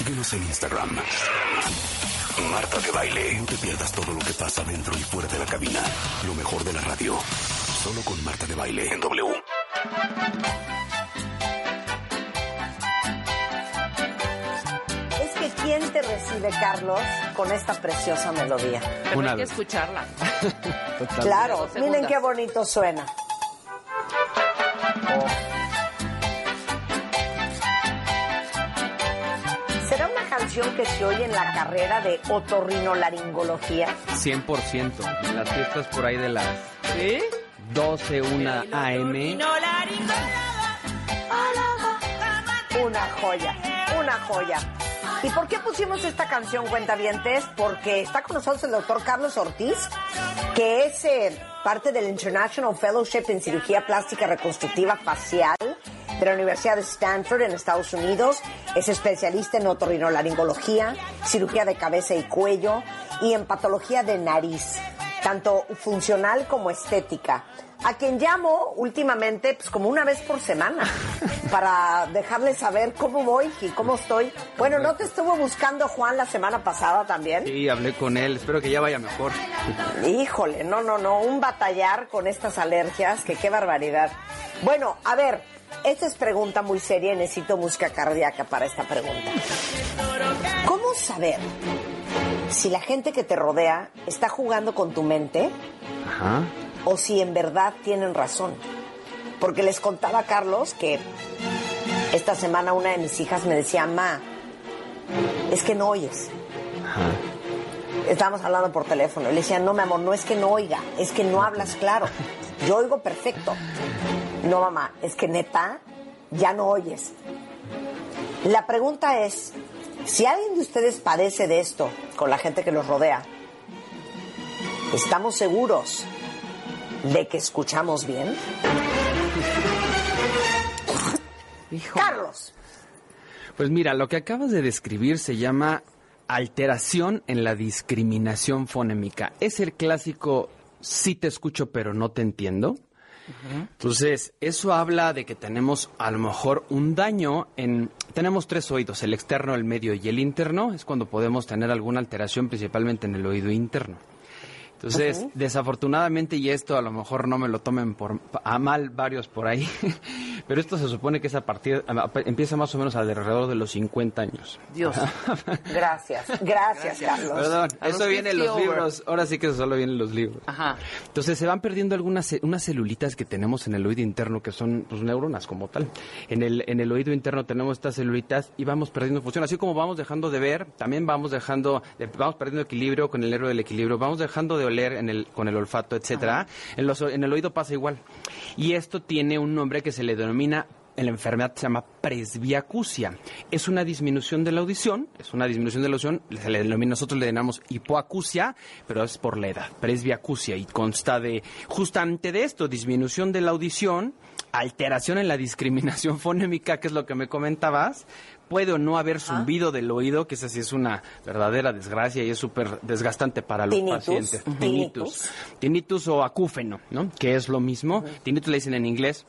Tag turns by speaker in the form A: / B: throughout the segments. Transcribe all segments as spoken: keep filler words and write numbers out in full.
A: Síguenos en Instagram. Marta de Baile. No te pierdas todo lo que pasa dentro y fuera de la cabina. Lo mejor de la radio. Solo con Marta de Baile en W.
B: Es que ¿quién te recibe, Carlos, con esta preciosa melodía?
C: Pero hay que escucharla.
B: Claro, miren qué bonito suena. ¿Será una canción que se oye en la carrera de otorrinolaringología?
D: cien por ciento. En las fiestas por ahí de las
C: ¿Sí?
D: doce, una a eme.
B: Una joya, una joya. ¿Y por qué pusimos esta canción, cuentavientes? Porque está con nosotros el doctor Carlos Ortiz, que es eh, parte del International Fellowship en Cirugía Plástica Reconstructiva Facial de la Universidad de Stanford en Estados Unidos. Es especialista en otorrinolaringología, cirugía de cabeza y cuello y en patología de nariz, tanto funcional como estética. A quien llamo últimamente, pues como una vez por semana, para dejarles saber cómo voy y cómo estoy. Bueno, ¿no te estuvo buscando Juan la semana pasada también?
D: Sí, hablé con él. Espero que ya vaya mejor.
B: Híjole, no, no, no. Un batallar con estas alergias, que qué barbaridad. Bueno, a ver, esta es pregunta muy seria y necesito música cardíaca para esta pregunta. ¿Cómo saber si la gente que te rodea está jugando con tu mente?
D: Ajá.
B: O si en verdad tienen razón. Porque les contaba a Carlos que esta semana una de mis hijas me decía, ma, es que no oyes.
D: Ajá.
B: Estábamos hablando por teléfono. Y le decía, no, mi amor, no es que no oiga, es que no hablas claro. Yo oigo perfecto. No, mamá, es que neta, ya no oyes. La pregunta es, si alguien de ustedes padece de esto con la gente que los rodea, ¿estamos seguros de que escuchamos bien?
C: Hijo.
B: Carlos.
D: Pues mira, lo que acabas de describir se llama alteración en la discriminación fonémica. Es el clásico sí te escucho pero no te entiendo. Uh-huh. Entonces, eso habla de que tenemos a lo mejor un daño en... Tenemos tres oídos, el externo, el medio y el interno. Es cuando podemos tener alguna alteración, principalmente en el oído interno. Entonces, uh-huh. desafortunadamente, y esto a lo mejor no me lo tomen por a mal varios por ahí, pero esto se supone que es a partir, a, empieza más o menos alrededor de los cincuenta años.
B: Dios. Gracias, gracias, gracias, Carlos.
D: Perdón,
C: A
D: eso
C: los
D: viene en los
C: over.
D: libros, ahora sí que eso solo viene en los libros.
C: Ajá.
D: Entonces se van perdiendo algunas unas celulitas que tenemos en el oído interno, que son pues, neuronas como tal. En el, en el oído interno tenemos estas celulitas y vamos perdiendo función. Así como vamos dejando de ver, también vamos dejando, vamos perdiendo equilibrio con el nervio del equilibrio, vamos dejando de oler en el, con el olfato, etcétera. En, los, en el oído pasa igual. Y esto tiene un nombre que se le denomina, en la enfermedad se llama presbiacusia. Es una disminución de la audición, es una disminución de la audición, se le denomina, nosotros le denominamos hipoacusia, pero es por la edad, presbiacusia, y consta de justamente de esto, disminución de la audición, alteración en la discriminación fonémica, que es lo que me comentabas. Puede o no haber zumbido del oído, que esa sí es una verdadera desgracia y es súper desgastante para los
B: Tinnitus.
D: pacientes.
B: Uh-huh.
D: Tinnitus. Tinnitus o acúfeno, ¿no? Que es lo mismo. Uh-huh. Tinnitus le dicen en inglés.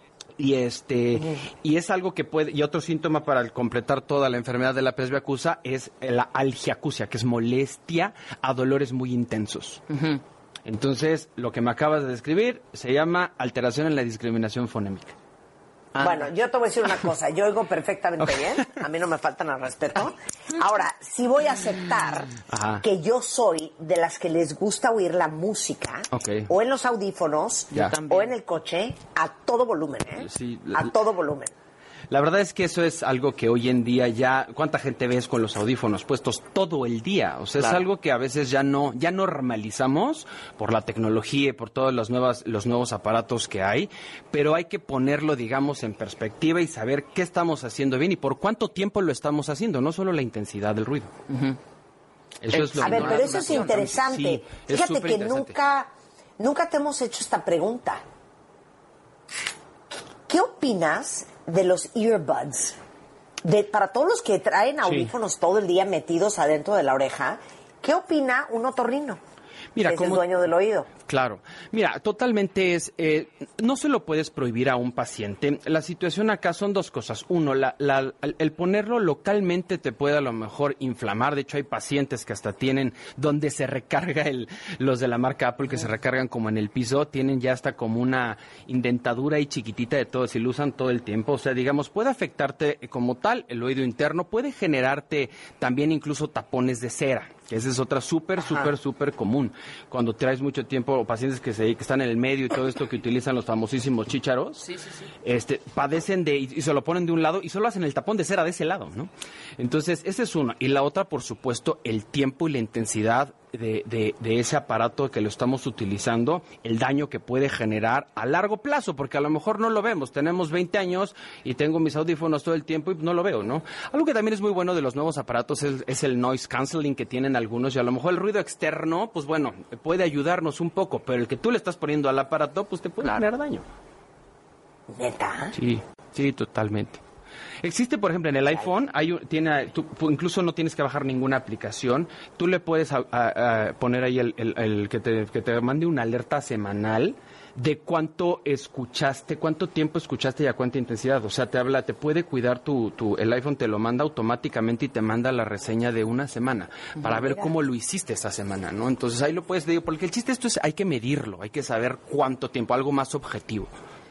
D: Y este uh-huh. y es algo que puede, y otro síntoma para completar toda la enfermedad de la presbiacusia es la algiacusia, que es molestia a dolores muy intensos. Uh-huh. Entonces, lo que me acabas de describir se llama alteración en la discriminación fonémica.
B: Ah. Bueno, yo te voy a decir una cosa, yo oigo perfectamente okay. bien, a mí no me faltan al respeto. Ahora, sí voy a aceptar Ajá. que yo soy de las que les gusta oír la música, okay. o en los audífonos, o en el coche, a todo volumen, ¿eh? Sí, a todo volumen.
D: La verdad es que eso es algo que hoy en día ya, ¿cuánta gente ves con los audífonos puestos todo el día? O sea, claro. es algo que a veces ya no, ya normalizamos por la tecnología y por todos los nuevos, los nuevos aparatos que hay, pero hay que ponerlo, digamos, en perspectiva y saber qué estamos haciendo bien y por cuánto tiempo lo estamos haciendo, no solo la intensidad del ruido. Uh-huh. Eso es lo
B: a ver, pero eso es interesante. Sí, Fíjate es que nunca, nunca te hemos hecho esta pregunta. ¿Qué opinas de los earbuds? De, para todos los que traen audífonos sí. todo el día metidos adentro de la oreja, ¿qué opina un otorrino?
D: Mira,
B: que es
D: como,
B: el dueño del oído.
D: Claro. Mira, totalmente es... Eh, no se lo puedes prohibir a un paciente. La situación acá son dos cosas. Uno, la, la, el ponerlo localmente te puede a lo mejor inflamar. De hecho, hay pacientes que hasta tienen donde se recarga el... Los de la marca Apple que se recargan como en el piso, tienen ya hasta como una indentadura ahí chiquitita de todo, si lo usan todo el tiempo. O sea, digamos, puede afectarte como tal el oído interno, puede generarte también incluso tapones de cera. Que esa es otra súper, súper, súper común. Cuando traes mucho tiempo, o pacientes que, se, que están en el medio y todo esto que utilizan los famosísimos chícharos,
C: sí, sí, sí.
D: Este, padecen de, y, y se lo ponen de un lado y solo hacen el tapón de cera de ese lado, ¿no? Entonces, esa es una. Y la otra, por supuesto, el tiempo y la intensidad de, de, de ese aparato que lo estamos utilizando, el daño que puede generar a largo plazo, porque a lo mejor no lo vemos. Tenemos veinte años y tengo mis audífonos todo el tiempo y no lo veo, ¿no? Algo que también es muy bueno de los nuevos aparatos es, es el noise cancelling que tienen algunos, y a lo mejor el ruido externo, pues bueno, puede ayudarnos un poco, pero el que tú le estás poniendo al aparato, pues te puede generar daño.
B: ¿Neta?
D: Sí, sí, totalmente. Existe, por ejemplo, en el iPhone, hay un- tiene, tú, incluso no tienes que bajar ninguna aplicación. Tú le puedes a- a- a poner ahí el, el- el que, te, que te mande una alerta semanal de cuánto escuchaste, cuánto tiempo escuchaste y a cuánta intensidad. O sea, te habla, te puede cuidar tu, tu el iPhone, te lo manda automáticamente y te manda la reseña de una semana para ver
B: Mira.
D: cómo lo hiciste esa semana, ¿no? Entonces ahí lo puedes decir, porque el chiste de esto es, hay que medirlo, hay que saber cuánto tiempo, algo más objetivo.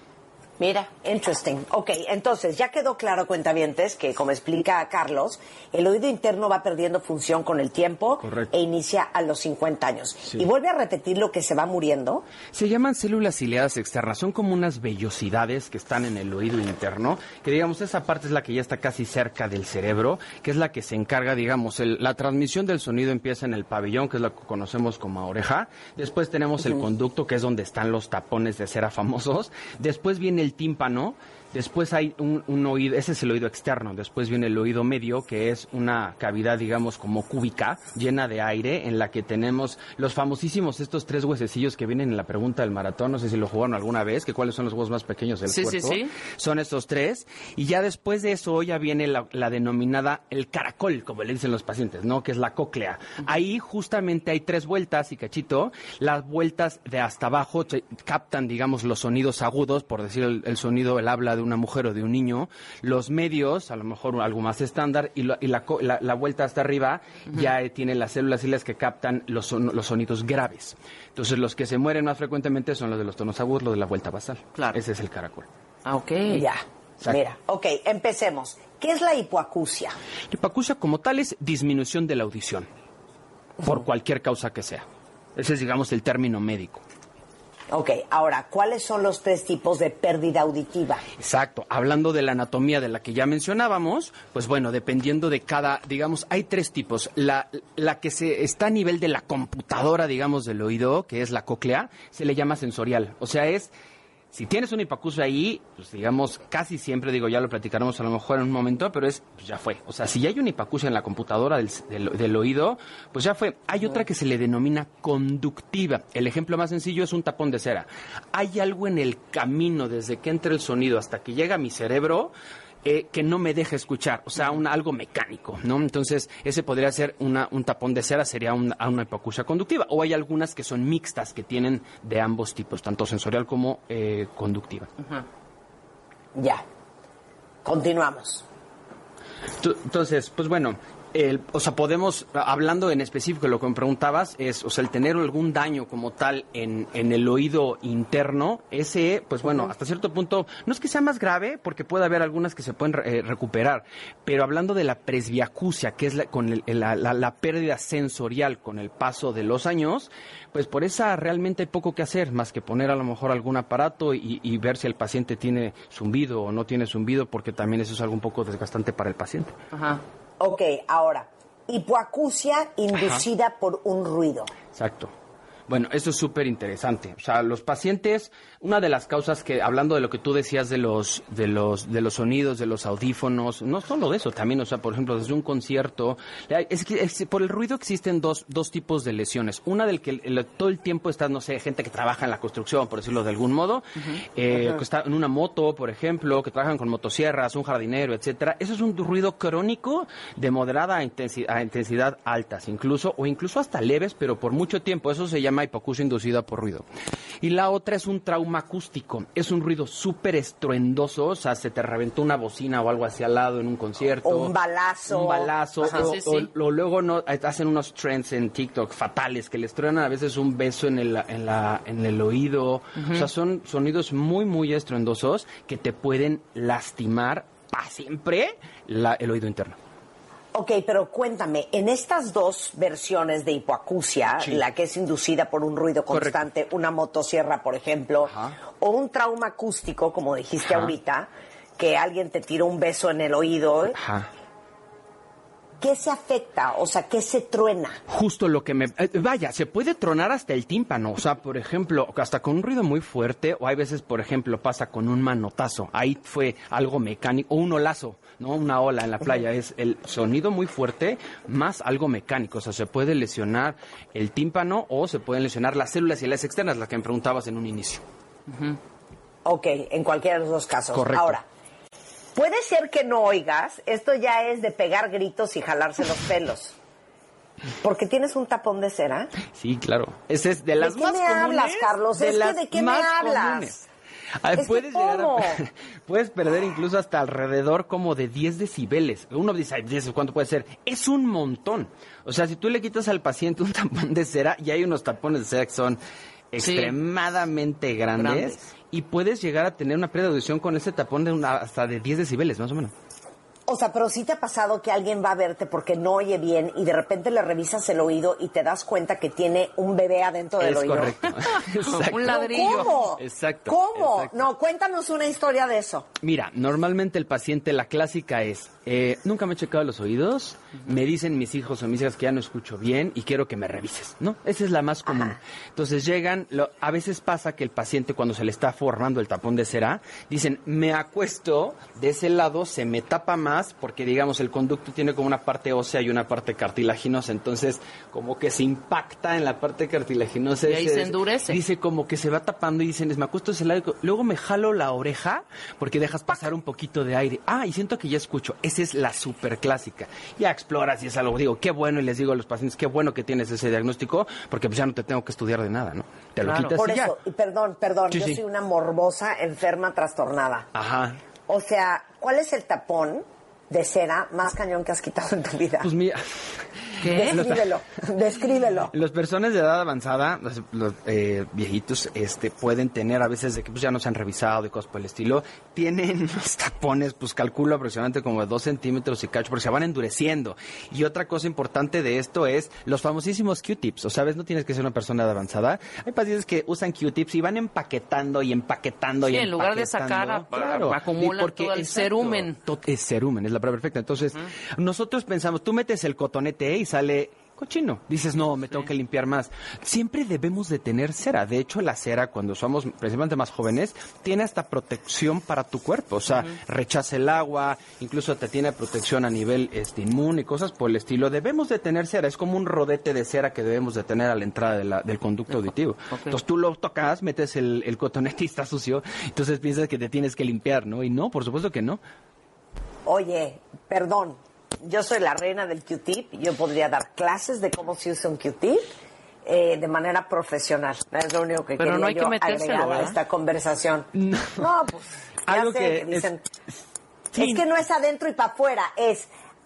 B: Mira, interesting. Ok, entonces ya quedó claro, cuentavientes, que como explica Carlos, el oído interno va perdiendo función con el tiempo.
D: Correcto.
B: E inicia a los cincuenta años.
D: Sí.
B: Y vuelve a repetir lo que se va muriendo.
D: Se llaman células ciliadas externas, son como unas vellosidades que están en el oído interno, que digamos esa parte es la que ya está casi cerca del cerebro, que es la que se encarga, digamos, el- la transmisión del sonido empieza en el pabellón, que es lo que conocemos como oreja, después tenemos el conducto, que es donde están los tapones de cera famosos, después viene el tímpano, después hay un, un oído, ese es el oído externo, después viene el oído medio, que es una cavidad, digamos, como cúbica, llena de aire, en la que tenemos los famosísimos estos tres huesecillos que vienen en la pregunta del maratón, no sé si lo jugaron alguna vez, que cuáles son los huesos más pequeños del
C: Sí, sí,
D: cuerpo.
C: sí.
D: Son estos tres, y ya después de eso ya viene la, la denominada el caracol, como le dicen los pacientes, ¿no? Que es la cóclea. Ahí justamente hay tres vueltas, y cachito, las vueltas de hasta abajo te- captan, digamos, los sonidos agudos, por decir el, el sonido, el habla de una mujer o de un niño, los medios, a lo mejor algo más estándar, y, lo- y la, co- la- la vuelta hasta arriba ya eh, tiene las células ciliadas que captan los, son- los sonidos graves. Entonces los que se mueren más frecuentemente son los de los tonos agudos, los de la vuelta basal.
C: Claro.
D: Ese es el caracol.
C: Ah, ok.
B: Ya.
D: Exacto.
B: Mira, ok, empecemos. ¿Qué es la hipoacusia?
D: La hipoacusia como tal es disminución de la audición, por cualquier causa que sea. Ese es, digamos, el término médico.
B: Ok, ahora, ¿cuáles son los tres tipos de pérdida auditiva?
D: Exacto. Hablando de la anatomía de la que ya mencionábamos, pues bueno, dependiendo de cada, digamos, hay tres tipos. La, la que se está a nivel de la computadora, digamos, del oído, que es la cóclea, se le llama sensorial. O sea, es... Si tienes una hipoacusia ahí, pues digamos, casi siempre, digo, ya lo platicaremos a lo mejor en un momento, pero es, pues ya fue. O sea, si ya hay una hipoacusia en la computadora del, del, del oído, pues ya fue. Hay otra que se le denomina conductiva. El ejemplo más sencillo es un tapón de cera. Hay algo en el camino desde que entra el sonido hasta que llega a mi cerebro eh, que no me deja escuchar, o sea, un, algo mecánico, ¿no? Entonces, ese podría ser una, un tapón de cera, sería un- una hipoacusia conductiva. O hay algunas que son mixtas, que tienen de ambos tipos, tanto sensorial como eh, conductiva.
B: Ya. Continuamos.
D: Tu- Entonces, pues bueno, el- o sea, podemos, hablando en específico de lo que me preguntabas, es, o sea, el tener algún daño como tal en, en el oído interno, ese, pues bueno, hasta cierto punto, no es que sea más grave, porque puede haber algunas que se pueden eh, recuperar, pero hablando de la presbiacusia, que es la, con el- la, la- la pérdida sensorial con el paso de los años, pues por esa realmente hay poco que hacer, más que poner a lo mejor algún aparato y, y ver si el paciente tiene zumbido o no tiene zumbido, porque también eso es algo un poco desgastante para el paciente.
C: Ajá.
B: Ok, ahora, hipoacusia inducida por un ruido.
D: Exacto. Bueno, eso es súper interesante. O sea, los pacientes, una de las causas que, hablando de lo que tú decías de los, de los, de los sonidos, de los audífonos, no solo de eso, también, o sea, por ejemplo, desde un concierto, es que es- por el ruido existen dos, dos tipos de lesiones. Una del que el- el- todo el tiempo está, no sé, gente que trabaja en la construcción, por decirlo de algún modo, eh, que está en una moto, por ejemplo, que trabajan con motosierras, un jardinero, etcétera. Eso es un ruido crónico de moderada a intensi- a intensidad altas, incluso, o incluso hasta leves, pero por mucho tiempo. Eso se llama llama hipoacusia inducida por ruido. Y la otra es un trauma acústico. Es un ruido súper estruendoso, o sea, se te reventó una bocina o algo hacia al lado en un concierto.
B: O un balazo.
D: Un balazo.
C: Ajá,
D: o,
C: sí, sí.
D: o- o luego no, hacen unos trends en TikTok fatales que les truenan a veces un beso en el, en la, en el oído. Uh-huh. O sea, son sonidos muy, muy estruendosos que te pueden lastimar para siempre la, el oído interno.
B: Ok, pero cuéntame, en estas dos versiones de hipoacusia,
D: Sí.
B: la que es inducida por un ruido
D: Correcto.
B: constante, una motosierra, por ejemplo,
D: Ajá.
B: o un trauma acústico, como dijiste
D: Ajá.
B: ahorita, que alguien te tira un beso en el oído,
D: Ajá.
B: ¿qué se afecta? O sea, ¿qué se truena?
D: Justo lo que me... eh, vaya, se puede tronar hasta el tímpano. O sea, por ejemplo, hasta con un ruido muy fuerte, o hay veces, por ejemplo, pasa con un manotazo. Ahí fue algo mecánico, o un olazo, ¿no? Una ola en la playa. Es el sonido muy fuerte más algo mecánico. O sea, se puede lesionar el tímpano o se pueden lesionar las células y las externas, las que me preguntabas en un inicio.
B: Ok, en cualquiera de los dos casos.
D: Correcto.
B: Ahora, puede ser que no oigas, esto ya es de pegar gritos y jalarse los pelos. Porque tienes un tapón de cera.
D: Sí, claro. Ese es de las
B: ¿De qué
D: más
B: me
D: comunes.
B: hablas, Carlos?
D: de
B: Es que
D: las
B: ¿de qué me
D: más
B: hablas?
D: comunes. Ah,
B: Es que
D: puedes llegar a-
B: ¿cómo?
D: puedes perder incluso hasta alrededor como de diez decibeles. Uno dice, ay, diez, ¿cuánto puede ser? Es un montón. O sea, si tú le quitas al paciente un tapón de cera, y hay unos tapones de cera que son extremadamente grandes,
C: Grandes.
D: y puedes llegar a tener una pérdida de audición con ese tapón de una, hasta de diez decibeles, más o menos.
B: O sea, pero sí te ha pasado que alguien va a verte porque no oye bien y de repente le revisas el oído y te das cuenta que tiene un bebé adentro del
D: Es
B: oído.
D: correcto. Exacto.
C: Un ladrillo.
B: ¿Cómo?
D: Exacto,
B: ¿Cómo?
D: exacto.
B: No, cuéntanos una historia de eso.
D: Mira, normalmente el paciente, la clásica es, eh, nunca me he checado los oídos, me dicen mis hijos o mis hijas que ya no escucho bien y quiero que me revises, ¿no? Esa es la más común.
B: Ajá.
D: Entonces llegan, lo- a veces pasa que el paciente cuando se le está formando el tapón de cera, dicen, me acuesto de ese lado, se me tapa más porque digamos el conducto tiene como una parte ósea y una parte cartilaginosa, entonces como que se impacta en la parte cartilaginosa.
C: Y ahí
D: ese-
C: se endurece.
D: Dice como que se va tapando y dicen, es, me acuesto de ese lado, y luego me jalo la oreja porque dejas pasar un poquito de aire. Ah, y siento que ya escucho. Esa es la súper clásica. Ya exploras y es algo, digo, qué bueno, y les digo a los pacientes, qué bueno que tienes ese diagnóstico, porque pues ya no te tengo que estudiar de nada, ¿no? Te lo
C: Claro.
D: quitas
B: Por
D: y ya.
B: eso, y perdón, perdón,
D: Sí,
B: yo
D: sí.
B: soy una morbosa, enferma, trastornada.
D: Ajá.
B: O sea, ¿cuál es el tapón de cera más cañón que has quitado en tu vida?
D: Pues mira,
C: ¿Qué?
B: Descríbelo, descríbelo.
D: las personas de edad avanzada, los, los, eh, viejitos, este, pueden tener a veces de que pues ya no se han revisado y cosas por el estilo, tienen unos tapones, pues calculo aproximadamente como de dos centímetros y cacho, porque se van endureciendo. Y otra cosa importante de esto es los famosísimos Q-tips, o sabes, no tienes que ser una persona de avanzada. Hay pacientes que usan Q-tips y van empaquetando y empaquetando
C: Sí,
D: y
C: en lugar de sacar,
D: empaquetando.
C: a- acumulan
D: Y porque-
C: todo el
D: exacto,
C: cerumen.
D: to- Es cerumen, es la palabra perfecta. Entonces, nosotros pensamos, tú metes el cotonete y sale cochino. Dices, no, me tengo que limpiar más. Siempre debemos de tener cera. De hecho, la cera, cuando somos principalmente más jóvenes, tiene hasta protección para tu cuerpo. O sea, rechaza el agua, incluso te tiene protección a nivel este, inmune y cosas por el estilo. Debemos de tener cera. Es como un rodete de cera que debemos de tener a la entrada de la- del conducto auditivo.
C: Ok.
D: Entonces, tú lo tocas, metes el, el cotonete y está sucio. Entonces piensas que te tienes que limpiar, ¿no? Y no, por supuesto que no.
B: Oye, perdón, yo soy la reina del Q-tip, yo podría dar clases de cómo se usa un Q-tip eh, de manera profesional. Es lo único que
C: Pero
B: quería
C: no hay que
B: yo
C: metérselo,
B: agregar a
C: ¿verdad?
B: esta conversación.
D: No.
B: No, pues, ya
D: Algo
B: sé
D: que
B: que dicen,
D: Sí.
B: es que no es adentro y para afuera, es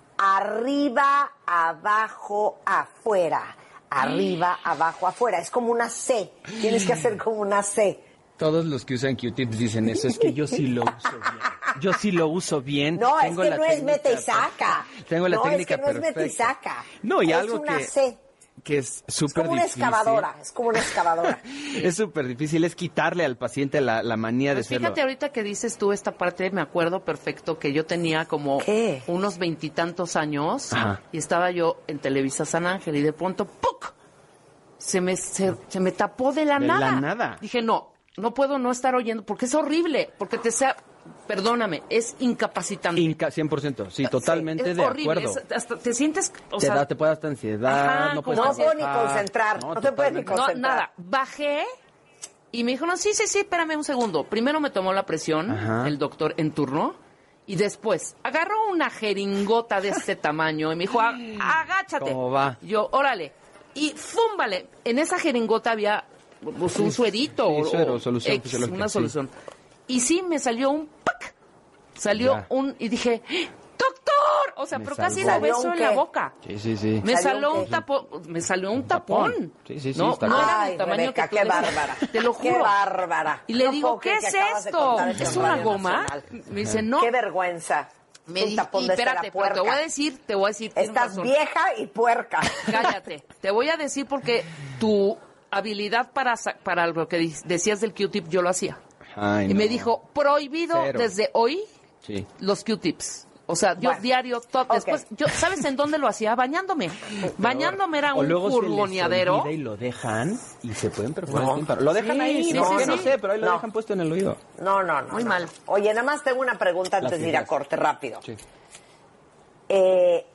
B: arriba, abajo, afuera. Arriba, abajo, afuera. Es como una C. Tienes que hacer como una C.
D: Todos los que usan Q-tips dicen eso, es que yo sí lo uso bien. Yo sí lo uso bien.
B: No,
D: Tengo
B: es que
D: la
B: no es
D: técnica
B: mete y saca.
D: per- Tengo la
B: no,
D: técnica
B: es que no es
D: perfecta.
B: mete y saca.
D: No, y
B: es
D: algo
B: una
D: que,
B: C.
D: que es
B: Es
D: súper
B: como una
D: difícil.
B: excavadora, es como una excavadora.
D: Es súper difícil, es quitarle al paciente la, la manía
C: Pues
D: de hacerlo.
C: fíjate ahorita que dices tú esta parte, me acuerdo perfecto que yo tenía como
B: ¿Qué?
C: unos veintitantos años
D: Ajá.
C: y estaba yo en Televisa San Ángel y de pronto ¡puc! Se me, se, se me tapó de la
D: De
C: nada.
D: la nada.
C: Dije, no, no puedo no estar oyendo porque es horrible, porque te sea, perdóname, es incapacitante.
D: Inca, cien por ciento, sí, totalmente
C: es
D: de
C: horrible,
D: acuerdo.
C: es- hasta te sientes, o
D: te,
C: sea,
D: da, te puede dar hasta ansiedad,
C: Ajá,
D: no
C: como
D: puedes
B: No puedo ni
D: trabajar.
B: concentrar, no te puedes ni
D: totalmente.
C: no,
B: concentrar.
C: nada, bajé y me dijo, no, sí, sí, sí, espérame un segundo. Primero me tomó la presión,
D: Ajá.
C: el doctor en turno, y después agarró una jeringota de este tamaño y me dijo, "Á- agáchate.
D: ¿Cómo va?
C: Yo, órale, Y ¡fum! Vale, en esa jeringota había pues, un suerito.
D: Sí,
C: o,
D: suero,
C: o
D: solución
C: X,
D: fisiológica,
C: una
D: sí.
C: solución. Y sí, me salió un ¡pac! Salió
D: Ya.
C: un... Y dije, ¡doctor! O sea,
D: Me
C: pero casi
D: salvó.
C: lo beso
B: ¿Salió un
C: en la
B: qué?
C: boca.
D: Sí, sí, sí.
C: Me
B: ¿Salió
C: salió
B: un
C: un
B: qué?
C: tapón, me salió un
D: tapón.
C: tapón.
D: Sí, sí, sí,
C: No,
D: está
C: no
D: claro.
C: era
B: Ay,
C: del tamaño
B: Rebeca,
C: que tú
B: qué
C: eres.
B: bárbara.
C: Te lo juro.
B: Qué bárbara.
C: Y le
B: No
C: digo,
B: puedo
C: ¿qué
B: creer
C: es
B: que acabas de
C: esto?
B: contar eso
C: ¿Es
B: en
C: una
B: Radio
C: goma?
B: Nacional.
C: Me dice, no.
B: Qué vergüenza.
C: Me
B: Un
C: di-
B: tapón
C: y
B: de
C: espérate,
B: cera
C: pero te voy a
B: puerca.
C: decir, te voy a decir. tienes
B: Estás
C: razón.
B: vieja y puerca.
C: Cállate. Te voy a decir porque tu habilidad para, sa- para lo que di- decías del Q-tip, yo lo hacía.
D: Ay,
C: Y me
D: no.
C: dijo, prohibido
D: Cero.
C: desde hoy
D: Sí.
C: los Q-tips. O sea, yo
B: Bueno.
C: diario, todo.
B: Ok.
C: Después, yo, ¿sabes en dónde lo hacía? Bañándome. Bañándome era
D: O
C: un
D: luego se les
C: furgoneadero.
D: olvida y lo dejan y se pueden perforar
B: No.
D: el tímpano. Lo dejan
C: Sí,
D: ahí,
C: sí,
D: no,
C: sí,
D: yo no
C: sí.
D: sé, pero ahí lo
B: No.
D: dejan puesto en el oído.
B: No, no, no.
C: Muy
B: no.
C: mal.
B: Oye, nada más tengo una pregunta antes
D: Las
B: de ir a
D: piedras.
B: corte rápido.
D: Sí.
B: Eh,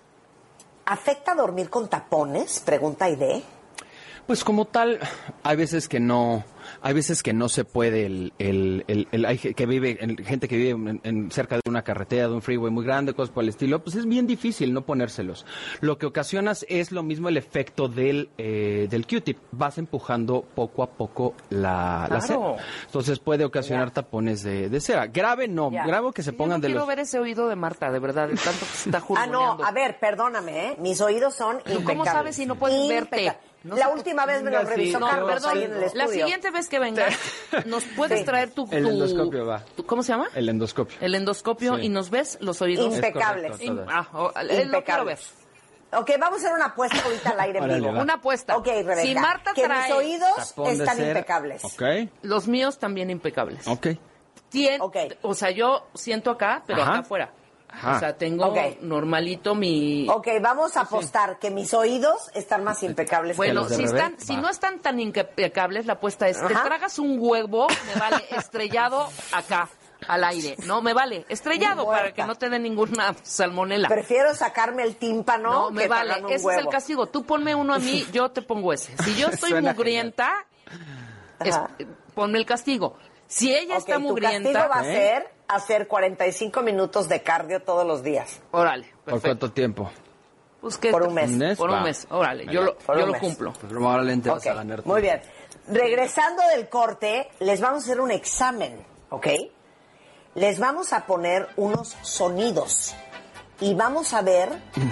B: ¿Afecta dormir con tapones? Pregunta Aide.
D: Pues como tal, hay veces que no, hay veces que no se puede el, el, el, el- hay ge- que vive, el- gente que vive en, en cerca de una carretera, de un freeway muy grande, cosas por el estilo, pues es bien difícil no ponérselos. Lo que ocasionas es lo mismo el efecto del, eh, del Q-tip. Vas empujando poco a poco la, la
C: Claro.
D: cera. Entonces puede ocasionar tapones de, de cera. Grave no,
B: Ya.
D: grave que se
C: Yo
D: pongan
C: no
D: de
C: quiero
D: los...
C: ver ese oído de Marta, de verdad, de tanto que se está
B: Ah,
C: jurgoneando.
B: no, a ver, perdóname, ¿eh? Mis oídos son
C: ¿Tú
B: impecables.
C: cómo sabes si no puedes verte?
B: Impecable.
C: No
B: la
C: sé-
B: última vez me lo
D: Venga, sí,
B: revisó
C: No,
B: Carlos
C: perdón,
B: ahí en el estudio.
C: la siguiente vez que vengas, nos puedes
B: Sí.
C: traer tu,
D: El
C: tu-
D: endoscopio va.
C: tu- ¿cómo se llama?
D: El endoscopio.
C: El endoscopio
D: Sí.
C: y nos ves los oídos.
B: Impecables.
D: Es correcto,
C: Im- ah, oh, eh, lo quiero ver.
B: Impecables. Ok, vamos a hacer una apuesta ahorita al aire en
D: Órale,
B: vivo.
D: va.
C: Una apuesta.
B: Ok, Rebeca.
C: Si Marta
B: que
C: trae
B: mis oídos
D: Tapón de
B: están
D: cera.
B: impecables.
D: Ok,
C: los míos también impecables.
D: ok.
C: Tien-
B: Ok.
C: O sea, yo siento acá, pero
D: Ajá.
C: acá afuera.
D: Ajá.
C: O sea, tengo
B: Ok.
C: normalito mi...
B: Ok, vamos a apostar que mis oídos están más impecables
C: Bueno,
D: los de
C: si,
D: Rebe?
C: están, si
D: Va.
C: no están tan impecables, la apuesta es, te
B: Ajá.
C: tragas un huevo, me vale, estrellado acá, al aire, ¿no? Me vale, estrellado,
B: Muerta.
C: para que no te dé ninguna salmonela.
B: que prefiero sacarme el tímpano
C: No, me
B: que
C: vale,
B: tragarme un
C: ese
B: huevo.
C: es el castigo. Tú ponme uno a mí, yo te pongo ese. Si yo estoy
D: Suena
C: mugrienta, es-
B: Ajá.
C: ponme el castigo. Si ella
B: Ok,
C: está
B: tu
C: mugrienta,
B: castigo va a
D: ¿eh?
B: ser hacer cuarenta y cinco minutos de cardio todos los días.
C: órale,
D: ¿Por
C: perfecto.
D: cuánto tiempo?
C: Pues, ¿qué?
B: Por un mes.
D: ¿Un mes?
C: Por un
D: Va.
C: mes, órale,
D: Venga.
C: yo lo,
B: Por
C: yo
B: un
C: lo
B: mes.
C: cumplo.
D: Pues probablemente vas
B: Ok,
D: a ganar tú.
B: muy bien. Regresando del corte, les vamos a hacer un examen, ¿ok? Les vamos a poner unos sonidos y vamos a ver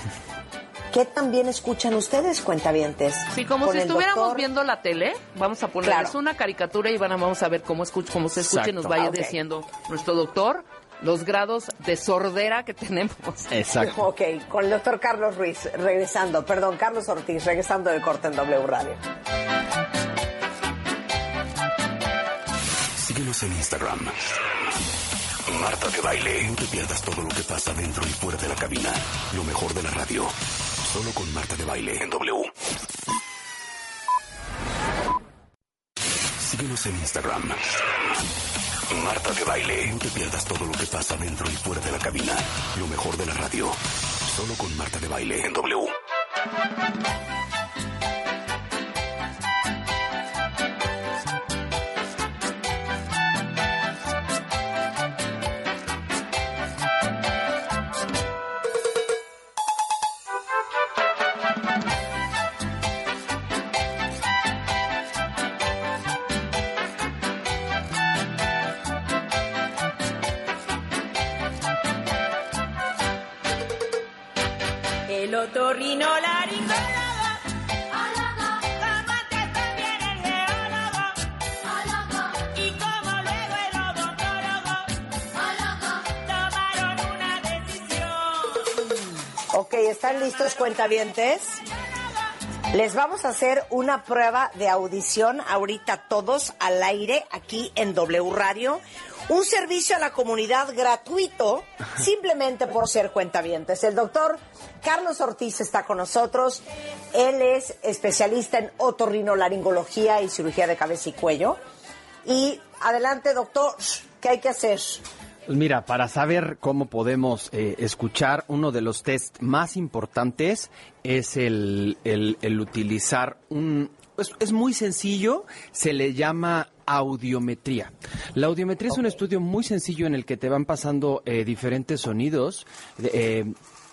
B: qué tan bien escuchan ustedes, cuentavientes.
C: Sí, como
B: Con
C: si
B: el
C: estuviéramos
B: doctor-
C: viendo la tele, vamos a ponerles
B: Claro.
C: una caricatura y van a, vamos a ver cómo, escucha, cómo se escucha y nos
D: Exacto.
C: vaya
B: Ah, ok.
C: diciendo nuestro doctor los grados de sordera que tenemos.
D: Exacto.
B: Ok, con el doctor Carlos Ruiz, regresando, perdón, Carlos Ortiz, regresando del corte en W Radio.
A: Síguenos en Instagram. Marta de Baile. No te pierdas todo lo que pasa dentro y fuera de la cabina. Lo mejor de la radio. Solo con Marta de Baile en W. Síguenos en Instagram. Marta de Baile. No te pierdas todo lo que pasa dentro y fuera de la cabina. Lo mejor de la radio. Solo con Marta de Baile en W.
E: El otorrinolaringólogo, como antes también el geólogo, y como luego el odontólogo, tomaron una decisión.
B: Ok, ¿están listos, cuentavientes? Les vamos a hacer una prueba de audición ahorita todos al aire aquí en W Radio. Un servicio a la comunidad gratuito, simplemente por ser cuentavientes. El doctor Carlos Ortiz está con nosotros. Él es especialista en otorrinolaringología y cirugía de cabeza y cuello. Y adelante, doctor, ¿qué hay que hacer?
D: Pues mira, para saber cómo podemos eh, escuchar, uno de los test más importantes es el, el, el utilizar un... Es, es muy sencillo, se le llama audiometría. La audiometría es un estudio muy sencillo en el que te van pasando eh, diferentes sonidos. eh,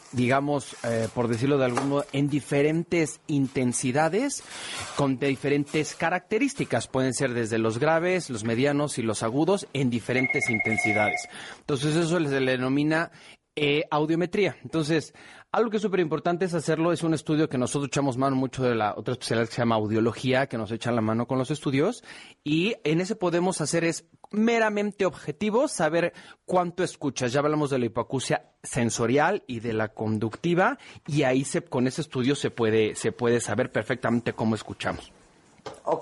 D: digamos, eh, por decirlo de algún modo, en diferentes intensidades, con diferentes características. Pueden ser desde los graves, los medianos y los agudos, en diferentes intensidades. Entonces, eso se le denomina eh, audiometría. Entonces, algo que es súper importante es hacerlo, es un estudio que nosotros echamos mano mucho de la otra especialidad que se llama audiología, que nos echan la mano con los estudios, y en ese podemos hacer es meramente objetivo, saber cuánto escuchas. Ya hablamos de la hipoacusia sensorial y de la conductiva, y ahí se, con ese estudio se puede, se puede saber perfectamente cómo escuchamos.
B: Ok.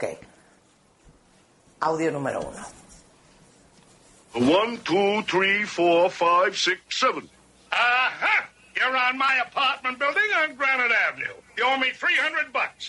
B: Audio número uno.
F: One, two, three, four, five, six, seven. Aha! You're on my apartment building on Granite Avenue. You owe me three hundred bucks.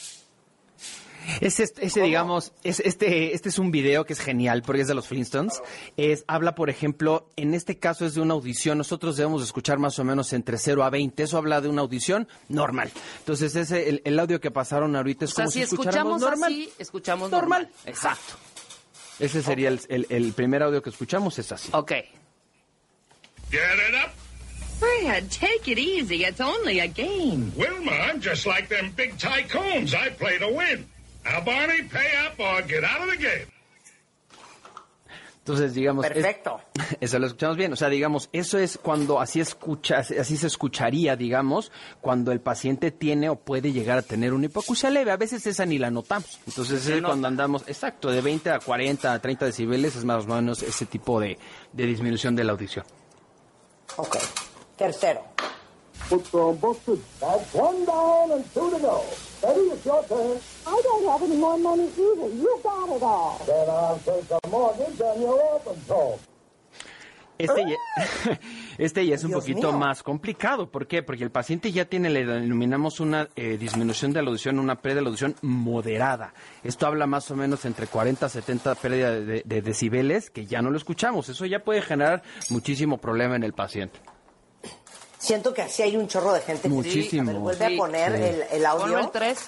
D: Ese, ese digamos, es, este, este es un video que es genial porque es de los Flintstones. Es, habla, por ejemplo, en este caso es de una audición. Nosotros debemos escuchar más o menos entre cero a veinte. Eso habla de una audición normal. Entonces, ese, el, el audio que pasaron ahorita es
C: O sea,
D: como
C: si
D: si escucháramos
C: escuchamos
D: normal.
C: así, escuchamos normal.
D: Normal.
C: Exacto.
D: Ese sería el, el, el primer audio que escuchamos, es así.
C: Ok.
F: Get it up?
E: Fred, take it easy. It's only a game.
F: Wilma, I'm just like them big tycoons. I play to win. Now, Barney, pay up or get out of the game.
D: Entonces, digamos...
B: Perfecto.
D: Es, eso lo escuchamos bien. O sea, digamos, eso es cuando así escucha, así se escucharía, digamos, cuando el paciente tiene o puede llegar a tener una hipoacusia leve. A veces esa ni la notamos. Entonces, es cuando andamos, exacto, de veinte a cuarenta, a treinta decibeles, es más o menos ese tipo de, de disminución de la audición.
B: Ok. Tercero.
G: Put some busted. That's one down and two to go. Ready, it's your turn.
H: I don't have any more money either. You got it all.
G: Then I'll take a mortgage on your open toe.
D: Este ya, este ya es un
B: Dios
D: poquito
B: mío.
D: más complicado. ¿Por qué? Porque el paciente ya tiene, le denominamos una eh, disminución de la audición, una pérdida de la audición moderada. Esto habla más o menos entre cuarenta a setenta pérdida de, de, de decibeles, que ya no lo escuchamos. Eso ya puede generar muchísimo problema en el paciente.
B: Siento que así hay un chorro de gente.
D: Muchísimo.
B: A ver, vuelve
C: Sí.
B: a poner
D: Sí.
B: el, el audio.
C: Ponlo el tres.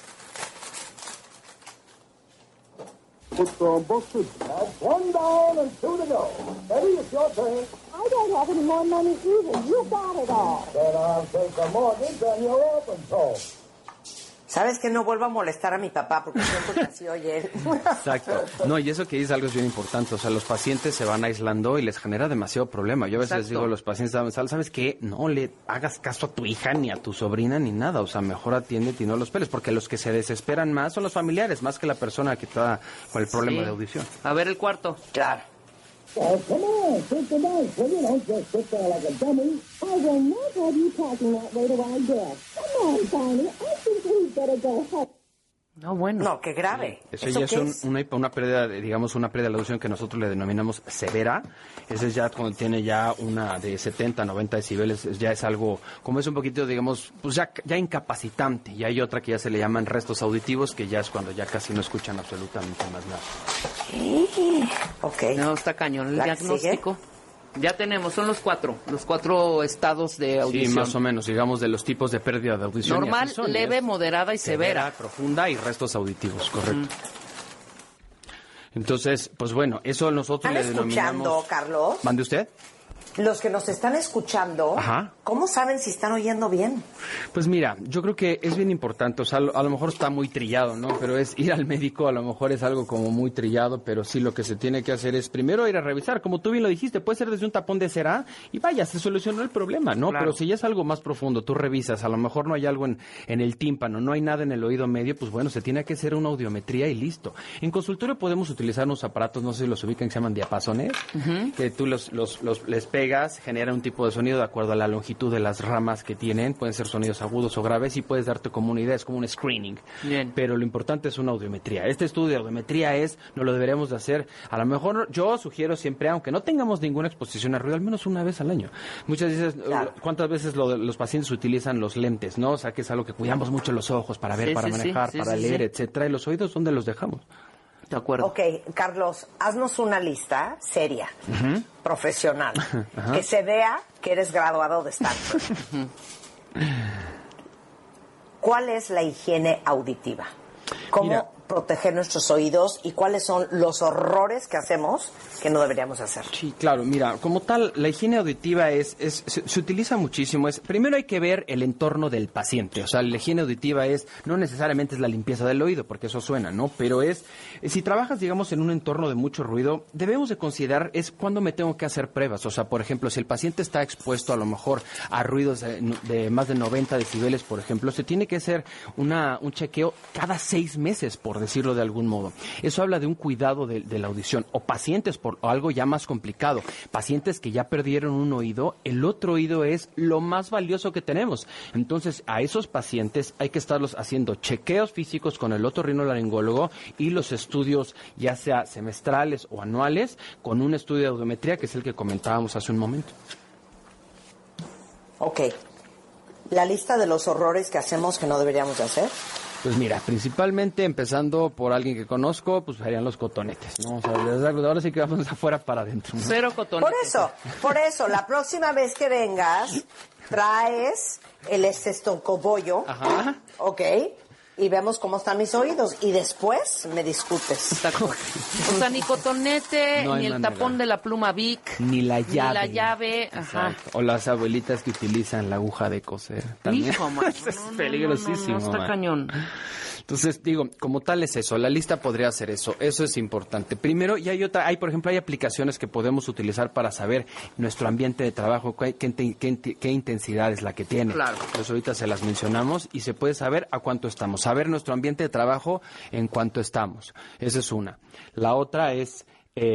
G: Put some busted. That's one down and two to go. Ready, it's your turn.
H: I don't have any more money either. You got it all.
G: Then I'll take a mortgage on your open toe.
B: ¿Sabes que no vuelvo a molestar a mi papá? Porque siento que así oye él.
D: Exacto. No, y eso que dices algo es bien importante. O sea, los pacientes se van aislando y les genera demasiado problema. Yo a veces
C: Exacto.
D: digo a los pacientes, ¿sabes qué? No le hagas caso a tu hija, ni a tu sobrina, ni nada. O sea, mejor atiéndete y no los peles. Porque los que se desesperan más son los familiares, más que la persona que está con el problema
C: Sí.
D: de audición.
C: A ver el cuarto.
B: Claro.
G: Oh, come on, take the dice, will you? Don't just sit there like a dummy.
H: I will not have you talking that way to our guest. Come on, Barney. I think we'd better go home.
C: No, bueno.
B: No, qué grave.
D: Eso,
B: ¿Eso
D: ya es,
B: qué
D: un-
B: es?
D: una, una pérdida, de, digamos, una pérdida de la audición que nosotros le denominamos severa. Ese es ya cuando tiene ya una de setenta, noventa decibeles, es- ya es algo, como es un poquito, digamos, pues ya, ya incapacitante. Y hay otra que ya se le llaman restos auditivos, que ya es cuando ya casi no escuchan absolutamente más nada.
B: Ok.
C: No, está cañón el
B: ¿La que
C: diagnóstico. Ya tenemos, son los cuatro, los cuatro estados de audición.
D: Sí, más o menos, digamos, de los tipos de pérdida de audición. y
C: Normal,
D: así son,
C: leve,
D: es
C: moderada y severa.
D: profunda y restos auditivos, correcto. Entonces, pues bueno, eso nosotros
B: ¿Están
D: le
B: escuchando,
D: denominamos...
B: Carlos?
D: ¿Mande usted?
B: Los que nos están escuchando,
D: Ajá.
B: ¿cómo saben si están oyendo bien?
D: Pues mira, yo creo que es bien importante, o sea, a lo mejor está muy trillado, ¿no? Pero es ir al médico, a lo mejor es algo como muy trillado, pero sí lo que se tiene que hacer es primero ir a revisar, como tú bien lo dijiste, puede ser desde un tapón de cera y vaya, se solucionó el problema, ¿no?
C: Claro.
D: Pero si ya es algo más profundo, tú revisas, a lo mejor no hay algo en, en el tímpano, no hay nada en el oído medio, pues bueno, se tiene que hacer una audiometría y listo. En consultorio podemos utilizar unos aparatos, no sé si los ubican, que se llaman diapasones, que tú los, los, los les pegas, generan un tipo de sonido de acuerdo a la longitud de las ramas que tienen, pueden ser sonidos agudos o graves y puedes darte como una idea, es como un screening.
C: Bien.
D: Pero lo importante es una audiometría. Este estudio de audiometría es, no lo deberíamos de hacer, a lo mejor yo sugiero siempre, aunque no tengamos ninguna exposición a ruido, al menos una vez al año. Muchas veces,
B: Claro.
D: ¿cuántas veces lo- los pacientes utilizan los lentes, no? O sea, que es algo que cuidamos mucho los ojos para ver,
C: Sí,
D: para
C: sí, sí,
D: manejar,
C: sí,
D: para
C: sí,
D: leer,
C: sí.
D: etcétera, y los oídos, ¿dónde los dejamos?
C: De acuerdo.
B: Ok, Carlos, haznos una lista seria, profesional,
D: Ajá.
B: que se vea que eres graduado de Stanford. ¿Cuál es la higiene auditiva? ¿Cómo
D: Mira.
B: proteger nuestros oídos y cuáles son los horrores que hacemos que no deberíamos hacer?
D: Sí, claro, mira, como tal, la higiene auditiva es, es se, se utiliza muchísimo. Es, primero hay que ver el entorno del paciente, o sea, la higiene auditiva es, no necesariamente es la limpieza del oído, porque eso suena, ¿no? Pero es, si trabajas, digamos, en un entorno de mucho ruido, debemos de considerar es cuándo me tengo que hacer pruebas. O sea, por ejemplo, si el paciente está expuesto a lo mejor a ruidos de, de más de noventa decibeles, por ejemplo, se tiene que hacer una, un chequeo cada seis meses, por decirlo de algún modo. Eso habla de un cuidado de, de la audición. O pacientes, por o algo ya más complicado, pacientes que ya perdieron un oído, el otro oído es lo más valioso que tenemos. Entonces, a esos pacientes hay que estarlos haciendo chequeos físicos con el otorrinolaringólogo y los estudios, ya sea semestrales o anuales, con un estudio de audiometría, que es el que comentábamos hace un momento.
B: Ok. La lista de los horrores que hacemos que no deberíamos de hacer.
D: Pues mira, principalmente empezando por alguien que conozco, pues serían los cotonetes, ¿no? O sea, desde ahora sí que vamos afuera para adentro, ¿no?
C: Cero cotonetes.
B: Por eso, por eso, la próxima vez que vengas, traes el estocobollo,
D: Ajá.
B: ok, y vemos cómo están mis oídos, y después me discutes.
C: O sea, ni cotonete,
D: No hay
C: ni el
D: manera.
C: tapón de la pluma Bic,
D: Ni la llave.
C: Ni la llave, ajá.
D: Exacto. O las abuelitas que utilizan la aguja de coser. También.
C: Hijo, mano,
D: Eso es
C: no, no,
D: peligrosísimo.
C: no, no, no, está
D: man.
C: cañón.
D: Entonces, digo, como tal es eso, la lista podría ser eso, eso es importante. Primero, y hay otra, hay por ejemplo, hay aplicaciones que podemos utilizar para saber nuestro ambiente de trabajo, qué, qué, qué, qué intensidad es la que tiene.
C: Claro.
D: Pues ahorita se las mencionamos y se puede saber a cuánto estamos, saber nuestro ambiente de trabajo en cuánto estamos. Esa es una. La otra es...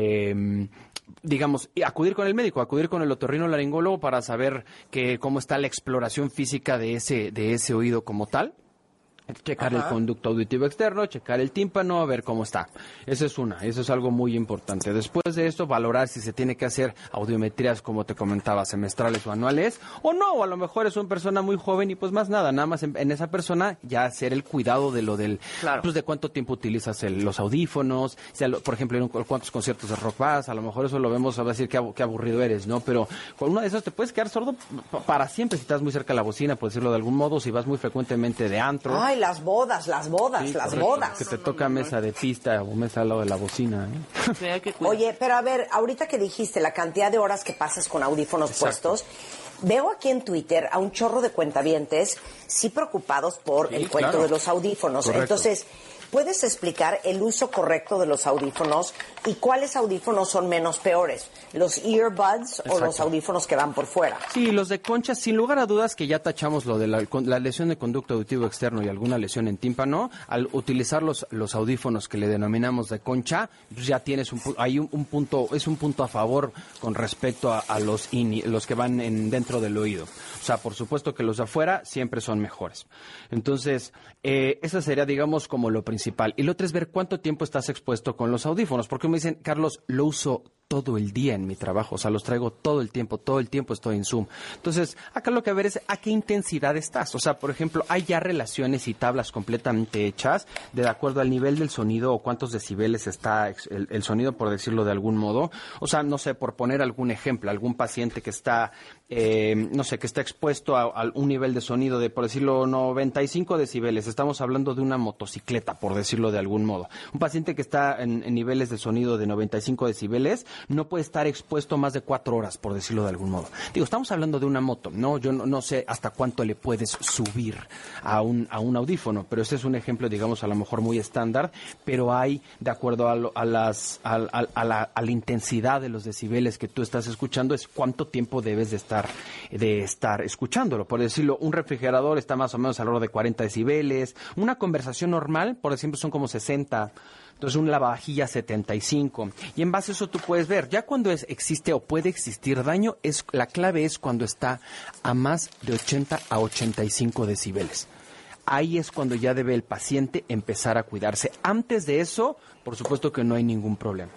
D: Eh, digamos, acudir con el médico, acudir con el otorrinolaringólogo para saber que cómo está la exploración física de ese, de ese oído como tal. Checar Ajá. el conducto auditivo externo, checar el tímpano, a ver cómo está. Esa es una, eso es algo muy importante. Después de esto, valorar si se tiene que hacer audiometrías, como te comentaba, semestrales o anuales, o no, o a lo mejor es una persona muy joven y pues más nada, nada más en, en esa persona ya hacer el cuidado de lo del,
C: claro.
D: pues de cuánto tiempo utilizas el, los audífonos, si lo, por ejemplo, en cuántos conciertos de rock vas, a lo mejor eso lo vemos, a decir qué, qué aburrido eres, ¿no? Pero con una de esas te puedes quedar sordo para siempre si estás muy cerca de la bocina, por decirlo de algún modo, si vas muy frecuentemente de antro.
B: Ay, las bodas, las bodas,
D: Sí,
B: las
D: correcto.
B: bodas.
D: Que te toca mesa de pista o mesa al lado de la bocina. ¿eh?
C: Sí, hay que cuidar.
B: Oye, pero a ver, ahorita que dijiste la cantidad de horas que pasas con audífonos
D: Exacto.
B: puestos, veo aquí en Twitter a un chorro de cuentavientes sí preocupados por
D: Sí,
B: el cuento
D: claro.
B: de los audífonos.
D: Correcto.
B: Entonces, ¿puedes explicar el uso correcto de los audífonos y cuáles audífonos son menos peores? ¿Los earbuds o
D: Exacto.
B: los audífonos que van por fuera?
D: Sí, los de concha, sin lugar a dudas que ya tachamos lo de la, con- la lesión de conducto auditivo externo y alguna lesión en tímpano, al utilizar los, los audífonos que le denominamos de concha, pues ya tienes un, pu- hay un, un punto, es un punto a favor con respecto a, a los ini- los que van en, dentro del oído. O sea, por supuesto que los de afuera siempre son mejores. Entonces, eh, esa sería, digamos, como lo principal. Y lo otro es ver cuánto tiempo estás expuesto con los audífonos. Porque me dicen, Carlos, lo uso todo el día en mi trabajo, o sea, los traigo todo el tiempo, todo el tiempo estoy en Zoom. Entonces, acá lo que ver es a qué intensidad estás. O sea, por ejemplo, hay ya relaciones y tablas completamente hechas de acuerdo al nivel del sonido o cuántos decibeles está ex- el, el sonido, por decirlo de algún modo. O sea, no sé, por poner algún ejemplo, algún paciente que está, eh, no sé, que está expuesto a, a un nivel de sonido de, por decirlo, noventa y cinco decibeles. Estamos hablando de una motocicleta, por decirlo de algún modo. Un paciente que está en, en niveles de sonido de noventa y cinco decibeles no puede estar expuesto más de cuatro horas, por decirlo de algún modo. Digo, estamos hablando de una moto, ¿no? Yo no, no sé hasta cuánto le puedes subir a un, a un audífono, pero ese es un ejemplo, digamos, a lo mejor muy estándar, pero hay, de acuerdo a, lo- a, las, a, a- a la, a la intensidad de los decibeles que tú estás escuchando, es cuánto tiempo debes de estar, de estar escuchándolo. Por decirlo, un refrigerador está más o menos alrededor de cuarenta decibeles, una conversación normal, por ejemplo, son como sesenta. Entonces, un lavavajillas setenta y cinco. Y en base a eso tú puedes ver, ya cuando es, existe o puede existir daño, es la clave es cuando está a más de ochenta a ochenta y cinco decibeles. Ahí es cuando ya debe el paciente empezar a cuidarse. Antes de eso, por supuesto que no hay ningún problema.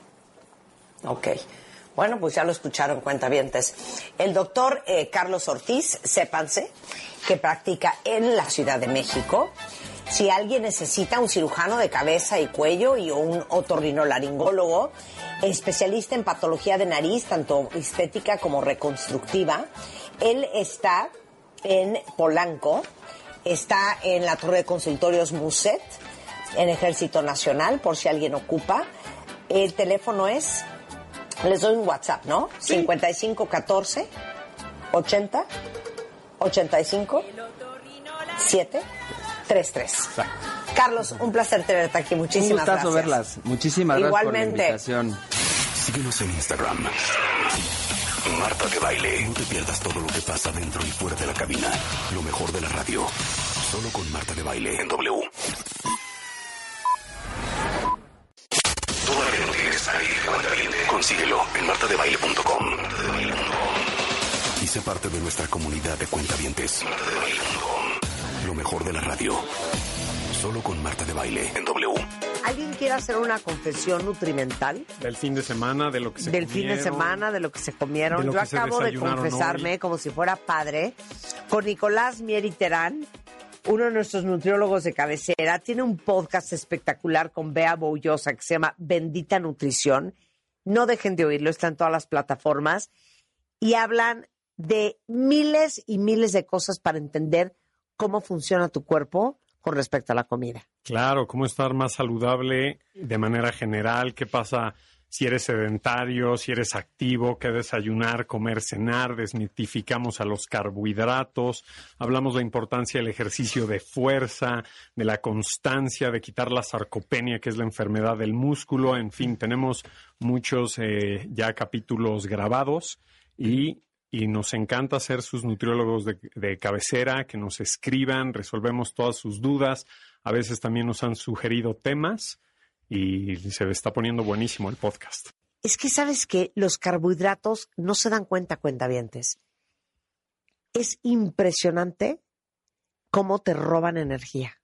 B: Ok. Bueno, pues ya lo escucharon, cuentavientes. El doctor eh, Carlos Ortiz, sépanse, que practica en la Ciudad de México. Si alguien necesita un cirujano de cabeza y cuello y un otorrinolaringólogo, especialista en patología de nariz, tanto estética como reconstructiva, él está en Polanco, está en la Torre de Consultorios Muset, en Ejército Nacional, por si alguien ocupa. El teléfono es, les doy un WhatsApp, ¿no? Sí. cincuenta y cinco catorce ochenta ochenta y cinco siete treinta y tres. Exacto. Carlos, un placer tenerte aquí. Muchísimas gracias.
D: Un gustazo verlas. Muchísimas
B: Igualmente.
D: gracias por la invitación.
A: Síguenos en Instagram. Marta de Baile. No te pierdas todo lo que pasa dentro y fuera de la cabina. Lo mejor de la radio. Solo con Marta de Baile en W. Todavía no tienes ahí, cuentaviente. Consíguelo en marta de baile punto com. Y sé parte de nuestra comunidad de cuentavientes. marta de baile punto com. Lo mejor de la radio. Solo con Marta de Baile en W.
B: ¿Alguien quiere hacer una confesión nutrimental?
I: Del fin de semana, de lo que se
B: Del
I: comieron.
B: fin de semana, de lo que se comieron.
I: Yo
B: Yo
I: se
B: acabo de confesarme
I: hoy.
B: como si fuera padre con Nicolás Mieri Terán, uno de nuestros nutriólogos de cabecera. Tiene un podcast espectacular con Bea Boullosa que se llama Bendita Nutrición. No dejen de oírlo, está en todas las plataformas. Y hablan de miles y miles de cosas para entender cómo funciona tu cuerpo con respecto a la comida.
I: Claro, cómo estar más saludable de manera general, qué pasa si eres sedentario, si eres activo, qué desayunar, comer, cenar, desmitificamos a los carbohidratos, hablamos de la importancia del ejercicio de fuerza, de la constancia, de quitar la sarcopenia, que es la enfermedad del músculo, en fin, tenemos muchos eh, ya capítulos grabados y... Y nos encanta ser sus nutriólogos de, de cabecera, que nos escriban, resolvemos todas sus dudas. A veces también nos han sugerido temas y se está poniendo buenísimo el podcast.
B: Es que, ¿sabes qué? Los carbohidratos no se dan cuenta, cuentavientes. Es impresionante cómo te roban energía.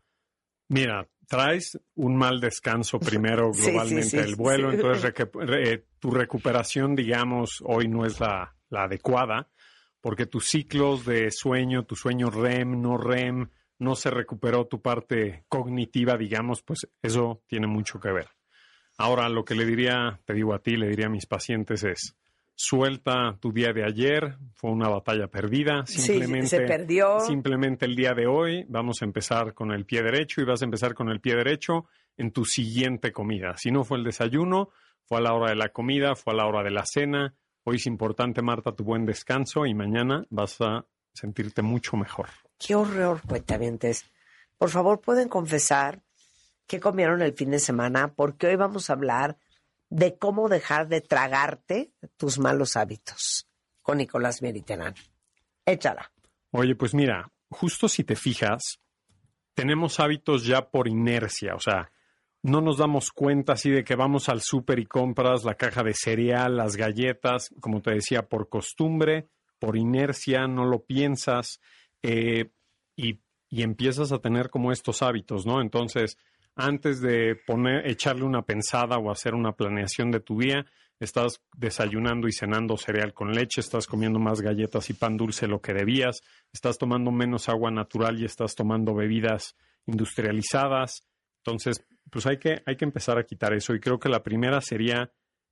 I: Mira, traes un mal descanso primero globalmente
B: sí, sí, sí,
I: el vuelo,
B: sí.
I: entonces recu- re- tu recuperación, digamos, hoy no es la... la adecuada, porque tus ciclos de sueño, tu sueño R E M, no R E M, no se recuperó tu parte cognitiva, digamos, pues eso tiene mucho que ver. Ahora, lo que le diría, te digo a ti, le diría a mis pacientes es, suelta tu día de ayer, fue una batalla perdida, simplemente,
B: sí, se perdió.
I: Simplemente el día de hoy vamos a empezar con el pie derecho y vas a empezar con el pie derecho en tu siguiente comida. Si no fue el desayuno, fue a la hora de la comida, fue a la hora de la cena. Hoy es importante, Marta, tu buen descanso y mañana vas a sentirte mucho mejor.
B: Qué horror, cuentavientes. Por favor, ¿pueden confesar qué comieron el fin de semana? Porque hoy vamos a hablar de cómo dejar de tragarte tus malos hábitos con Nicolás Mieri Terán. Échala.
I: Oye, pues mira, justo si te fijas, tenemos hábitos ya por inercia, o sea, no nos damos cuenta así de que vamos al súper y compras la caja de cereal, las galletas, como te decía, por costumbre, por inercia, no lo piensas eh, y, y empiezas a tener como estos hábitos, ¿no? Entonces, antes de poner, echarle una pensada o hacer una planeación de tu día, estás desayunando y cenando cereal con leche, estás comiendo más galletas y pan dulce de lo que debías, estás tomando menos agua natural y estás tomando bebidas industrializadas. Entonces, pues hay que, hay que empezar a quitar eso. Y creo que la primera sería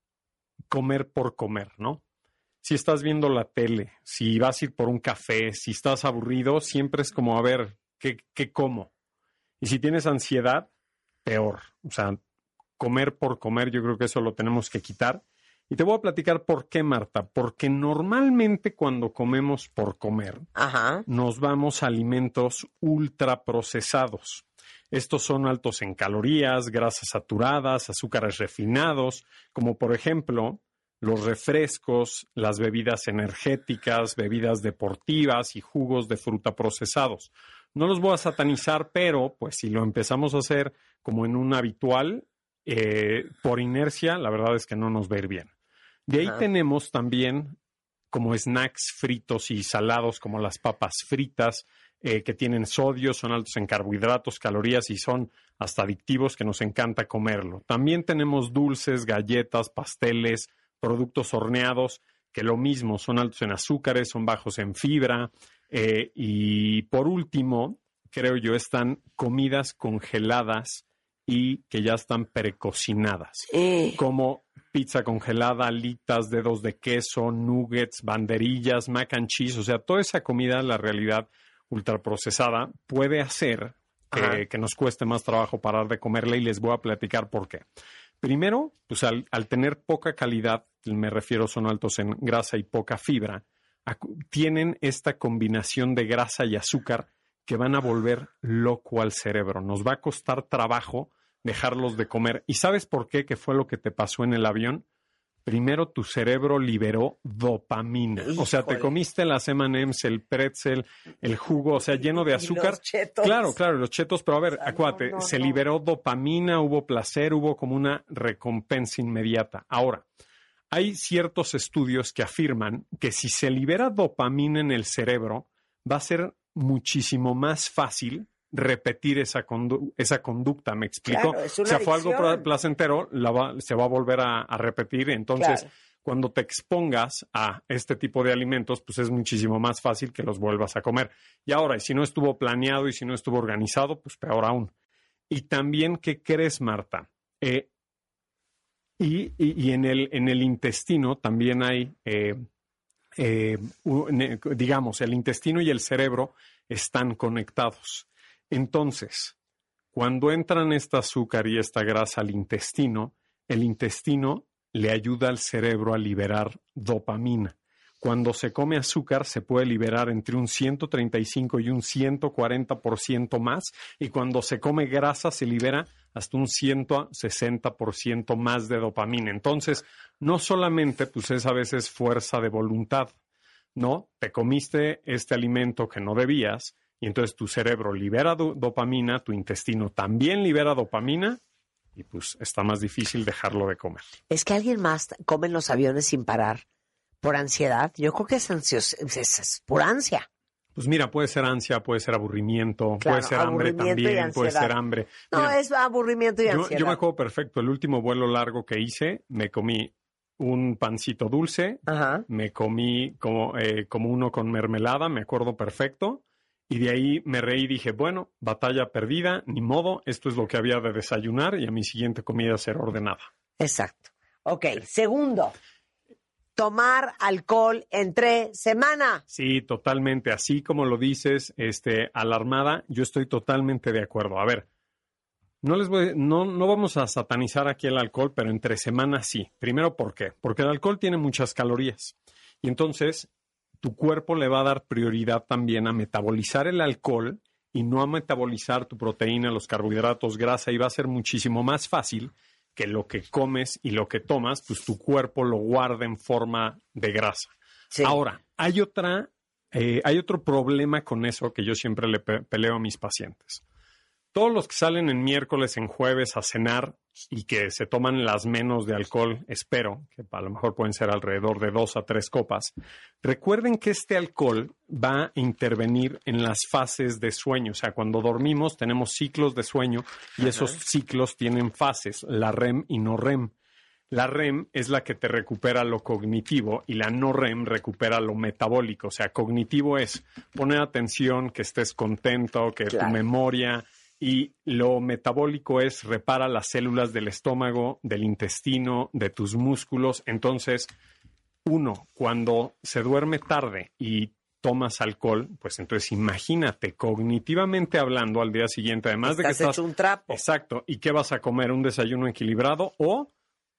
I: comer por comer, ¿no? Si estás viendo la tele, si vas a ir por un café, si estás aburrido, siempre es como, a ver, ¿qué, qué como? Y si tienes ansiedad, peor. O sea, comer por comer, yo creo que eso lo tenemos que quitar. Y te voy a platicar por qué, Marta. Porque normalmente cuando comemos por comer,
B: Ajá.
I: nos vamos a alimentos ultraprocesados. Estos son altos en calorías, grasas saturadas, azúcares refinados, como por ejemplo los refrescos, las bebidas energéticas, bebidas deportivas y jugos de fruta procesados. No los voy a satanizar, pero pues si lo empezamos a hacer como en un habitual, eh, por inercia, la verdad es que no nos va a ir bien. De ahí Ajá. tenemos también como snacks fritos y salados, como las papas fritas, eh, que tienen sodio, son altos en carbohidratos, calorías y son hasta adictivos, que nos encanta comerlo. También tenemos dulces, galletas, pasteles, productos horneados, que lo mismo, son altos en azúcares, son bajos en fibra. Eh, y por último, creo yo, están comidas congeladas y que ya están precocinadas, eh. como pizza congelada, alitas, dedos de queso, nuggets, banderillas, mac and cheese. O sea, toda esa comida, la realidad ultraprocesada, puede hacer que, que nos cueste más trabajo parar de comerla y les voy a platicar por qué. Primero, pues al, al tener poca calidad, me refiero, son altos en grasa y poca fibra, acu- tienen esta combinación de grasa y azúcar que van a volver loco al cerebro. Nos va a costar trabajo dejarlos de comer. ¿Y sabes por qué? ¿Qué fue lo que te pasó en el avión? Primero tu cerebro liberó dopamina. Híjole. O sea, te comiste las eme and eme's, el pretzel, el jugo, o sea, lleno de azúcar.
B: Los chetos.
I: Claro, claro, los chetos, pero a ver,
B: O sea,
I: acuérdate,
B: no, no,
I: se
B: no.
I: liberó dopamina, hubo placer, hubo como una recompensa inmediata. Ahora, hay ciertos estudios que afirman que si se libera dopamina en el cerebro, va a ser muchísimo más fácil repetir esa, condu- esa conducta, ¿me explico?
B: Claro, es una
I: o sea, fue algo
B: adicción.
I: pla- placentero, la va- se va a volver a, a repetir. Entonces,
B: Claro.
I: cuando te expongas a este tipo de alimentos, pues es muchísimo más fácil que los vuelvas a comer. Y ahora, y si no estuvo planeado y si no estuvo organizado, pues peor aún. Y también, ¿qué crees, Marta? Eh, y, y, y en el, en el intestino también hay, eh, eh, un- digamos, el intestino y el cerebro están conectados. Entonces, cuando entran esta azúcar y esta grasa al intestino, el intestino le ayuda al cerebro a liberar dopamina. Cuando se come azúcar se puede liberar entre un ciento treinta y cinco y un ciento cuarenta por ciento más, y cuando se come grasa se libera hasta un ciento sesenta por ciento más de dopamina. Entonces, no solamente pues es a veces fuerza de voluntad, ¿no? Te comiste este alimento que no debías y entonces tu cerebro libera do- dopamina, tu intestino también libera dopamina y pues está más difícil dejarlo de comer.
B: Es que alguien más come en los aviones sin parar por ansiedad. Yo creo que es ansioso, es, es por ansia.
I: Pues mira, puede ser ansia, puede ser aburrimiento,
B: Claro,
I: puede ser hambre
B: aburrimiento y
I: también, puede
B: ansiedad.
I: ser hambre.
B: No,
I: Mira,
B: es aburrimiento y
I: yo,
B: ansiedad.
I: yo me acuerdo perfecto, el último vuelo largo que hice, me comí un pancito dulce,
B: Ajá.
I: me comí como, eh, como uno con mermelada, me acuerdo perfecto, y de ahí me reí y dije, bueno, batalla perdida, ni modo, esto es lo que había de desayunar y a mi siguiente comida ser ordenada.
B: Exacto. Ok, segundo, tomar alcohol entre semana.
I: Sí, totalmente, así como lo dices, este, alarmada, yo estoy totalmente de acuerdo. A ver, no les voy, no, no vamos a satanizar aquí el alcohol, pero entre semanas sí. Primero, ¿por qué? Porque el alcohol tiene muchas calorías. Y entonces, tu cuerpo le va a dar prioridad también a metabolizar el alcohol y no a metabolizar tu proteína, los carbohidratos, grasa, y va a ser muchísimo más fácil que lo que comes y lo que tomas, pues tu cuerpo lo guarda en forma de grasa.
B: Sí.
I: Ahora, hay otra, eh, hay otro problema con eso que yo siempre le pe- peleo a mis pacientes. Todos los que salen en miércoles, en jueves a cenar y que se toman las menos de alcohol, espero, que a lo mejor pueden ser alrededor de dos a tres copas, recuerden que este alcohol va a intervenir en las fases de sueño. O sea, cuando dormimos tenemos ciclos de sueño y esos ciclos tienen fases, la REM y no REM. La REM es la que te recupera lo cognitivo y la no REM recupera lo metabólico. O sea, cognitivo es poner atención, que estés contento, que
B: Claro.
I: tu memoria... Y lo metabólico es repara las células del estómago, del intestino, de tus músculos. Entonces, uno, cuando se duerme tarde y tomas alcohol, pues entonces imagínate, cognitivamente hablando, al día siguiente, además de que
B: Estás
I: estás...
B: hecho un trapo.
I: Exacto. ¿Y qué vas a comer? ¿Un desayuno equilibrado? O,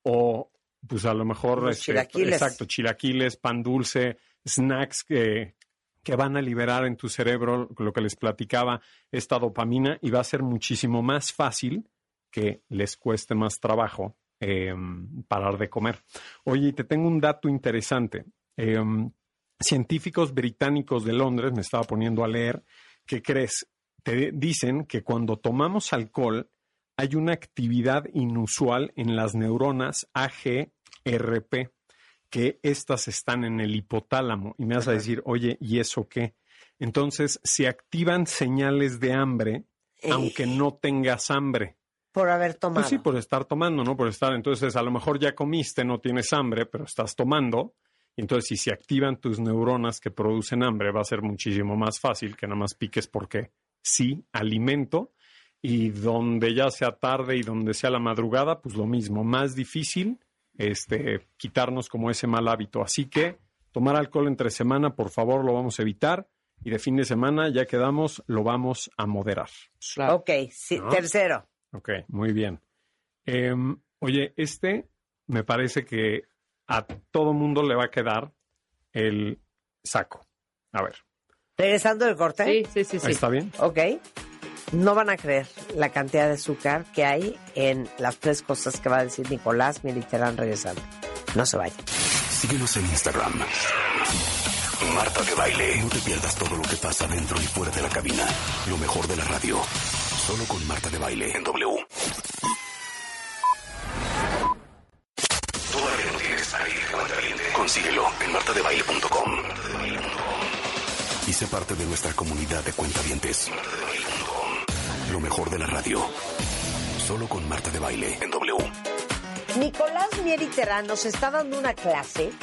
I: o pues a lo mejor...
B: Unos
I: este,
B: chilaquiles.
I: Exacto, chilaquiles, pan dulce, snacks que... que van a liberar en tu cerebro, lo que les platicaba, esta dopamina, y va a ser muchísimo más fácil que les cueste más trabajo eh, parar de comer. Oye, y te tengo un dato interesante. Eh, científicos británicos de Londres, me estaba poniendo a leer, ¿qué crees? Te dicen que cuando tomamos alcohol hay una actividad inusual en las neuronas A G R P, que estas están en el hipotálamo. Y me vas a decir, oye, ¿y eso qué? Entonces, se activan señales de hambre,
B: Eh.
I: aunque no tengas hambre.
B: Por haber tomado.
I: Pues sí, por estar tomando, ¿no? Por estar, entonces, a lo mejor ya comiste, no tienes hambre, pero estás tomando. Y entonces, si se activan tus neuronas que producen hambre, va a ser muchísimo más fácil que nada más piques porque sí, alimento. Y donde ya sea tarde y donde sea la madrugada, pues lo mismo, más difícil este, quitarnos como ese mal hábito. Así que tomar alcohol entre semana, por favor, lo vamos a evitar. y de fin de semana ya quedamos, lo vamos a moderar.
C: Claro.
B: Ok, sí,
I: ¿No?
B: tercero.
I: Ok, muy bien. Eh, oye, este me parece que a todo mundo le va a quedar el saco. A ver.
B: Regresando del corte.
C: Sí, sí, sí, sí.
I: ¿Está bien?
B: Ok. No van a creer la cantidad de azúcar que hay en las tres cosas que va a decir Nicolás Militerán regresando. No se vayan.
A: Síguenos en Instagram. Marta de Baile. No te pierdas todo lo que pasa dentro y fuera de la cabina. Lo mejor de la radio. Solo con Marta de Baile en W. Todavía no tienes aire de cuentaviente. Consíguelo en marta de baile punto com. Y sé parte de nuestra comunidad de cuentavientes. marta de baile punto com. Lo mejor de la radio. Solo con Marta de Baile en W.
B: Nicolás Mieri Terán nos está dando una clase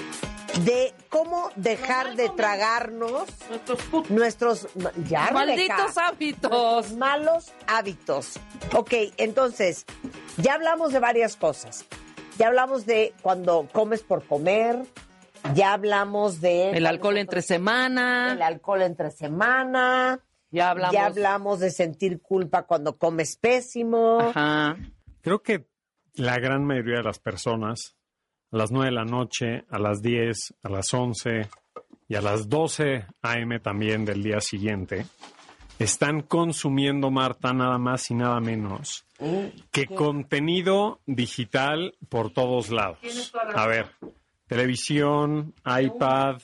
B: de cómo dejar de tragarnos
C: Nuestros
B: nuestros ya,
C: malditos
B: Rebeca,
C: hábitos.
B: malos hábitos. Ok, entonces, ya hablamos de varias cosas. Ya hablamos de cuando comes por comer, ya hablamos de...
C: El alcohol entre semana.
B: El alcohol entre semana.
C: Ya hablamos.
B: Ya hablamos de sentir culpa cuando comes pésimo.
C: Ajá.
I: Creo que la gran mayoría de las personas, a las nueve de la noche, a las diez, a las once y a las doce a eme también del día siguiente, están consumiendo, Marta, nada más y nada menos que contenido digital por todos lados. A ver, televisión, iPad,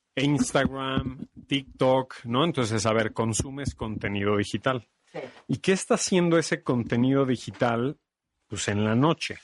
I: Instagram, TikTok, ¿no? Entonces, a ver, consumes contenido digital.
B: Sí.
I: ¿Y qué está haciendo ese contenido digital? Pues en la noche.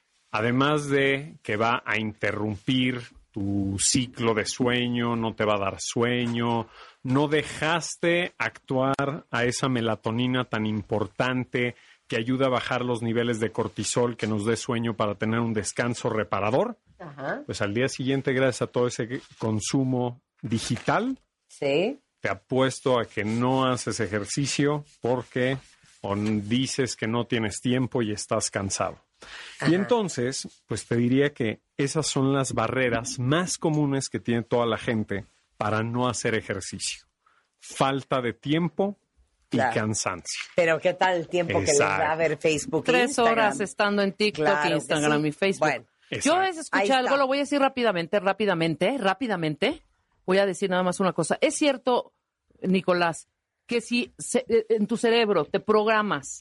I: Además de que va a interrumpir tu ciclo de sueño, no te va a dar sueño, no dejaste actuar a esa melatonina tan importante que ayuda a bajar los niveles de cortisol, que nos dé sueño para tener un descanso reparador.
B: Ajá.
I: Pues al día siguiente, gracias a todo ese consumo digital,
B: Sí.
I: te apuesto a que no haces ejercicio porque o dices que no tienes tiempo y estás cansado.
B: Ajá.
I: Y entonces, pues te diría que esas son las barreras más comunes que tiene toda la gente para no hacer ejercicio. Falta de tiempo y
B: Claro.
I: cansancio.
B: Pero ¿qué tal el tiempo que les da
I: Exacto.
B: a ver Facebook e
C: Tres
B: Instagram?
C: horas estando en TikTok,
B: Claro que
C: Instagram
B: sí.
C: y Facebook.
B: Bueno,
C: Yo
I: Exacto.
C: es
B: Ahí
C: escuchar
B: está.
C: algo, lo voy a decir rápidamente, rápidamente, rápidamente. Voy a decir nada más una cosa. Es cierto, Nicolás, que si se- en tu cerebro te programas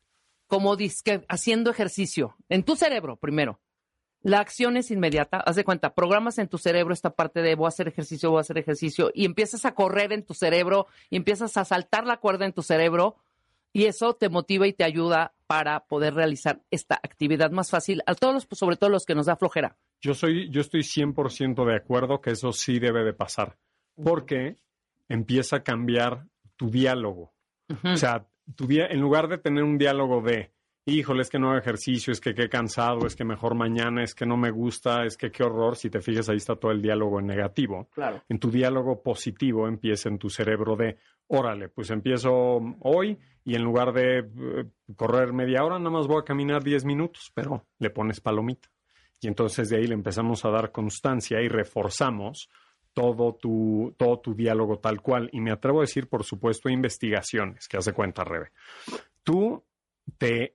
C: como disque haciendo ejercicio, en tu cerebro primero, la acción es inmediata. Haz de cuenta, programas en tu cerebro esta parte de voy a hacer ejercicio, voy a hacer ejercicio, y empiezas a correr en tu cerebro, y empiezas a saltar la cuerda en tu cerebro, y eso te motiva y te ayuda para poder realizar esta actividad más fácil a todos los, sobre todo los que nos da flojera.
I: Yo soy, yo estoy cien por ciento de acuerdo que eso sí debe de pasar, porque empieza a cambiar tu diálogo.
C: Ujú.
I: O sea, tu día, en lugar de tener un diálogo de, híjole, es que no hago ejercicio, es que qué cansado, es que mejor mañana, es que no me gusta, es que qué horror, si te fijas ahí está todo el diálogo en negativo.
C: Claro.
I: En tu diálogo positivo empieza en tu cerebro de, órale, pues empiezo hoy y en lugar de eh, correr media hora, nada más voy a caminar diez minutos, pero le pones palomita. Y entonces de ahí le empezamos a dar constancia y reforzamos todo tu, todo tu diálogo tal cual. Y me atrevo a decir, por supuesto, investigaciones, que hace cuenta, Rebe. Tú te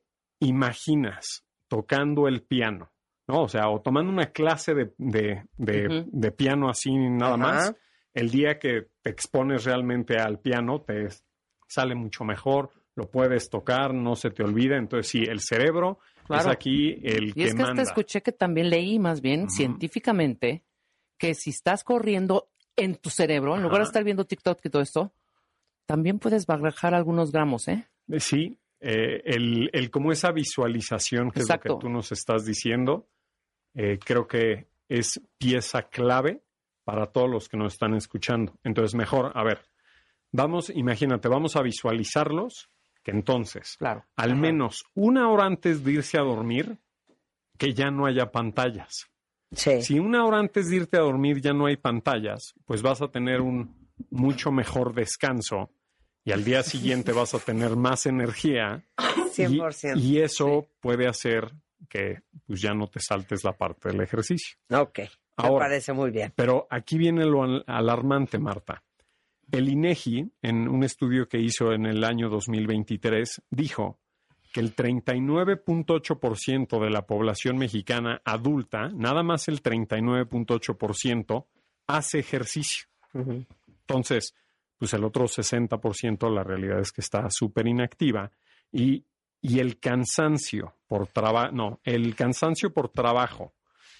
I: imaginas tocando el piano, ¿no? O sea, o tomando una clase de, de, de,
C: Ujú.
I: de piano así nada
B: Ajá.
I: más. El día que te expones realmente al piano, te sale mucho mejor, lo puedes tocar, no se te olvida. Entonces, sí, el cerebro
C: Claro.
I: es aquí el
C: Y
I: que
C: es que
I: manda.
C: hasta escuché que también leí más bien
I: Ujú.
C: científicamente que si estás corriendo en tu cerebro, en lugar de
I: Ajá.
C: estar viendo TikTok y todo esto, también puedes bajar algunos gramos, ¿eh?
I: Eh, Sí, eh, el, el como esa visualización, que
C: Exacto.
I: es lo que tú nos estás diciendo, eh, creo que es pieza clave para todos los que nos están escuchando. Entonces, mejor, a ver, vamos, imagínate, vamos a visualizarlos, que entonces,
C: Claro.
I: al
C: Ajá.
I: menos una hora antes de irse a dormir, que ya no haya pantallas.
B: Sí.
I: Si una hora antes de irte a dormir ya no hay pantallas, pues vas a tener un mucho mejor descanso y al día siguiente vas a tener más energía
B: cien
I: y,
B: por ciento.
I: y eso puede hacer que pues ya no te saltes la parte del ejercicio.
B: Ok, me
I: Ahora,
B: parece muy bien.
I: pero aquí viene lo al- alarmante, Marta. El INEGI, en un estudio que hizo en el año dos mil veintitrés, dijo que el treinta y nueve punto ocho por ciento de la población mexicana adulta, nada más el treinta y nueve punto ocho por ciento, hace ejercicio. Uh-huh. Entonces, pues el otro sesenta por ciento la realidad es que está súper inactiva y, y el cansancio por trabajo, no, el cansancio por trabajo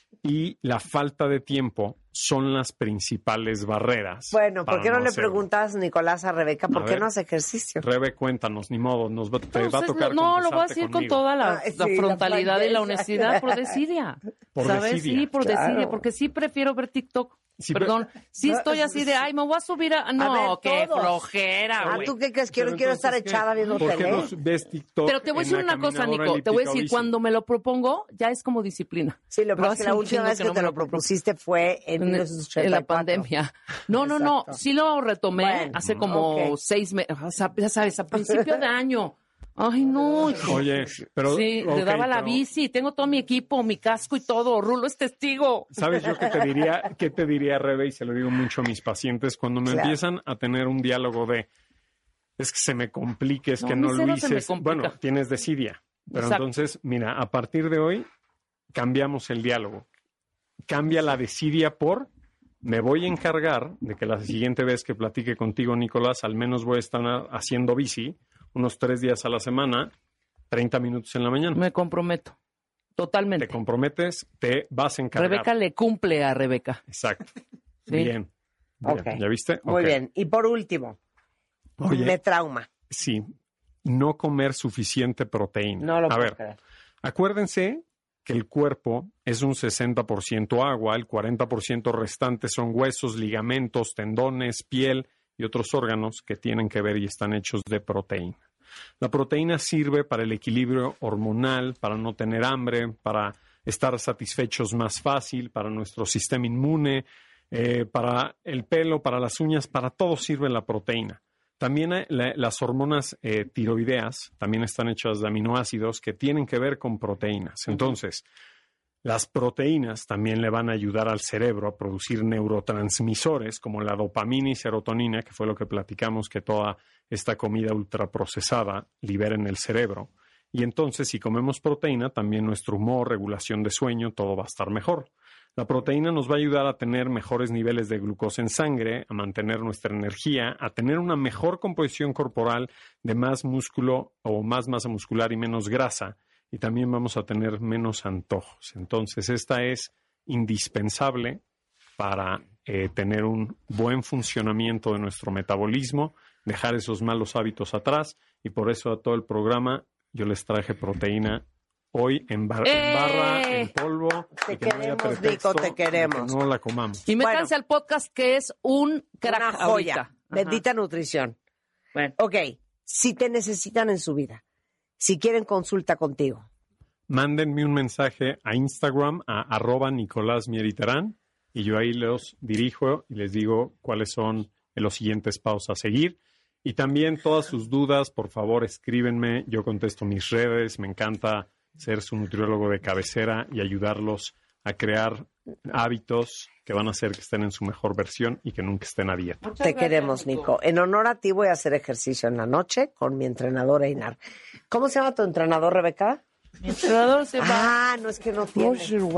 I: y la falta de tiempo son las principales barreras.
B: Bueno, ¿por qué no,
I: no
B: le
I: hacerlo. preguntas,
B: Nicolás, a Rebeca, por
I: A
B: qué
I: ver.
B: no hace ejercicio?
I: Rebe, cuéntanos, ni modo, nos va, te
C: Entonces,
I: va a tocar
C: no, lo voy a
I: confesarte
C: decir con
I: conmigo.
C: toda la,
B: Ay,
C: la
B: sí,
C: frontalidad
B: la
C: y la
B: franqueza.
C: honestidad por desidia.
I: Por
C: ¿Sabes?
I: desidia.
C: Sí, por
B: Claro.
C: desidia, porque sí prefiero ver TikTok.
I: Sí,
C: Perdón, sí
B: No,
C: estoy así de, ay, me voy a subir a... No,
B: ver,
C: qué
B: todos.
C: flojera,
B: Ah,
C: güey.
B: ¿tú qué crees? Quiero,
I: Pero
B: quiero estar
I: entonces, ¿qué?
B: echada viendo
I: ¿Por qué
B: tele.
I: no ves TikTok
C: Pero te voy a decir
I: en la
C: una cosa,
I: caminadora
C: Nico. Te voy a
I: elíptica o
C: decir,
I: bici?
C: cuando me lo propongo, ya es como disciplina.
B: Sí, lo que
C: Pero
B: pasa es que
C: hace
B: la
C: un
B: última
C: chingo
B: vez
C: que
B: que
C: no
B: te
C: me
B: lo
C: lo propongo.
B: propusiste fue en
C: En,
B: mil
C: el-
B: novecientos ochenta y
C: en la
B: cuatro.
C: pandemia. No, no, no.
B: Exacto.
C: Sí lo retomé
B: Bueno,
C: hace como
B: ok.
C: seis meses. O sea, ya sabes, a principio de año. Ay, no, hijo.
I: Oye, pero...
C: Sí,
I: ok,
C: le daba la
I: pero,
C: bici. Tengo todo mi equipo, mi casco y todo. Rulo es testigo.
I: ¿Sabes yo qué te diría? ¿Qué te diría, Rebe? Y se lo digo mucho a mis pacientes. Cuando me
B: Claro.
I: empiezan a tener un diálogo de es que se me complique, es
C: No,
I: que
C: a mí
I: no lo
C: cero se me
I: hice.
C: complica.
I: Bueno, tienes desidia. Pero
C: Exacto.
I: entonces, mira, a partir de hoy cambiamos el diálogo. Cambia la desidia por me voy a encargar de que la siguiente vez que platique contigo, Nicolás, al menos voy a estar haciendo bici unos tres días a la semana, treinta minutos en la mañana.
C: Me comprometo. Totalmente.
I: Te comprometes, te vas a encargar.
C: Rebeca le cumple a Rebeca.
I: Exacto.
C: Sí.
I: Bien. Bien.
B: Ok.
I: ¿Ya viste?
B: Muy
I: Ok.
B: bien. Y por último,
I: Oye,
B: me trauma.
I: sí, no comer suficiente proteína.
B: No lo
I: a
B: puedo
I: ver,
B: creer.
I: acuérdense que el cuerpo es un sesenta por ciento agua, el cuarenta por ciento restante son huesos, ligamentos, tendones, piel y otros órganos que tienen que ver y están hechos de proteína. La proteína sirve para el equilibrio hormonal, para no tener hambre, para estar satisfechos más fácil, para nuestro sistema inmune, eh, para el pelo, para las uñas, para todo sirve la proteína. También hay la- las hormonas eh, tiroideas también están hechas de aminoácidos que tienen que ver con proteínas. Entonces, las proteínas también le van a ayudar al cerebro a producir neurotransmisores como la dopamina y serotonina, que fue lo que platicamos que toda esta comida ultraprocesada libera en el cerebro. Y entonces, si comemos proteína, también nuestro humor, regulación de sueño, todo va a estar mejor. La proteína nos va a ayudar a tener mejores niveles de glucosa en sangre, a mantener nuestra energía, a tener una mejor composición corporal de más músculo o más masa muscular y menos grasa. Y también vamos a tener menos antojos. Entonces, esta es indispensable para eh, tener un buen funcionamiento de nuestro metabolismo, dejar esos malos hábitos atrás. Y por eso a todo el programa yo les traje proteína hoy en, bar- en
C: ¡Eh!
I: barra, en polvo.
B: Te
I: y que no haya
B: queremos,
I: pretexto
B: Nico, te
I: de que
B: queremos.
I: no la comamos.
C: Y métanse
B: Bueno.
C: al podcast que es un crack
B: Una joya.
C: ahorita. Ajá.
B: Bendita nutrición.
C: Bueno.
B: Ok, si te necesitan en su vida, si quieren consulta contigo,
I: Mándenme un mensaje a Instagram, a arroba Nicolás Mieriterán, y yo ahí los dirijo y les digo cuáles son los siguientes pasos a seguir. Y también todas sus dudas, por favor, escríbenme. Yo contesto mis redes. Me encanta ser su nutriólogo de cabecera y ayudarlos a crear hábitos que van a hacer que estén en su mejor versión y que nunca estén a dieta.
C: Muchas
B: te
C: gracias,
B: queremos, Nico. En honor a ti voy a hacer ejercicio en la noche con mi entrenador Einar. ¿Cómo se llama tu entrenador, Rebeca?
C: Mi entrenador se va.
B: Ah, no es que no tiene.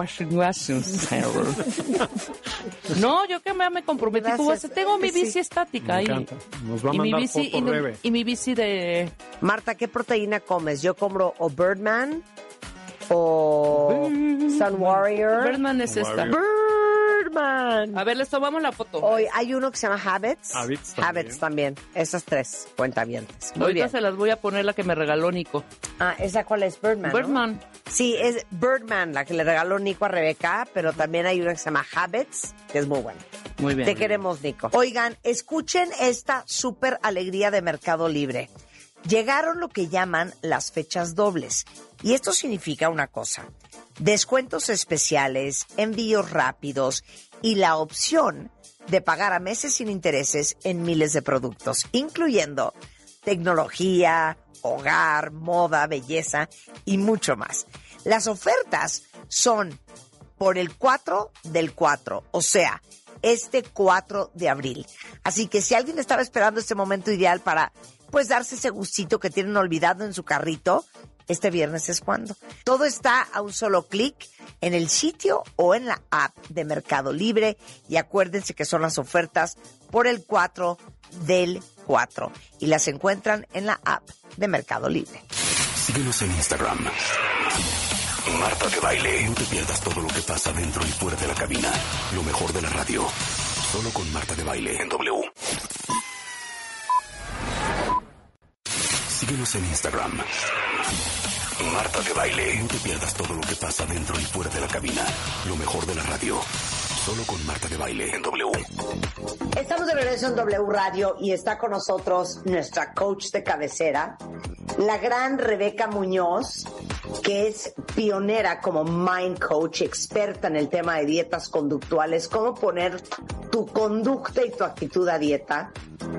C: No, yo que me, me comprometí.
B: Gracias.
C: Tú vas a- tengo mi
B: Sí.
C: bici estática
I: Me
C: ahí.
I: encanta. Nos va a
C: Y mi
I: mandar
C: bici,
I: foto,
C: y, no-
I: Rebe.
C: y mi bici de...
B: Marta, ¿qué proteína comes? Yo compro o Birdman o Sun Warrior.
C: Birdman es esta.
I: Warrior.
B: Birdman.
C: A ver, les tomamos la foto.
B: Hoy hay uno que se llama Habits.
I: Habits también.
B: Habits también. Esas tres cuentavientes. Muy
C: Ahorita
B: bien.
C: se las voy a poner la que me regaló Nico.
B: Ah, ¿esa cuál es? Birdman, ¿no?
C: Birdman.
B: Sí, es Birdman, la que le regaló Nico a Rebeca, pero también hay una que se llama Habits, que es muy buena.
C: Muy bien.
B: Te queremos, Nico. Oigan, escuchen esta súper alegría de Mercado Libre. Llegaron lo que llaman las fechas dobles. Y esto significa una cosa. Descuentos especiales, envíos rápidos y la opción de pagar a meses sin intereses en miles de productos, incluyendo tecnología, hogar, moda, belleza y mucho más. Las ofertas son por el cuatro del cuatro, o sea, este cuatro de abril. Así que si alguien estaba esperando este momento ideal para, pues, darse ese gustito que tienen olvidado en su carrito, este viernes es cuando. Todo está a un solo clic en el sitio o en la app de Mercado Libre. Y acuérdense que son las ofertas por el cuatro del cuatro. Y las encuentran en la app de Mercado Libre.
A: Síguenos en Instagram. Marta de Baile. No te pierdas todo lo que pasa dentro y fuera de la cabina. Lo mejor de la radio. Solo con Marta de Baile en W. Síguenos en Instagram. Marta de Baile. No te pierdas todo lo que pasa dentro y fuera de la cabina. Lo mejor de la radio. Solo con Marta de Baile en W.
B: Estamos de regreso en W Radio y está con nosotros nuestra coach de cabecera, la gran Rebeca Muñoz, que es pionera como Mind Coach, experta en el tema de dietas conductuales, cómo poner tu conducta y tu actitud a dieta.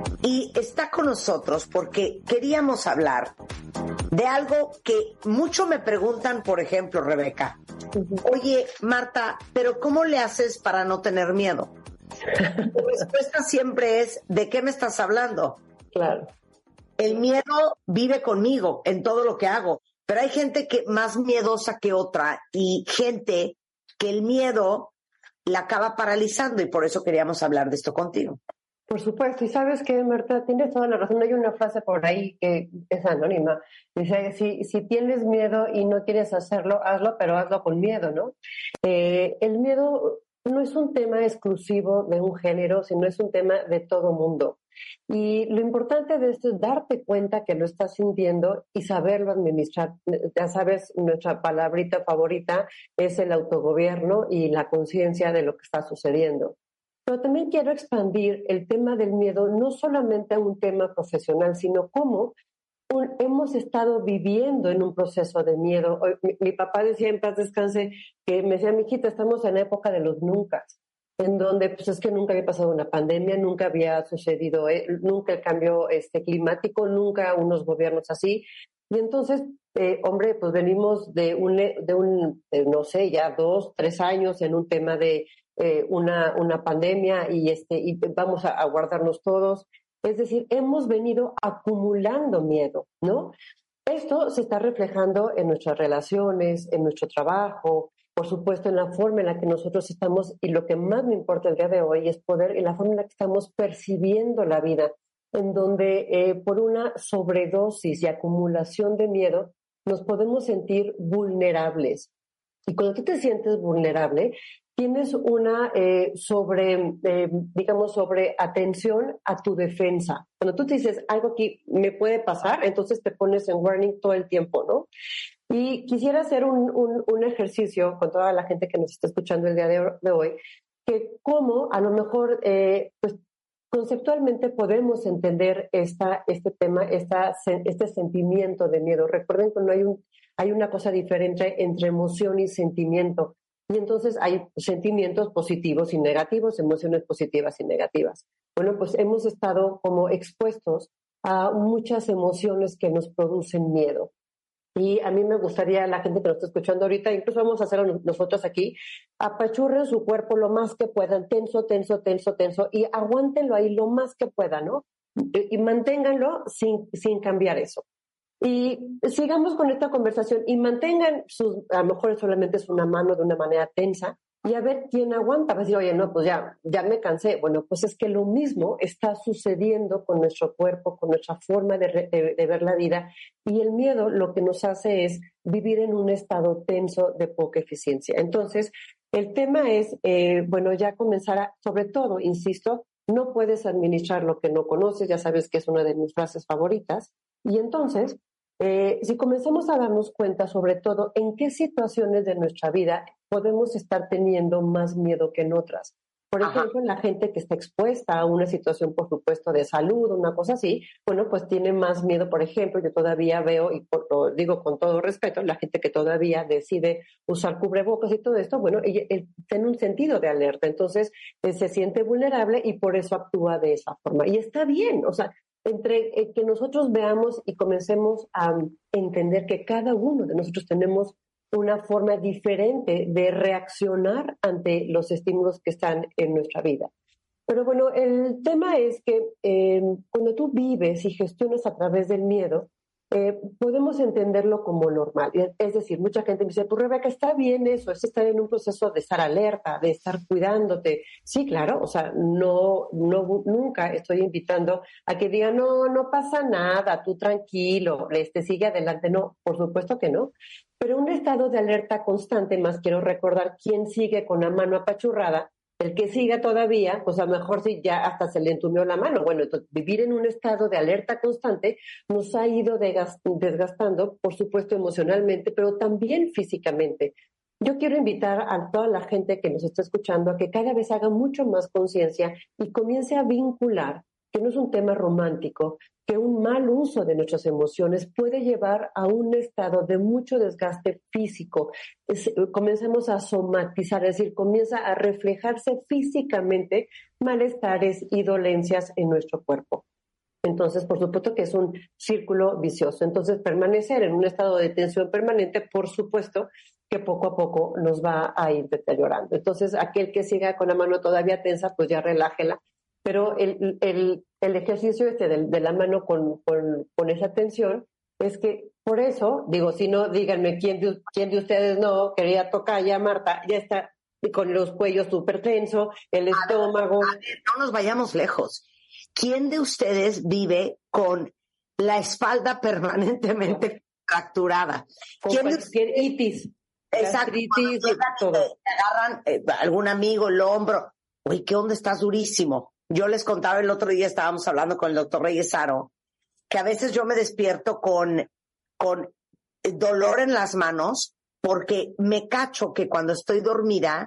B: Y está con nosotros porque queríamos hablar de algo que mucho me preguntan, por ejemplo, Rebeca. Oye, Marta, ¿pero cómo le haces para no tener miedo? La respuesta siempre es, ¿de qué me estás hablando?
J: Claro.
B: El miedo vive conmigo en todo lo que hago, pero hay gente que más miedosa que otra y gente que el miedo la acaba paralizando y por eso queríamos hablar de esto contigo.
J: Por supuesto, y sabes que, Marta, tienes toda la razón. Hay una frase por ahí que es anónima. Dice, si, si tienes miedo y no quieres hacerlo, hazlo, pero hazlo con miedo, ¿no? Eh, el miedo no es un tema exclusivo de un género, sino es un tema de todo mundo. Y lo importante de esto es darte cuenta que lo estás sintiendo y saberlo administrar. Ya sabes, nuestra palabrita favorita es el autogobierno y la conciencia de lo que está sucediendo. Pero también quiero expandir el tema del miedo no solamente a un tema profesional, sino cómo un, hemos estado viviendo en un proceso de miedo. Hoy, mi, mi papá decía, en paz descanse, que me decía, mijita, estamos en la época de los nunca, en donde pues es que nunca había pasado una pandemia, nunca había sucedido, eh, nunca el cambio este, climático, nunca unos gobiernos así. Y entonces, eh, hombre, pues venimos de un, de un de, no sé, ya dos, tres años en un tema de Eh, una, una pandemia y, este, y vamos a, a guardarnos todos. Es decir, hemos venido acumulando miedo, ¿no? Esto se está reflejando en nuestras relaciones, en nuestro trabajo, por supuesto en la forma en la que nosotros estamos, y lo que más me importa el día de hoy es poder, en la forma en la que estamos percibiendo la vida, en donde eh, por una sobredosis y acumulación de miedo nos podemos sentir vulnerables. Y cuando tú te sientes vulnerable, tienes una eh, sobre, eh, digamos, sobre atención a tu defensa. Cuando tú te dices, algo aquí me puede pasar, entonces te pones en warning todo el tiempo, ¿no? Y quisiera hacer un, un, un ejercicio con toda la gente que nos está escuchando el día de, de hoy, que cómo a lo mejor, eh, pues, conceptualmente podemos entender esta, este tema, esta, este sentimiento de miedo. Recuerden que no hay, un, hay una cosa diferente entre emoción y sentimiento. Y entonces hay sentimientos positivos y negativos, emociones positivas y negativas. Bueno, pues hemos estado como expuestos a muchas emociones que nos producen miedo. Y a mí me gustaría, la gente que nos está escuchando ahorita, incluso vamos a hacerlo nosotros aquí, apachurren su cuerpo lo más que puedan, tenso, tenso, tenso, tenso, y aguántenlo ahí lo más que puedan, ¿no? Y, y manténganlo sin, sin cambiar eso. Y sigamos con esta conversación y mantengan sus, a lo mejor solamente es una mano de una manera tensa, y a ver quién aguanta. Va a decir, oye, no, pues ya, ya me cansé. Bueno, pues es que lo mismo está sucediendo con nuestro cuerpo, con nuestra forma de, re, de, de ver la vida, y el miedo lo que nos hace es vivir en un estado tenso de poca eficiencia. Entonces, el tema es, eh, bueno, ya comenzar a, sobre todo, insisto, no puedes administrar lo que no conoces, ya sabes que es una de mis frases favoritas, y entonces, Eh, si comenzamos a darnos cuenta, sobre todo, en qué situaciones de nuestra vida podemos estar teniendo más miedo que en otras. Por ejemplo, en la gente que está expuesta a una situación, por supuesto, de salud, una cosa así, bueno, pues tiene más miedo. Por ejemplo, yo todavía veo, y por, lo digo con todo respeto, la gente que todavía decide usar cubrebocas y todo esto, bueno, ella, ella tiene un sentido de alerta. Entonces, eh, se siente vulnerable y por eso actúa de esa forma. Y está bien, o sea, entre eh, que nosotros veamos y comencemos a um, entender que cada uno de nosotros tenemos una forma diferente de reaccionar ante los estímulos que están en nuestra vida. Pero bueno, el tema es que eh, cuando tú vives y gestionas a través del miedo, eh, podemos entenderlo como normal. Es decir, mucha gente me dice, pues Rebeca, está bien eso, es estar en un proceso de estar alerta, de estar cuidándote. Sí, claro, o sea, no, no, nunca estoy invitando a que digan, no, no pasa nada, tú tranquilo, este, sigue adelante. No, por supuesto que no. Pero un estado de alerta constante, más quiero recordar, quién sigue con la mano apachurrada, el que siga todavía, pues a lo mejor sí ya hasta se le entumió la mano. Bueno, entonces vivir en un estado de alerta constante nos ha ido desgastando, por supuesto, emocionalmente, pero también físicamente. Yo quiero invitar a toda la gente que nos está escuchando a que cada vez haga mucho más conciencia y comience a vincular que no es un tema romántico, que un mal uso de nuestras emociones puede llevar a un estado de mucho desgaste físico. Es, comencemos a somatizar, es decir, comienza a reflejarse físicamente malestares y dolencias en nuestro cuerpo. Entonces, por supuesto que es un círculo vicioso. Entonces, permanecer en un estado de tensión permanente, por supuesto, que poco a poco nos va a ir deteriorando. Entonces, aquel que siga con la mano todavía tensa, pues ya relájela. Pero el, el, el ejercicio este de, de la mano con, con, con esa tensión es que, por eso, digo, si no, díganme, ¿quién de, quién de ustedes no quería tocar ya, Marta? Ya está con los cuellos súper tenso, el estómago.
B: A ver, a ver, no nos vayamos lejos. ¿Quién de ustedes vive con la espalda permanentemente fracturada?
J: Con
B: ¿Quién de
J: cualquier itis?
B: Exacto,
J: gastritis,
B: todo. Te agarran eh, algún amigo el hombro. Oye, ¿qué onda? Estás durísimo. Yo les contaba el otro día, estábamos hablando con el doctor Reyes Aro, que a veces yo me despierto con, con dolor en las manos porque me cacho que cuando estoy dormida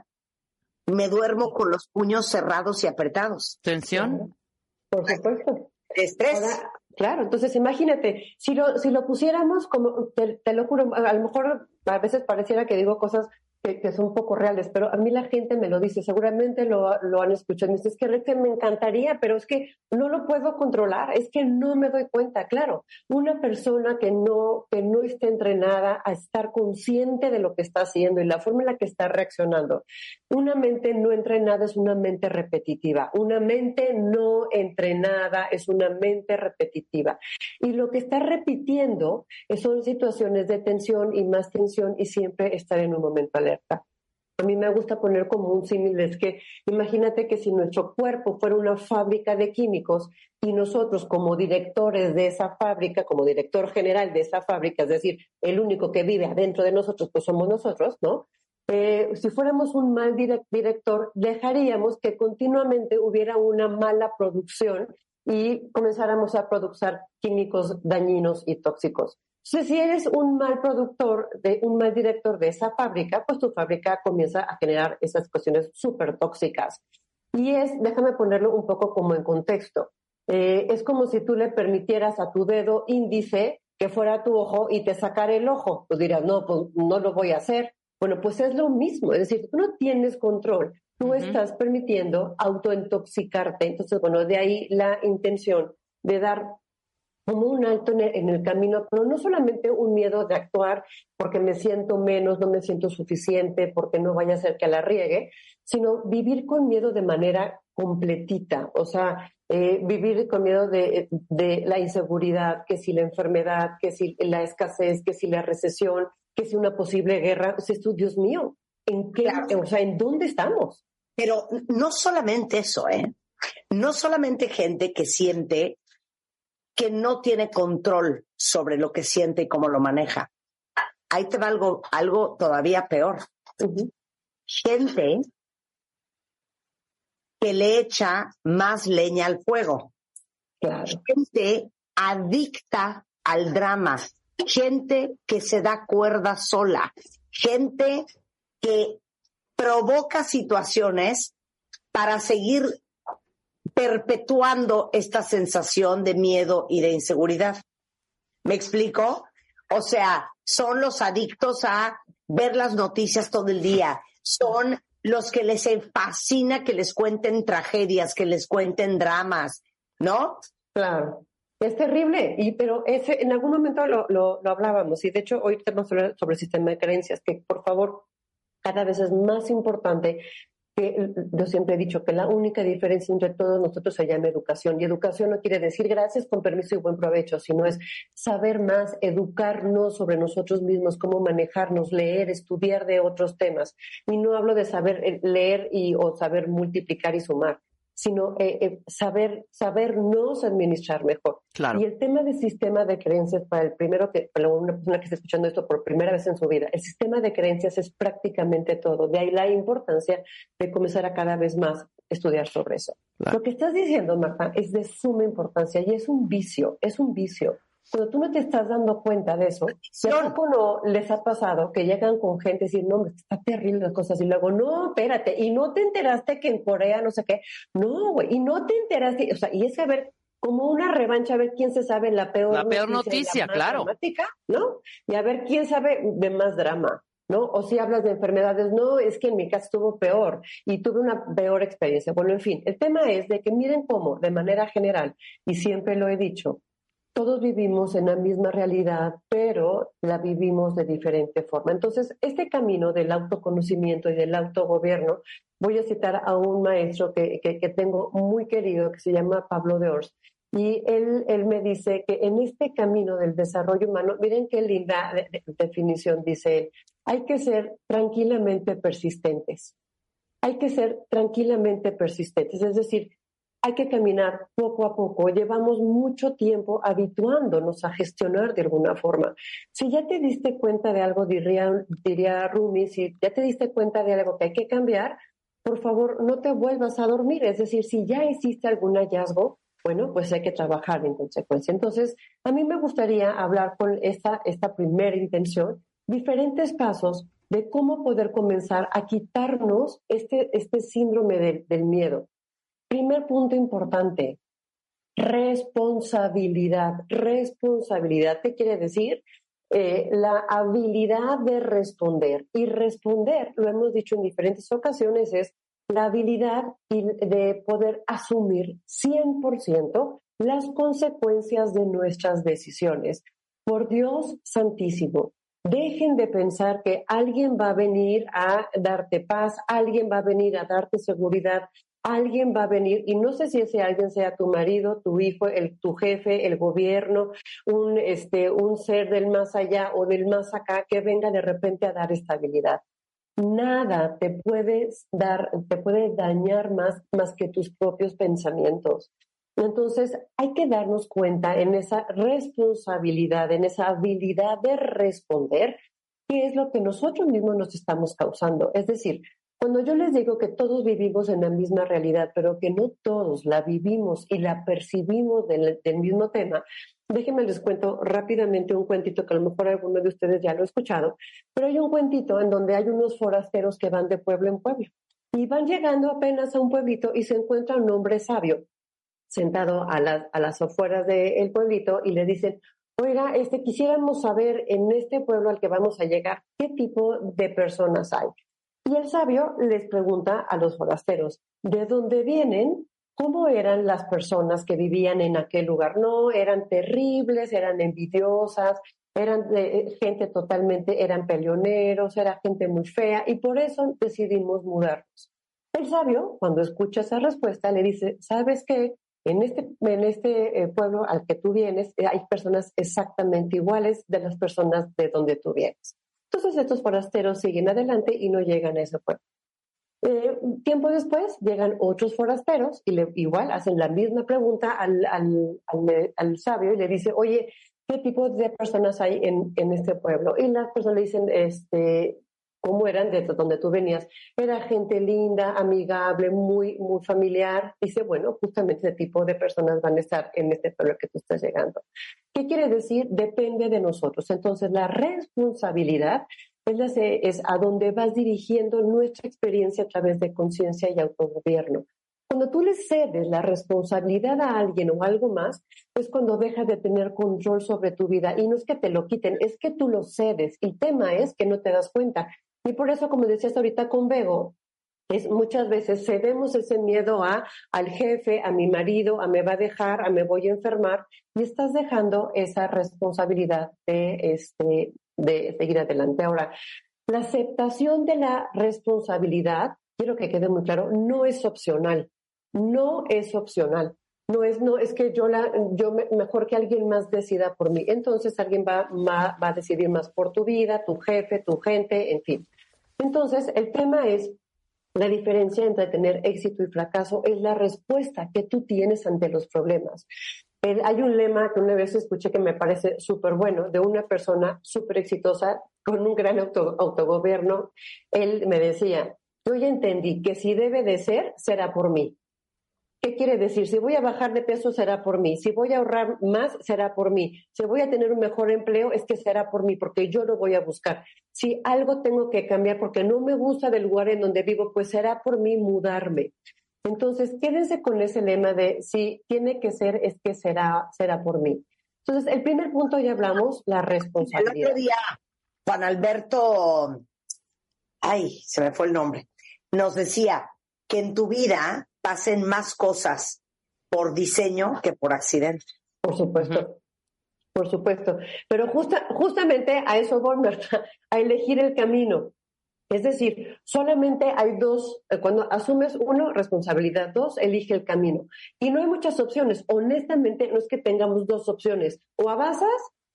B: me duermo con los puños cerrados y apretados.
C: ¿Tensión?
J: Por supuesto.
B: Estrés.
J: Ahora, claro, entonces imagínate, si lo, si lo pusiéramos como, te, te lo juro, a lo mejor a veces pareciera que digo cosas que, que son poco reales, pero a mí la gente me lo dice, seguramente lo, lo han escuchado, me dice, es que Rebeca, me encantaría, pero es que no lo puedo controlar, es que no me doy cuenta. Claro, una persona que no, que no esté entrenada a estar consciente de lo que está haciendo y la forma en la que está reaccionando, una mente no entrenada es una mente repetitiva, una mente no entrenada es una mente repetitiva, y lo que está repitiendo son situaciones de tensión y más tensión y siempre estar en un momento alerta. A mí me gusta poner como un símil, es que imagínate que si nuestro cuerpo fuera una fábrica de químicos y nosotros como directores de esa fábrica, como director general de esa fábrica, es decir, el único que vive adentro de nosotros, pues somos nosotros, ¿no? Eh, si fuéramos un mal direct- director, dejaríamos que continuamente hubiera una mala producción y comenzáramos a producir químicos dañinos y tóxicos. Entonces, si eres un mal productor, de, un mal director de esa fábrica, pues tu fábrica comienza a generar esas cuestiones súper tóxicas. Y es, déjame ponerlo un poco como en contexto, eh, es como si tú le permitieras a tu dedo índice que fuera tu ojo y te sacara el ojo. Pues dirás, no, pues no lo voy a hacer. Bueno, pues es lo mismo, es decir, tú no tienes control, tú uh-huh. estás permitiendo autointoxicarte. Entonces, bueno, de ahí la intención de dar como un alto en el, en el camino, pero no solamente un miedo de actuar porque me siento menos, no me siento suficiente, porque no vaya a ser que la riegue, sino vivir con miedo de manera completita, o sea, eh, vivir con miedo de, de la inseguridad, que si la enfermedad, que si la escasez, que si la recesión, que si una posible guerra. O sea, esto, Dios mío, ¿en qué, claro. o sea, en dónde estamos?
B: Pero no solamente eso, ¿eh? No solamente gente que siente que no tiene control sobre lo que siente y cómo lo maneja. Ahí te va algo, algo todavía peor. Uh-huh. Gente que le echa más leña al fuego. Claro. Gente adicta al drama. Gente que se da cuerda sola. Gente que provoca situaciones para seguir perpetuando esta sensación de miedo y de inseguridad. ¿Me explico? O sea, son los adictos a ver las noticias todo el día. Son los que les fascina que les cuenten tragedias, que les cuenten dramas, ¿no?
J: Claro. Es terrible, y pero ese en algún momento lo, lo, lo hablábamos, y de hecho hoy tenemos que hablar sobre el sistema de creencias, que por favor cada vez es más importante. Que yo siempre he dicho que la única diferencia entre todos nosotros se llama educación, y educación no quiere decir gracias, con permiso y buen provecho, sino es saber más, educarnos sobre nosotros mismos, cómo manejarnos, leer, estudiar de otros temas. Y no hablo de saber leer y, o saber multiplicar y sumar, sino eh, eh, saber sabernos administrar mejor.
D: Claro.
J: Y el tema del sistema de creencias, para el primero que, para una persona que está escuchando esto por primera vez en su vida, el sistema de creencias es prácticamente todo. De ahí la importancia de comenzar a cada vez más estudiar sobre eso. Claro. Lo que estás diciendo, Marta, es de suma importancia y es un vicio, es un vicio. Cuando tú no te estás dando cuenta de eso, ¿a poco no les ha pasado que llegan con gente y dicen, no, está terrible las cosas? Y luego, no, espérate, y no te enteraste que en Corea no sé qué. No, güey, y no te enteraste. O sea, y es a ver, como una revancha, a ver quién se sabe la peor
C: la
J: noticia.
C: peor noticia,
J: la más
C: claro.
J: dramática, ¿no? Y a ver quién sabe de más drama, ¿no? O si hablas de enfermedades, no, es que en mi caso estuvo peor y tuve una peor experiencia. Bueno, en fin, el tema es de que miren cómo, de manera general, y siempre lo he dicho, todos vivimos en la misma realidad, pero la vivimos de diferente forma. Entonces, este camino del autoconocimiento y del autogobierno, voy a citar a un maestro que, que, que tengo muy querido, que se llama Pablo de Ors, y él, él me dice que en este camino del desarrollo humano, miren qué linda de, de, definición dice él, hay que ser tranquilamente persistentes. Hay que ser tranquilamente persistentes, es decir, hay que caminar poco a poco. Llevamos mucho tiempo habituándonos a gestionar de alguna forma. Si ya te diste cuenta de algo, diría, diría Rumi, si ya te diste cuenta de algo que hay que cambiar, por favor, no te vuelvas a dormir. Es decir, si ya hiciste algún hallazgo, bueno, pues hay que trabajar en consecuencia. Entonces, a mí me gustaría hablar con esta, esta primera intención, diferentes pasos de cómo poder comenzar a quitarnos este, este síndrome de, del miedo. Primer punto importante, responsabilidad. Responsabilidad, ¿qué quiere decir? Eh, la habilidad de responder. Y responder, lo hemos dicho en diferentes ocasiones, es la habilidad de poder asumir cien por ciento las consecuencias de nuestras decisiones. Por Dios santísimo, dejen de pensar que alguien va a venir a darte paz, alguien va a venir a darte seguridad, alguien va a venir, y no sé si ese alguien sea tu marido, tu hijo, el, tu jefe, el gobierno, un, este, un ser del más allá o del más acá que venga de repente a dar estabilidad. Nada te puede dar, te puede dañar más, más que tus propios pensamientos. Entonces, hay que darnos cuenta en esa responsabilidad, en esa habilidad de responder, qué es lo que nosotros mismos nos estamos causando. Es decir, cuando yo les digo que todos vivimos en la misma realidad, pero que no todos la vivimos y la percibimos del, del mismo tema, déjenme les cuento rápidamente un cuentito que a lo mejor alguno de ustedes ya lo ha escuchado, pero hay un cuentito en donde hay unos forasteros que van de pueblo en pueblo y van llegando apenas a un pueblito y se encuentra un hombre sabio sentado a las, a las afueras del pueblito y le dicen, oiga, este, quisiéramos saber en este pueblo al que vamos a llegar, ¿qué tipo de personas hay? Y el sabio les pregunta a los forasteros, ¿de dónde vienen? ¿Cómo eran las personas que vivían en aquel lugar? No, eran terribles, eran envidiosas, eran de, gente totalmente, eran peleoneros, era gente muy fea y por eso decidimos mudarnos. El sabio, cuando escucha esa respuesta, le dice, ¿sabes qué? En este, en este eh, pueblo al que tú vienes eh, hay personas exactamente iguales de las personas de donde tú vienes. Entonces estos forasteros siguen adelante y no llegan a ese pueblo. Eh, tiempo después llegan otros forasteros y le, igual hacen la misma pregunta al, al, al, al sabio y le dice, oye, ¿qué tipo de personas hay en, en este pueblo? Y las personas le dicen, este, ¿cómo eran de donde tú venías? Era gente linda, amigable, muy, muy familiar. Dice, bueno, justamente ese tipo de personas van a estar en este pueblo al que tú estás llegando. ¿Qué quiere decir? Depende de nosotros. Entonces, la responsabilidad es, la, es a donde vas dirigiendo nuestra experiencia a través de conciencia y autogobierno. Cuando tú le cedes la responsabilidad a alguien o algo más, es cuando dejas de tener control sobre tu vida. Y no es que te lo quiten, es que tú lo cedes. El tema es que no te das cuenta. Y por eso, como decías ahorita con Bego, es muchas veces cedemos ese miedo a al jefe, a mi marido, a me va a dejar, a me voy a enfermar, y estás dejando esa responsabilidad de, este, de seguir adelante. Ahora, la aceptación de la responsabilidad, quiero que quede muy claro, no es opcional, no es opcional. No es, no, es que yo, la, yo me, mejor que alguien más decida por mí. Entonces alguien va, va, va a decidir más por tu vida, tu jefe, tu gente, en fin. Entonces el tema es, la diferencia entre tener éxito y fracaso es la respuesta que tú tienes ante los problemas. El, hay un lema que una vez escuché que me parece súper bueno, de una persona súper exitosa con un gran auto, autogobierno. Él me decía, yo ya entendí que si debe de ser, será por mí. ¿Qué quiere decir? Si voy a bajar de peso, será por mí. Si voy a ahorrar más, será por mí. Si voy a tener un mejor empleo, es que será por mí, porque yo lo voy a buscar. Si algo tengo que cambiar porque no me gusta del lugar en donde vivo, pues será por mí mudarme. Entonces, quédense con ese lema de si tiene que ser, es que será, será por mí. Entonces, el primer punto ya hablamos, la responsabilidad.
B: El otro día, Juan Alberto, ay, se me fue el nombre, nos decía que en tu vida pasen más cosas por diseño que por accidente.
J: Por supuesto, uh-huh. por supuesto. Pero justa, justamente a eso voy, Marta, a elegir el camino. Es decir, solamente hay dos, cuando asumes uno, responsabilidad, dos, elige el camino. Y no hay muchas opciones. Honestamente, no es que tengamos dos opciones. O avanzas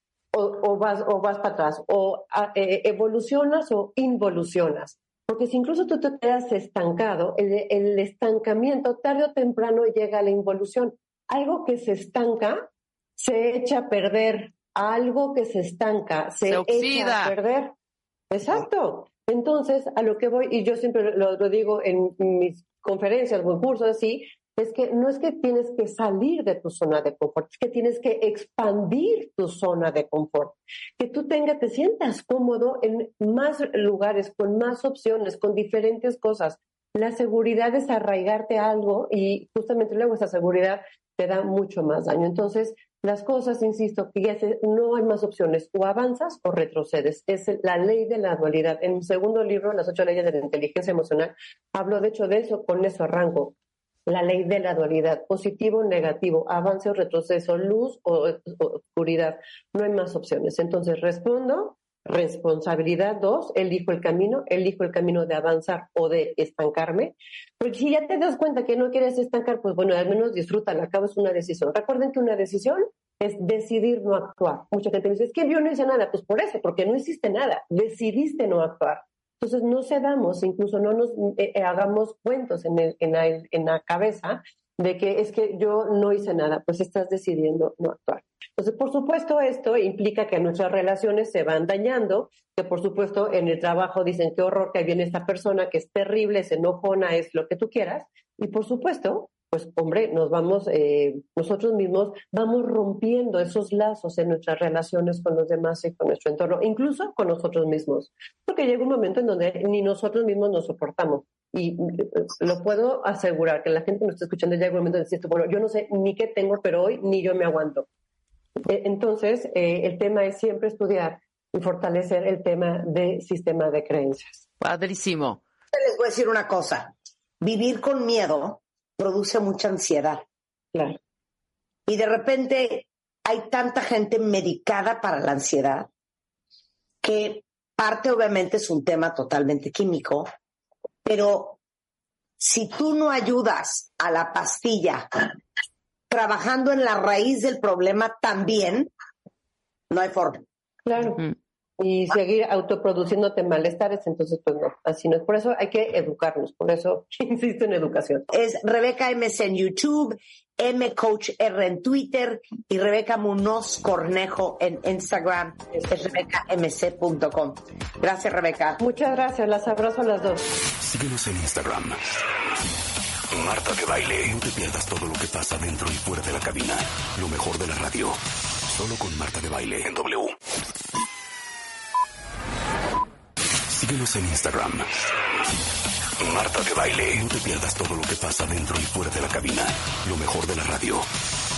J: o, o, vas, o vas para atrás. O a, eh, evolucionas o involucionas. Porque si incluso tú te quedas estancado, el, el estancamiento tarde o temprano llega a la involución. Algo que se estanca se echa a perder. Algo que se estanca se, se echa a perder. Exacto. Entonces, a lo que voy, y yo siempre lo, lo digo en mis conferencias o en cursos así, es que no es que tienes que salir de tu zona de confort, es que tienes que expandir tu zona de confort. Que tú tengas, te sientas cómodo en más lugares, con más opciones, con diferentes cosas. La seguridad es arraigarte a algo y justamente luego esa seguridad te da mucho más daño. Entonces, las cosas, insisto, que ya se, no hay más opciones, o avanzas o retrocedes. Es la ley de la dualidad. En mi segundo libro, Las ocho leyes de la inteligencia emocional, hablo de hecho de eso, con eso arranco. La ley de la dualidad, positivo, negativo, avance o retroceso, luz o, o oscuridad. No hay más opciones. Entonces respondo, responsabilidad, dos, elijo el camino, elijo el camino de avanzar o de estancarme. Porque si ya te das cuenta que no quieres estancar, pues bueno, al menos disfrútala, acabo es una decisión. Recuerden que una decisión es decidir no actuar. Mucha gente me dice, es que yo no hice nada. Pues por eso, porque no hiciste nada, decidiste no actuar. Entonces no cedamos, incluso no nos eh, hagamos cuentos en, el, en, la, en la cabeza de que es que yo no hice nada, pues estás decidiendo no actuar. Entonces, por supuesto, esto implica que nuestras relaciones se van dañando, que por supuesto en el trabajo dicen qué horror que viene esta persona que es terrible, es enojona, es lo que tú quieras, y por supuesto, pues hombre, nos vamos, eh, nosotros mismos vamos rompiendo esos lazos en nuestras relaciones con los demás y con nuestro entorno, incluso con nosotros mismos, porque llega un momento en donde ni nosotros mismos nos soportamos. Y lo puedo asegurar, que la gente que nos está escuchando llega un momento en decir, bueno, yo no sé ni qué tengo, pero hoy ni yo me aguanto. Entonces, eh, el tema es siempre estudiar y fortalecer el tema de sistema de creencias.
C: Padrísimo.
B: Les voy a decir una cosa. Vivir con miedo produce mucha ansiedad.
J: Claro.
B: Y de repente hay tanta gente medicada para la ansiedad que parte obviamente es un tema totalmente químico, pero si tú no ayudas a la pastilla trabajando en la raíz del problema también, no hay forma.
J: Claro. Mm. Y seguir autoproduciéndote malestares, entonces pues no, así no es. Por eso hay que educarnos, por eso insisto en educación.
B: Es Rebeca M C en YouTube, M Coach R en Twitter y Rebeca Munoz Cornejo en Instagram. Es rebeca m c punto com. Gracias, Rebeca.
J: Muchas gracias, las abrazo a las dos.
A: Síguenos en Instagram. Marta de Baile. No te pierdas todo lo que pasa dentro y fuera de la cabina. Lo mejor de la radio. Solo con Marta de Baile en W. Síguenos en Instagram. Marta de Baile. No te pierdas todo lo que pasa dentro y fuera de la cabina. Lo mejor de la radio.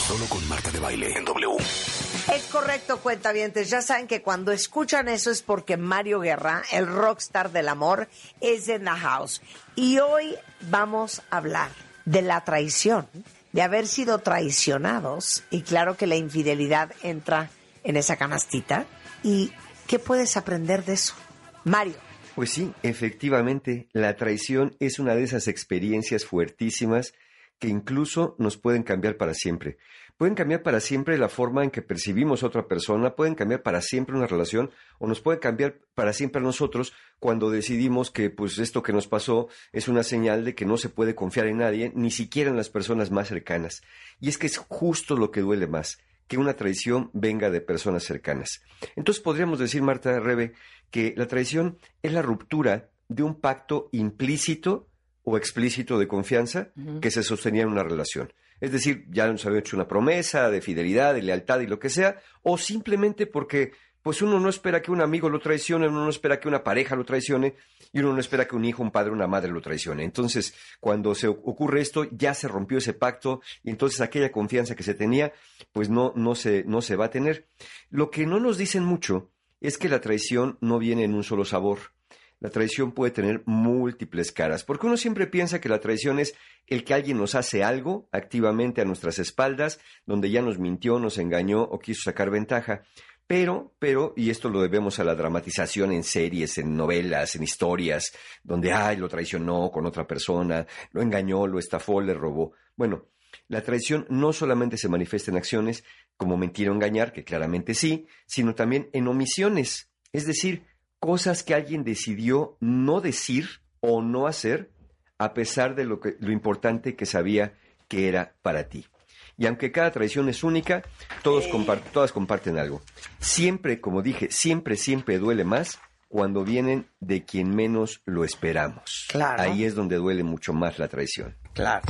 A: Solo con Marta de Baile en W.
B: Es correcto, cuentavientes. Ya saben que cuando escuchan eso es porque Mario Guerra, el rockstar del amor, es en la house. Y hoy vamos a hablar de la traición, de haber sido traicionados. Y claro que la infidelidad entra en esa canastita. ¿Y qué puedes aprender de eso? Mario.
K: Pues sí, efectivamente, la traición es una de esas experiencias fuertísimas que incluso nos pueden cambiar para siempre. Pueden cambiar para siempre la forma en que percibimos a otra persona, pueden cambiar para siempre una relación, o nos pueden cambiar para siempre a nosotros cuando decidimos que pues esto que nos pasó es una señal de que no se puede confiar en nadie, ni siquiera en las personas más cercanas. Y es que es justo lo que duele más, que una traición venga de personas cercanas. Entonces podríamos decir, Marta, Rebe, que la traición es la ruptura de un pacto implícito o explícito de confianza uh-huh. que se sostenía en una relación. Es decir, ya nos había hecho una promesa de fidelidad, de lealtad y lo que sea, o simplemente porque pues uno no espera que un amigo lo traicione, uno no espera que una pareja lo traicione, y uno no espera que un hijo, un padre, una madre lo traicione. Entonces, cuando se ocurre esto, ya se rompió ese pacto, y entonces aquella confianza que se tenía, pues no, no se, no se va a tener. Lo que no nos dicen mucho es que la traición no viene en un solo sabor. La traición puede tener múltiples caras, porque uno siempre piensa que la traición es el que alguien nos hace algo activamente a nuestras espaldas, donde ya nos mintió, nos engañó o quiso sacar ventaja. Pero, pero, y esto lo debemos a la dramatización en series, en novelas, en historias, donde, ay, lo traicionó con otra persona, lo engañó, lo estafó, le robó. Bueno, la traición no solamente se manifiesta en acciones como mentir o engañar, que claramente sí, sino también en omisiones, es decir, cosas que alguien decidió no decir o no hacer a pesar de lo, que, lo importante que sabía que era para ti. Y aunque cada traición es única, todos compart- todas comparten algo. Siempre, como dije, siempre, siempre duele más cuando vienen de quien menos lo esperamos.
B: Claro.
K: Ahí es donde duele mucho más la traición.
B: Claro.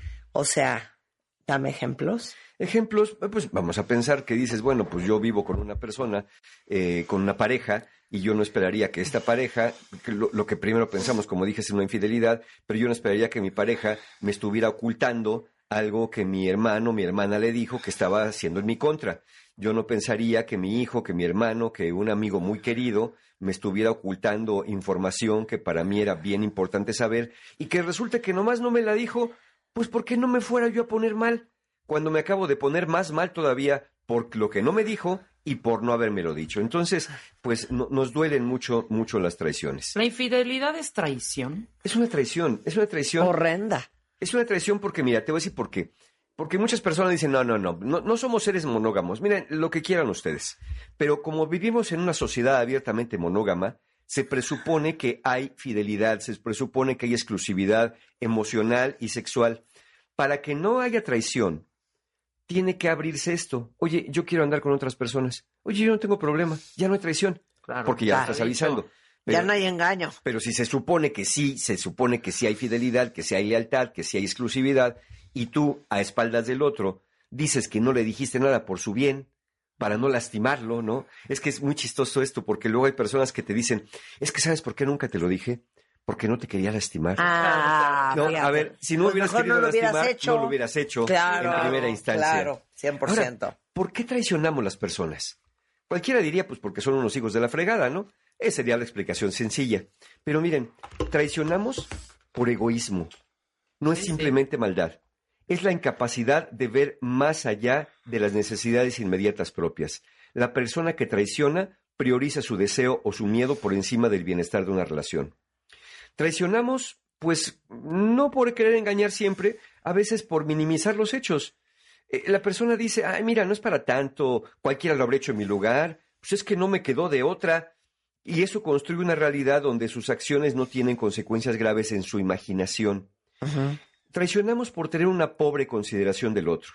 B: O sea, dame ejemplos.
K: Ejemplos, pues vamos a pensar que dices, bueno, pues yo vivo con una persona, eh, con una pareja, y yo no esperaría que esta pareja, que lo, lo que primero pensamos, como dije, es una infidelidad, pero yo no esperaría que mi pareja me estuviera ocultando algo que mi hermano, mi hermana le dijo que estaba haciendo en mi contra. Yo no pensaría que mi hijo, que mi hermano, que un amigo muy querido me estuviera ocultando información que para mí era bien importante saber y que resulta que nomás no me la dijo, pues porque no me fuera yo a poner mal, cuando me acabo de poner más mal todavía por lo que no me dijo y por no habérmelo dicho. Entonces, pues no, nos duelen mucho, mucho las traiciones.
C: ¿La infidelidad es traición?
K: Es una traición, es una traición.
B: Horrenda.
K: Es una traición porque, mira, te voy a decir por qué. Porque muchas personas dicen, no, no, no, no, no somos seres monógamos. Miren, lo que quieran ustedes. Pero como vivimos en una sociedad abiertamente monógama, se presupone que hay fidelidad, se presupone que hay exclusividad emocional y sexual. Para que no haya traición, tiene que abrirse esto. Oye, yo quiero andar con otras personas. Oye, yo no tengo problema, ya no hay traición. Claro, porque ya claro, estás avisando.
B: Pero, ya no hay engaño.
K: Pero si se supone que sí, se supone que sí hay fidelidad, que sí hay lealtad, que sí hay exclusividad, y tú, a espaldas del otro, dices que no le dijiste nada por su bien, para no lastimarlo, ¿no? Es que es muy chistoso esto, porque luego hay personas que te dicen, es que ¿sabes por qué nunca te lo dije? Porque no te quería lastimar.
B: Ah,
K: no, a ver, si no pues hubieras querido no lo hubieras lastimar,
B: hecho.
K: no lo hubieras hecho
B: claro,
K: en primera instancia.
B: Claro, cien por ciento.
K: Ahora, ¿por qué traicionamos las personas? Cualquiera diría, pues porque son unos hijos de la fregada, ¿no? Esa sería la explicación sencilla. Pero miren, traicionamos por egoísmo. No es sí, simplemente sí. maldad. Es la incapacidad de ver más allá de las necesidades inmediatas propias. La persona que traiciona prioriza su deseo o su miedo por encima del bienestar de una relación. Traicionamos, pues, no por querer engañar siempre, a veces por minimizar los hechos. Eh, la persona dice, ay, mira, no es para tanto, cualquiera lo habrá hecho en mi lugar, pues es que no me quedó de otra. Y eso construye una realidad donde sus acciones no tienen consecuencias graves en su imaginación. Uh-huh. Traicionamos por tener una pobre consideración del otro.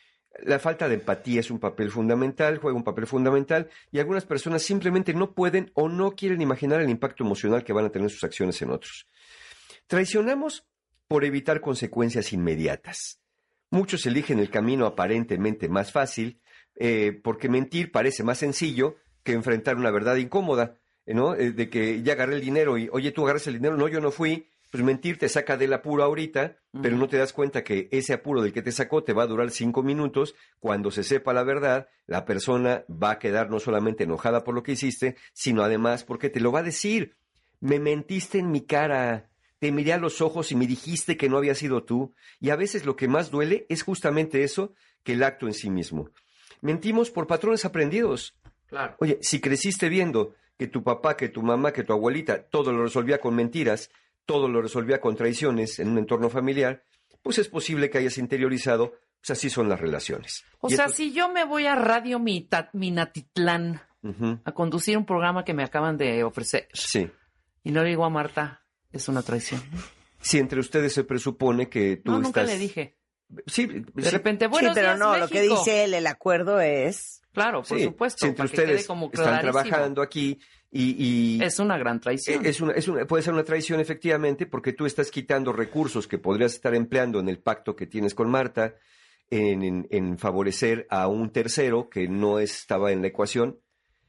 K: La falta de empatía es un papel fundamental, juega un papel fundamental, y algunas personas simplemente no pueden o no quieren imaginar el impacto emocional que van a tener sus acciones en otros. Traicionamos por evitar consecuencias inmediatas. Muchos eligen el camino aparentemente más fácil, eh, porque mentir parece más sencillo que enfrentar una verdad incómoda, ¿no? Eh, de que ya agarré el dinero y, oye, tú agarras el dinero, no, yo no fui, pues mentir te saca del apuro ahorita, uh-huh. pero no te das cuenta que ese apuro del que te sacó te va a durar cinco minutos. Cuando se sepa la verdad, la persona va a quedar no solamente enojada por lo que hiciste, sino además porque te lo va a decir. Me mentiste en mi cara, te miré a los ojos y me dijiste que no había sido tú. Y a veces lo que más duele es justamente eso, que el acto en sí mismo. Mentimos por patrones aprendidos.
C: Claro.
K: Oye, si creciste viendo que tu papá, que tu mamá, que tu abuelita, todo lo resolvía con mentiras, todo lo resolvía con traiciones en un entorno familiar, pues es posible que hayas interiorizado, pues así son las relaciones.
C: O
K: y
C: sea,
K: esto...
C: si yo me voy a Radio Mita- Minatitlán uh-huh. a conducir un programa que me acaban de ofrecer,
K: sí.
C: y no le digo a Marta, es una traición.
K: Si entre ustedes se presupone que tú
C: no,
K: estás...
C: nunca le dije.
K: Sí,
C: de
K: sí.
C: repente, bueno,
B: sí, pero no, México. Lo que dice él, el acuerdo es...
C: Claro, por
K: sí,
C: supuesto.
K: Si entre ustedes
C: como
K: están trabajando aquí y, y...
C: Es una gran traición.
K: Es una, es una, puede ser una traición, efectivamente, porque tú estás quitando recursos que podrías estar empleando en el pacto que tienes con Marta en, en, en favorecer a un tercero que no estaba en la ecuación.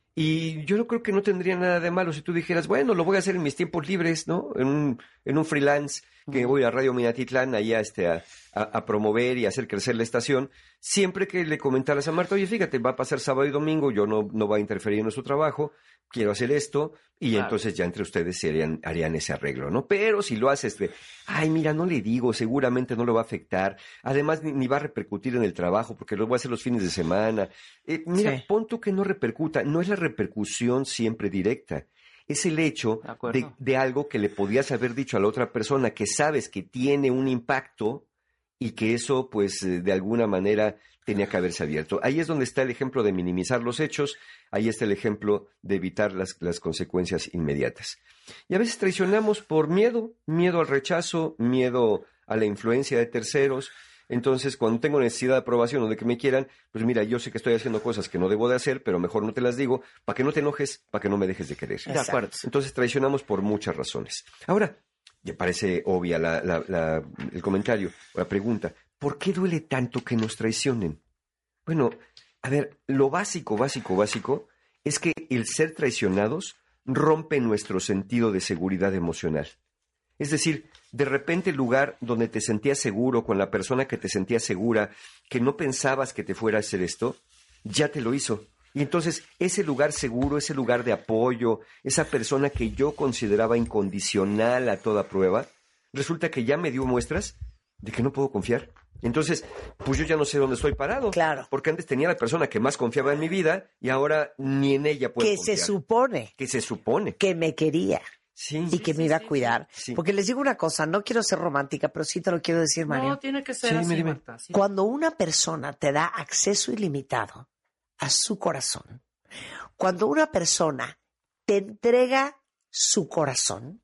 K: Y yo no creo que no tendría nada de malo si tú dijeras, bueno, lo voy a hacer en mis tiempos libres, ¿no? En un, en un freelance que voy a Radio Minatitlán allá este, a, a, a promover y hacer crecer la estación. Siempre que le comentaras a Marta, oye, fíjate, va a pasar sábado y domingo, yo no, no va a interferir en nuestro trabajo, quiero hacer esto, y claro. entonces ya entre ustedes se harían, harían ese arreglo, ¿no? Pero si lo haces de, ay, mira, no le digo, seguramente no lo va a afectar, además ni, ni va a repercutir en el trabajo, porque lo voy a hacer los fines de semana. Eh, mira, sí. pon tú que no repercuta, no es la repercusión siempre directa, es el hecho de, de, de algo que le podías haber dicho a la otra persona, que sabes que tiene un impacto y que eso, pues, de alguna manera tenía que haberse abierto. Ahí es donde está el ejemplo de minimizar los hechos, ahí está el ejemplo de evitar las, las consecuencias inmediatas. Y a veces traicionamos por miedo, miedo al rechazo, miedo a la influencia de terceros. Entonces, cuando tengo necesidad de aprobación o de que me quieran, pues mira, yo sé que estoy haciendo cosas que no debo de hacer, pero mejor no te las digo, para que no te enojes, para que no me dejes de querer.
C: De acuerdo.
K: Entonces, traicionamos por muchas razones. Ahora, ya parece obvia la, la, la, el comentario o la pregunta, ¿por qué duele tanto que nos traicionen? Bueno, a ver, lo básico, básico, básico es que el ser traicionados rompe nuestro sentido de seguridad emocional. Es decir, de repente el lugar donde te sentías seguro, con la persona que te sentías segura, que no pensabas que te fuera a hacer esto, ya te lo hizo. Y entonces ese lugar seguro, ese lugar de apoyo, esa persona que yo consideraba incondicional a toda prueba, resulta que ya me dio muestras de que no puedo confiar. Entonces, pues yo ya no sé dónde estoy parado.
B: Claro.
K: Porque antes tenía la persona que más confiaba en mi vida y ahora ni en ella puedo
B: que
K: confiar.
B: se supone.
K: Que se supone.
B: Que me quería.
K: Sí.
B: Y que
C: sí,
B: me iba
C: sí,
B: a cuidar.
K: sí.
B: Porque les digo una cosa, no quiero ser romántica, pero sí te lo quiero decir, Mario.
C: No, tiene que ser
K: Sí,
C: así,
K: dime, dime.
C: Marta. Sí.
B: Cuando una persona te da acceso ilimitado a su corazón, cuando una persona te entrega su corazón,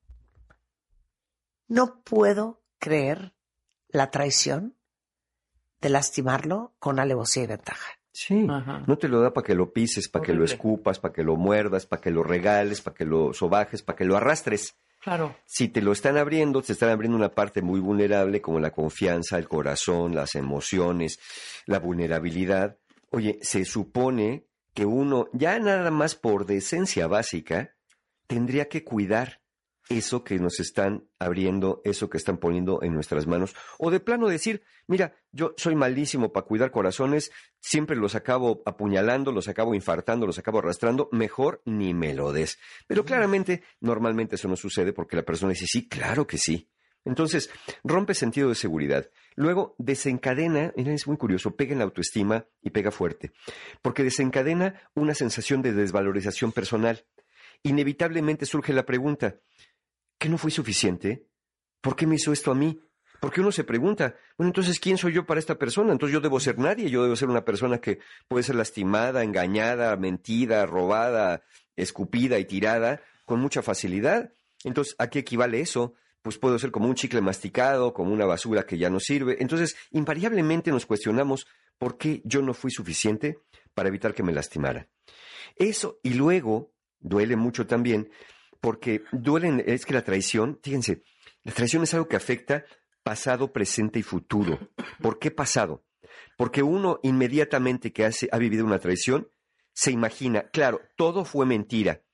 B: no puedo creer la traición de lastimarlo con alevosía y ventaja.
K: Sí,
C: Ajá.
K: no te lo da para que lo pises, para que lo
C: Horrible.
K: escupas, para que lo muerdas, para que lo regales, para que lo sobajes, para que lo arrastres.
C: Claro.
K: Si te lo están abriendo, te están abriendo una parte muy vulnerable como la confianza, el corazón, las emociones, la vulnerabilidad. Oye, se supone que uno, ya nada más por decencia básica, tendría que cuidar eso que nos están abriendo, eso que están poniendo en nuestras manos. O de plano decir, mira, yo soy malísimo para cuidar corazones, siempre los acabo apuñalando, los acabo infartando, los acabo arrastrando, mejor ni me lo des. Pero claramente, normalmente eso no sucede porque la persona dice, sí, claro que sí. Entonces, rompe sentido de seguridad. Luego, desencadena, mira, es muy curioso, pega en la autoestima y pega fuerte, porque desencadena una sensación de desvalorización personal. Inevitablemente surge la pregunta, ¿qué no fui suficiente? ¿Por qué me hizo esto a mí? Porque uno se pregunta, bueno, entonces, ¿quién soy yo para esta persona? Entonces yo debo ser nadie, yo debo ser una persona que puede ser lastimada, engañada, mentida, robada, escupida y tirada con mucha facilidad. Entonces, ¿a qué equivale eso? Pues puedo ser como un chicle masticado, como una basura que ya no sirve. Entonces, invariablemente nos cuestionamos por qué yo no fui suficiente para evitar que me lastimara. Eso, y luego, duele mucho también, porque duelen, es que la traición, fíjense, la traición es algo que afecta pasado, presente y futuro. ¿Por qué pasado? Porque uno inmediatamente que hace, ha vivido una traición, se imagina, claro, todo fue mentira.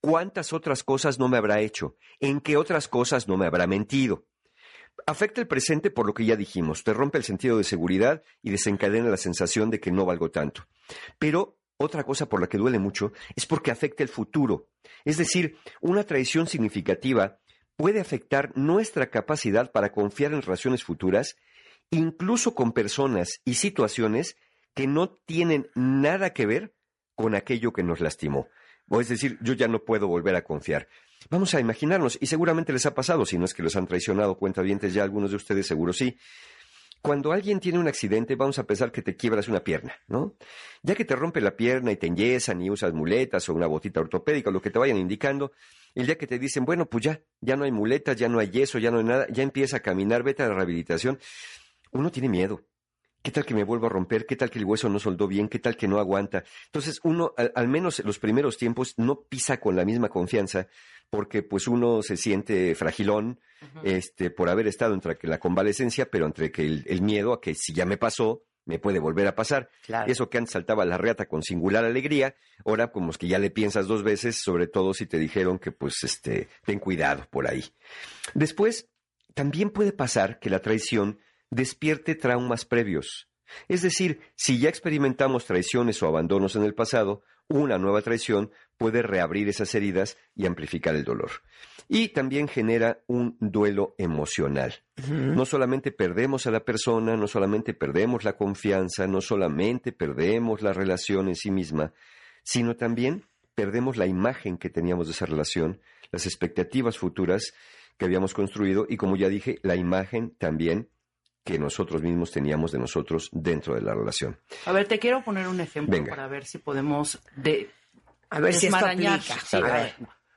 K: ¿cuántas otras cosas no me habrá hecho? ¿En qué otras cosas no me habrá mentido? Afecta el presente por lo que ya dijimos, te rompe el sentido de seguridad y desencadena la sensación de que no valgo tanto. Pero otra cosa por la que duele mucho es porque afecta el futuro. Es decir, una traición significativa puede afectar nuestra capacidad para confiar en relaciones futuras, incluso con personas y situaciones que no tienen nada que ver con aquello que nos lastimó. O es decir, yo ya no puedo volver a confiar. Vamos a imaginarnos, y seguramente les ha pasado, si no es que los han traicionado, cuentavientes, ya algunos de ustedes seguro sí. Cuando alguien tiene un accidente, vamos a pensar que te quiebras una pierna, ¿no? Ya que te rompe la pierna y te enyesan y usas muletas o una botita ortopédica o lo que te vayan indicando, el día que te dicen, bueno, pues ya, ya no hay muletas, ya no hay yeso, ya no hay nada, ya empieza a caminar, vete a la rehabilitación, uno tiene miedo. ¿Qué tal que me vuelvo a romper? ¿Qué tal que el hueso no soldó bien? ¿Qué tal que no aguanta? Entonces uno, al, al menos en los primeros tiempos, no pisa con la misma confianza porque pues uno se siente fragilón uh-huh. este, por haber estado entre la convalecencia, pero entre que el, el miedo a que si ya me pasó, me puede volver a pasar. Claro. Eso que antes saltaba la reata con singular alegría, ahora como es que ya le piensas dos veces, sobre todo si te dijeron que pues este, ten cuidado por ahí. Después, también puede pasar que la traición despierte traumas previos. Es decir, si ya experimentamos traiciones o abandonos en el pasado, una nueva traición puede reabrir esas heridas y amplificar el dolor. Y también genera un duelo emocional. Uh-huh. No solamente perdemos a la persona, no solamente perdemos la confianza, no solamente perdemos la relación en sí misma, sino también perdemos la imagen que teníamos de esa relación, las expectativas futuras que habíamos construido y, como ya dije, la imagen también que nosotros mismos teníamos de nosotros dentro de la relación.
C: A ver, te quiero poner un ejemplo Venga. para ver si podemos de
B: a ver si esto aplica.
C: Sí, a ver.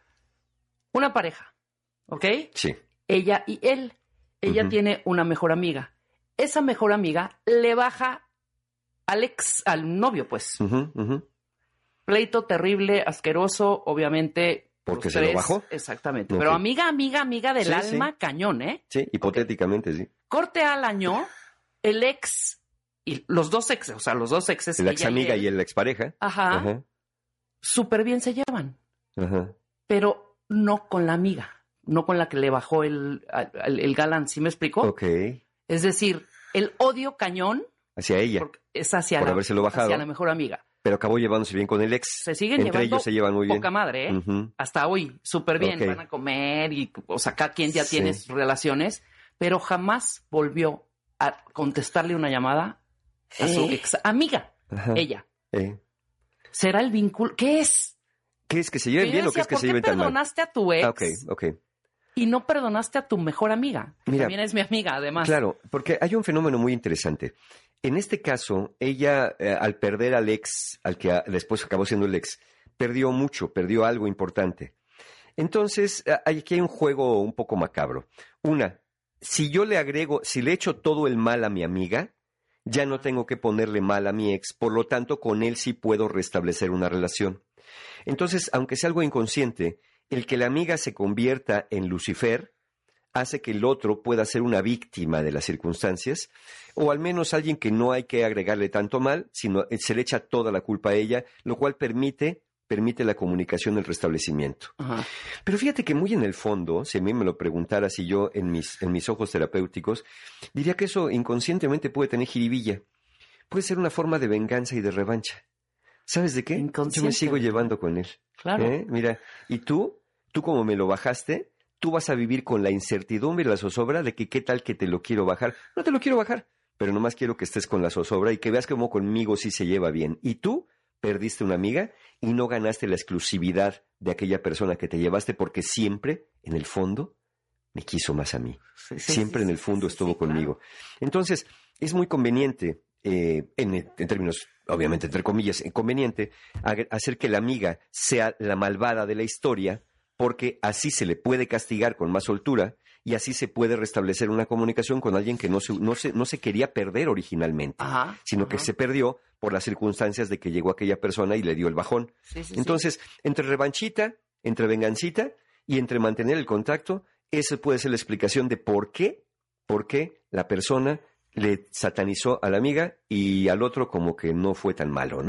C: Una pareja, ¿ok?
K: Sí.
C: Ella y él. Ella uh-huh. tiene una mejor amiga. Esa mejor amiga le baja al ex, al novio, pues.
K: Uh-huh, uh-huh.
C: Pleito terrible, asqueroso, obviamente.
K: ¿Porque se lo bajó?
C: Exactamente. Okay. Pero amiga, amiga, amiga del
K: sí,
C: alma,
K: sí.
C: cañón, ¿eh?
K: Sí, hipotéticamente, okay. sí.
C: Corte al año, el ex y los dos exes, o sea, los dos exes.
K: La ex amiga y, y el expareja.
C: Ajá. Ajá. Súper bien se llevan.
K: Ajá.
C: Pero no con la amiga, no con la que le bajó el, el, el galán, ¿sí me explico?
K: Ok.
C: Es decir, el odio cañón.
K: Hacia ella.
C: Es hacia,
K: por
C: la,
K: habérselo bajado.
C: hacia la mejor amiga.
K: Pero acabó llevándose bien con el ex.
C: Se siguen
K: Entre
C: llevando
K: ellos se llevan muy bien.
C: Poca madre, ¿eh?
K: Uh-huh.
C: Hasta hoy, súper bien.
K: Okay.
C: Van a comer y, o sea, cada quien ya
K: sí.
C: tiene sus relaciones. Pero jamás volvió a contestarle una llamada a ¿Eh? su ex amiga, Ajá. ella.
K: ¿Eh?
C: ¿Será el vínculo? ¿Qué es?
K: ¿Qué es? ¿Que se lleven bien decía, o qué es que se lleven tan mal?
C: ¿Por qué perdonaste a tu ex?
K: Ah, ok, ok.
C: Y no perdonaste a tu mejor amiga, que Mira, también es mi amiga, además.
K: Claro, porque hay un fenómeno muy interesante. En este caso, ella, eh, al perder al ex, al que a, después acabó siendo el ex, perdió mucho, perdió algo importante. Entonces, aquí hay un juego un poco macabro. Una, si yo le agrego, si le echo todo el mal a mi amiga, ya no tengo que ponerle mal a mi ex, por lo tanto, con él sí puedo restablecer una relación. Entonces, aunque sea algo inconsciente, el que la amiga se convierta en Lucifer hace que el otro pueda ser una víctima de las circunstancias, o al menos alguien que no hay que agregarle tanto mal, sino se le echa toda la culpa a ella, lo cual permite, permite la comunicación, el restablecimiento. Ajá. Pero fíjate que muy en el fondo, si a mí me lo preguntara, si yo en mis, en mis ojos terapéuticos, diría que eso inconscientemente puede tener jiribilla. Puede ser una forma de venganza y de revancha. ¿Sabes de qué? Yo me sigo llevando con él.
C: Claro.
K: ¿Eh? Mira, y tú, tú como me lo bajaste, tú vas a vivir con la incertidumbre y la zozobra de que qué tal que te lo quiero bajar. No te lo quiero bajar, pero nomás quiero que estés con la zozobra y que veas cómo conmigo sí se lleva bien. Y tú perdiste una amiga y no ganaste la exclusividad de aquella persona que te llevaste porque siempre, en el fondo, me quiso más a mí. Sí, sí, siempre sí, en el fondo sí, estuvo sí, conmigo. Claro. Entonces, es muy conveniente, eh, en, en términos, obviamente, entre comillas, conveniente, hacer que la amiga sea la malvada de la historia, porque así se le puede castigar con más soltura y así se puede restablecer una comunicación con alguien que no se, no se, no se quería perder originalmente, ajá, sino ajá. que se perdió por las circunstancias de que llegó aquella persona y le dio el bajón. Sí, sí, Entonces, sí. entre revanchita, entre vengancita y entre mantener el contacto, esa puede ser la explicación de por qué, por qué la persona le satanizó a la amiga y al otro como que no fue tan malo, ¿no?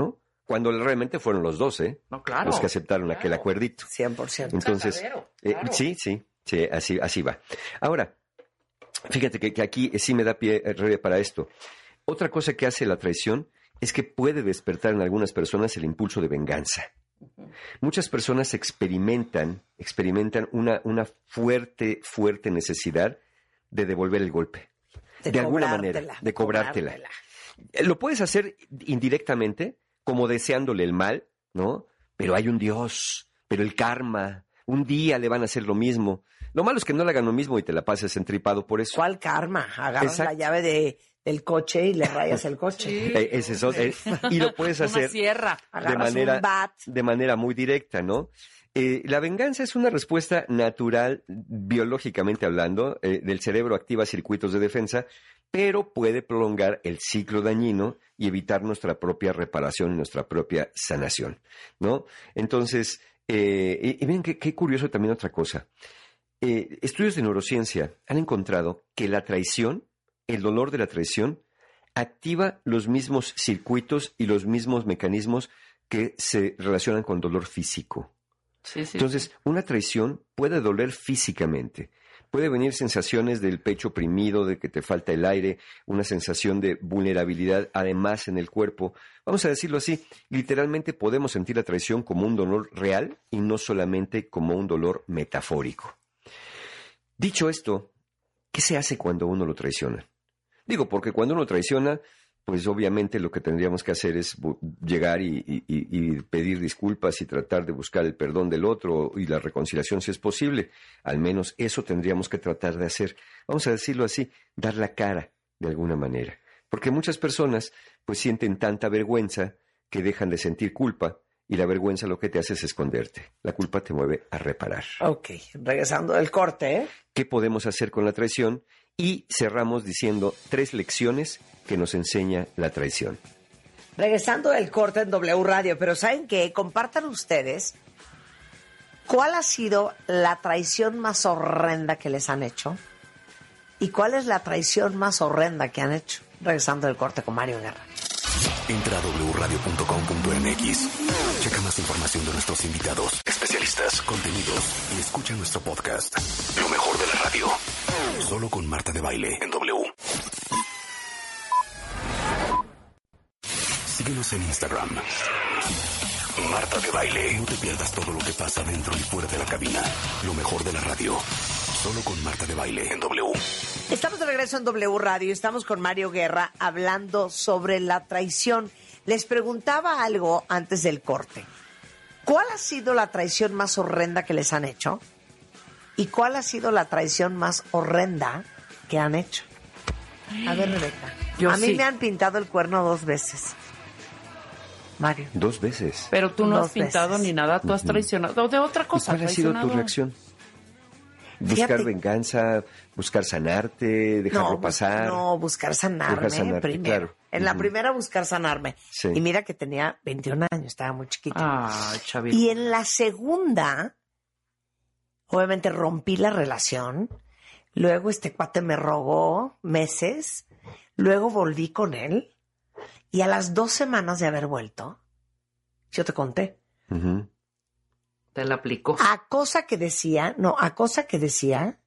K: cuando realmente fueron los dos, ¿eh?
C: No, claro.
K: Los que aceptaron
C: claro.
K: aquel acuerdito.
B: cien por ciento.
K: Entonces,
C: Casadero,
K: eh,
C: claro.
K: sí, sí, sí, así, así va. Ahora, fíjate que, que aquí sí me da pie eh, para esto. Otra cosa que hace la traición es que puede despertar en algunas personas el impulso de venganza. Uh-huh. Muchas personas experimentan, experimentan una, una fuerte, fuerte necesidad de devolver el golpe. De, de alguna manera, de cobrártela. cobrártela. Lo puedes hacer indirectamente, como deseándole el mal, ¿no? Pero hay un Dios, pero el karma, un día le van a hacer lo mismo. Lo malo es que no le hagan lo mismo y te la pases entripado por eso.
B: ¿Cuál karma? Agarras
K: Exacto.
B: la llave de, del coche y le rayas el coche.
K: Sí. Eh, ese es, eh, y lo puedes hacer
C: Una sierra.
K: de manera,
B: un bat.
K: de manera muy directa, ¿no? Eh, la venganza es una respuesta natural, biológicamente hablando, eh, del cerebro activa circuitos de defensa, pero puede prolongar el ciclo dañino y evitar nuestra propia reparación y nuestra propia sanación, ¿no? Entonces, eh, y, y miren qué, qué curioso también otra cosa. Eh, estudios de neurociencia han encontrado que la traición, el dolor de la traición, activa los mismos circuitos y los mismos mecanismos que se relacionan con dolor físico.
C: Sí, sí.
K: Entonces, una traición puede doler físicamente. Puede venir sensaciones del pecho oprimido, de que te falta el aire, una sensación de vulnerabilidad además en el cuerpo. Vamos a decirlo así, literalmente podemos sentir la traición como un dolor real y no solamente como un dolor metafórico. Dicho esto, ¿qué se hace cuando uno lo traiciona? Digo, porque cuando uno traiciona, pues obviamente lo que tendríamos que hacer es llegar y, y, y pedir disculpas y tratar de buscar el perdón del otro y la reconciliación si es posible. Al menos eso tendríamos que tratar de hacer. Vamos a decirlo así, dar la cara de alguna manera. Porque muchas personas pues sienten tanta vergüenza que dejan de sentir culpa y la vergüenza lo que te hace es esconderte. La culpa te mueve a reparar.
B: Ok, regresando del corte, ¿eh?
K: ¿Qué podemos hacer con la traición? Y cerramos diciendo tres lecciones que nos enseña la traición.
B: Regresando del corte en W Radio, pero ¿saben qué? Compartan ustedes cuál ha sido la traición más horrenda que les han hecho y cuál es la traición más horrenda que han hecho. Regresando del corte con Mario Guerra.
A: Entra a doble u radio punto com punto m x. Checa más información de nuestros invitados, especialistas, contenidos y escucha nuestro podcast. Lo mejor de la radio. Solo con Marta de Baile en W. Síguenos en Instagram. Marta de Baile. No te pierdas todo lo que pasa dentro y fuera de la cabina. Lo mejor de la radio. Solo con Marta de Baile en W.
B: Estamos de regreso en W Radio y estamos con Mario Guerra hablando sobre la traición. Les preguntaba algo antes del corte. ¿Cuál ha sido la traición más horrenda que les han hecho? ¿Y cuál ha sido la traición más horrenda que han hecho? A ver, Rebeca.
C: Yo
B: a mí
C: sí.
B: me han pintado el cuerno dos veces. Mario.
K: Dos veces.
C: Pero tú no
B: Dos
C: has pintado
B: veces.
C: ni nada, tú has traicionado. De otra
K: ¿Y
C: cosa.
K: cuál ha sido tu
C: traicionado.
K: reacción? Buscar
B: Fíjate.
K: venganza, buscar sanarte, dejarlo
B: No,
K: pasar.
B: No, buscar sanarme
K: Buscar sanarte,
B: primero.
K: claro.
B: En la
K: Ujú.
B: primera buscar sanarme.
K: Sí.
B: Y mira que tenía veintiún años, estaba muy chiquita.
C: Ah, chavito.
B: Y en la segunda, obviamente rompí la relación. Luego este cuate me rogó meses. Luego volví con él. Y a las dos semanas de haber vuelto, yo te conté.
K: Ujú.
C: Te la aplicó.
B: A cosa que decía, no, a cosa que decía,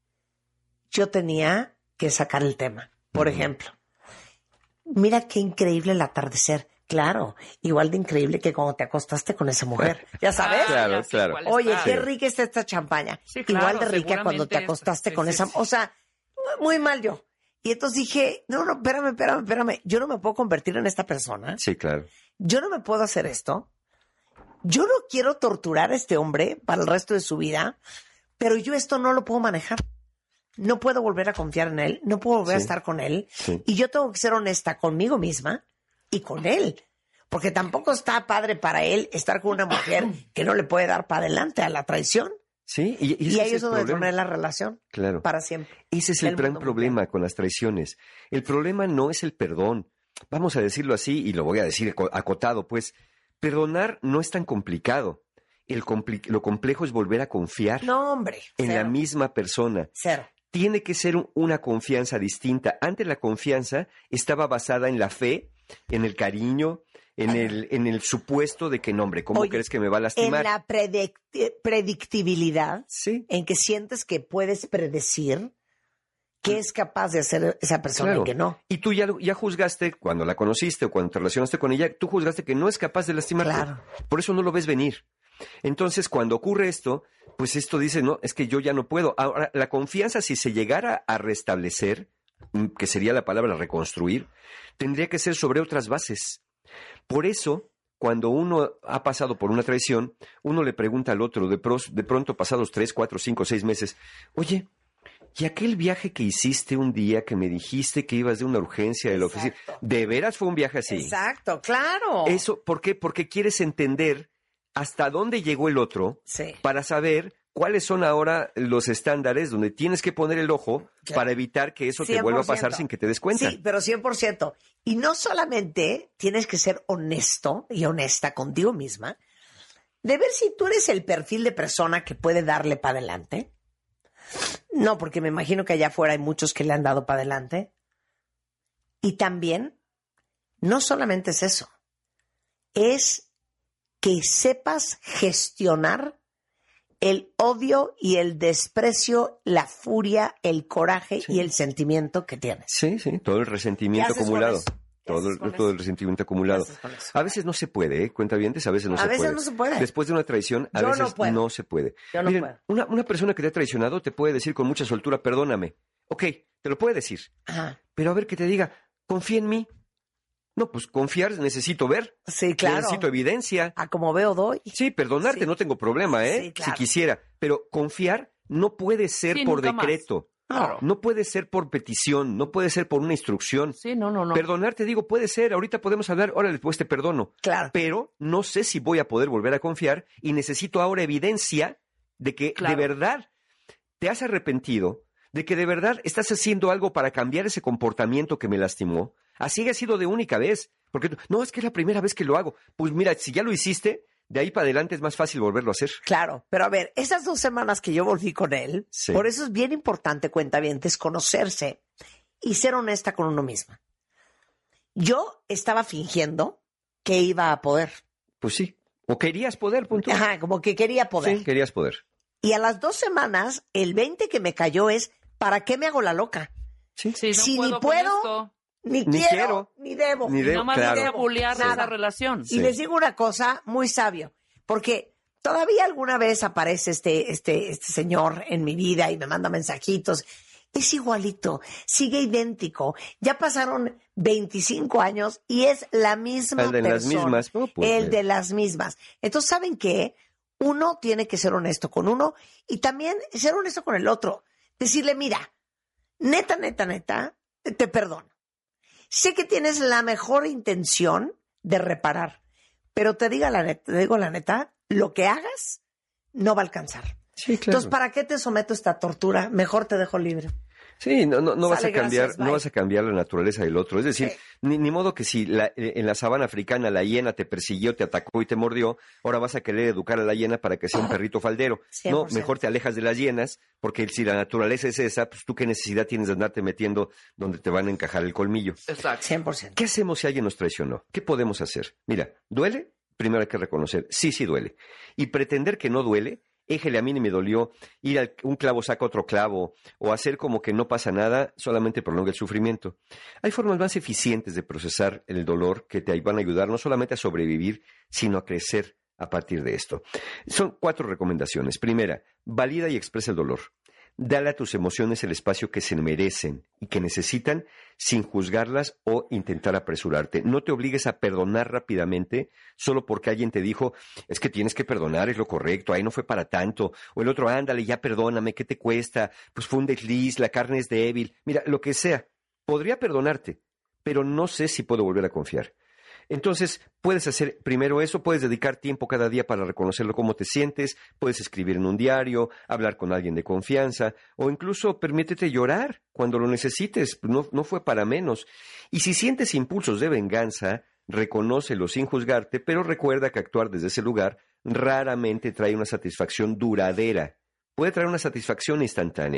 B: yo tenía que sacar el tema. Por
K: Ujú.
B: ejemplo, mira qué increíble el atardecer. Claro, igual de increíble que cuando te acostaste con esa mujer. ¿Ya sabes?
K: Claro,
C: ya sé
K: claro.
C: cuál
B: Oye,
C: está.
B: qué rica está esta champaña.
C: Sí, claro,
B: igual de rica cuando te
C: seguramente.
B: acostaste
C: Sí,
B: con
C: sí,
B: esa...
C: sí.
B: O sea, muy mal yo. Y entonces dije, no, no, espérame, espérame, espérame. Yo no me puedo convertir en esta persona.
K: Sí, claro.
B: Yo no me puedo hacer esto. Yo no quiero torturar a este hombre para el resto de su vida, pero yo esto no lo puedo manejar. No puedo volver a confiar en él, no puedo volver a
K: Sí.
B: estar con él.
K: Sí.
B: Y yo tengo que ser honesta conmigo misma y con él. Porque tampoco está padre para él estar con una mujer que no le puede dar para adelante a la traición.
K: Sí, y, y
B: Y,
K: ese
B: ahí
K: es
B: es
K: el
B: donde
K: problema.
B: termina la relación
K: Claro.
B: para siempre.
K: Ese es
B: Del
K: el gran
B: mundo
K: problema con las traiciones. El problema no es el perdón. Vamos a decirlo así, y lo voy a decir aco- acotado, pues. Perdonar no es tan complicado. El compli- lo complejo es volver a confiar
B: No, hombre.
K: en
B: Cero.
K: la misma persona.
B: Cero.
K: Tiene que ser un- una confianza distinta. Antes la confianza estaba basada en la fe en el cariño, en el, en el supuesto de que, no, hombre, ¿cómo
B: Oye,
K: crees que me va a lastimar?
B: En la predict- predictibilidad,
K: sí.
B: en que sientes que puedes predecir qué es capaz de hacer esa persona
K: Claro.
B: y que no.
K: Y tú ya, ya juzgaste, cuando la conociste o cuando te relacionaste con ella, tú juzgaste que no es capaz de lastimarte.
B: Claro.
K: Por eso no lo ves venir. Entonces, cuando ocurre esto, pues esto dice, no, es que yo ya no puedo. Ahora, la confianza, si se llegara a restablecer, que sería la palabra reconstruir, tendría que ser sobre otras bases. Por eso, cuando uno ha pasado por una traición, uno le pregunta al otro, de, pros, de pronto pasados tres, cuatro, cinco, seis meses, oye, ¿y aquel viaje que hiciste un día que me dijiste que ibas de una urgencia de la oficina? ¿De veras fue un viaje así?
B: Exacto, claro.
K: Eso, ¿por qué? Porque quieres entender hasta dónde llegó el otro
B: Sí.
K: para saber cuáles son ahora los estándares donde tienes que poner el ojo
B: Claro.
K: para evitar que eso te
B: cien por
K: vuelva a pasar
B: ciento.
K: sin que te des cuenta.
B: Sí, pero cien por ciento. Y no solamente tienes que ser honesto y honesta contigo misma, de ver si tú eres el perfil de persona que puede darle para adelante. No, porque me imagino que allá afuera hay muchos que le han dado para adelante. Y también, no solamente es eso, es que sepas gestionar el odio y el desprecio, la furia, el coraje
K: Sí.
B: y el sentimiento que tienes.
K: Sí, sí, todo el resentimiento
B: ¿Qué haces con
K: acumulado.
B: eso? ¿Qué
K: Todo,
B: haces
K: el-
B: con
K: todo
B: eso?
K: el resentimiento acumulado.
B: ¿Qué haces con eso?
K: A veces no se puede, ¿eh? Cuentavientes, a veces no
B: A
K: se
B: veces
K: puede.
B: no se puede.
K: Después de una traición, a
B: Yo no
K: veces
B: puedo.
K: no se puede.
B: Yo no
K: Miren,
B: puedo.
K: Una, una persona que te ha traicionado te puede decir con mucha soltura, perdóname. Ok, te lo puede decir.
B: Ajá.
K: Pero a ver que te diga, confía en mí. No, pues confiar necesito ver.
B: Sí, claro.
K: Necesito evidencia.
B: A como veo, doy.
K: Sí, perdonarte
B: Sí.
K: no tengo problema, ¿eh?
B: Sí, claro.
K: Si quisiera. Pero confiar no puede ser
C: Sí,
K: por
C: nunca más.
K: decreto.
C: Claro.
K: No puede ser por petición, no puede ser por una instrucción.
C: Sí, no, no, no.
K: Perdonar, te digo, puede ser, ahorita podemos hablar, órale, pues te perdono.
B: Claro.
K: Pero no sé si voy a poder volver a confiar y necesito ahora evidencia de que
C: Claro.
K: de verdad te has arrepentido, de que de verdad estás haciendo algo para cambiar ese comportamiento que me lastimó. Así ha sido de única vez. Porque no, es que es la primera vez que lo hago. Pues mira, si ya lo hiciste, de ahí para adelante es más fácil volverlo a hacer.
B: Claro, pero a ver, esas dos semanas que yo volví con él,
K: Sí.
B: por eso es bien importante, cuentavientes, conocerse y ser honesta con uno misma. Yo estaba fingiendo que iba a poder.
K: Pues sí. O querías poder, punto.
B: Ajá, como que quería poder.
K: Sí, querías poder.
B: Y a las dos semanas, el veinte que me cayó es, ¿para qué me hago la loca?
K: Sí.
C: Sí, no
B: Si
C: puedo
B: ni
C: con
B: puedo,
C: esto.
B: Ni,
K: Ni
B: quiero,
K: quiero,
B: ni debo.
K: ni
C: Y
K: debo,
C: nada más
K: claro.
C: voy a bulear
B: Nada.
C: esa relación.
B: Y
K: Sí.
B: les digo una cosa muy sabio, porque todavía alguna vez aparece este, este, este señor en mi vida y me manda mensajitos. Es igualito, sigue idéntico. Ya pasaron veinticinco años y es la misma
K: El de las
B: persona.
K: mismas, no, pues,
B: el
K: eh.
B: de las mismas. Entonces, ¿saben qué? Uno tiene que ser honesto con uno y también ser honesto con el otro. Decirle, mira, neta, neta, neta, te perdono. Sé que tienes la mejor intención de reparar, pero te diga la neta, te digo la neta, lo que hagas no va a alcanzar.
K: Sí, claro.
B: Entonces, ¿para qué te someto a esta tortura? Mejor te dejo libre.
K: Sí, no, no, no vas
B: Sale,
K: a cambiar,
B: gracias,
K: no
B: bye.
K: vas a cambiar la naturaleza del otro. Es decir,
B: Sí.
K: ni, ni modo que si la- eh, en la sabana africana la hiena te persiguió, te atacó y te mordió, ahora vas a querer educar a la hiena para que sea un perrito faldero.
B: cien
K: No,
B: por ciento.
K: mejor te alejas de las hienas, porque si la naturaleza es esa, pues tú qué necesidad tienes de andarte metiendo donde te van a encajar el colmillo.
C: Exacto.
B: cien por ciento.
K: ¿Qué hacemos si alguien nos traicionó? ¿Qué podemos hacer? Mira, ¿duele? Primero hay que reconocer, sí, sí duele. Y pretender que no duele, éjele, a mí ni me dolió, ir a un clavo saca otro clavo, o hacer como que no pasa nada, solamente prolonga el sufrimiento. Hay formas más eficientes de procesar el dolor que te van a ayudar no solamente a sobrevivir, sino a crecer a partir de esto. Son cuatro recomendaciones. Primera, valida y expresa el dolor. Dale a tus emociones el espacio que se merecen y que necesitan sin juzgarlas o intentar apresurarte. No te obligues a perdonar rápidamente solo porque alguien te dijo, es que tienes que perdonar, es lo correcto, ahí no fue para tanto. O el otro, ándale, ya perdóname, ¿qué te cuesta? Pues fue un desliz, la carne es débil. Mira, lo que sea, podría perdonarte, pero no sé si puedo volver a confiar. Entonces, puedes hacer primero eso, puedes dedicar tiempo cada día para reconocerlo cómo te sientes, puedes escribir en un diario, hablar con alguien de confianza, o incluso permítete llorar cuando lo necesites, no, no fue para menos. Y si sientes impulsos de venganza, reconócelos sin juzgarte, pero recuerda que actuar desde ese lugar raramente trae una satisfacción duradera. Puede traer una satisfacción instantánea.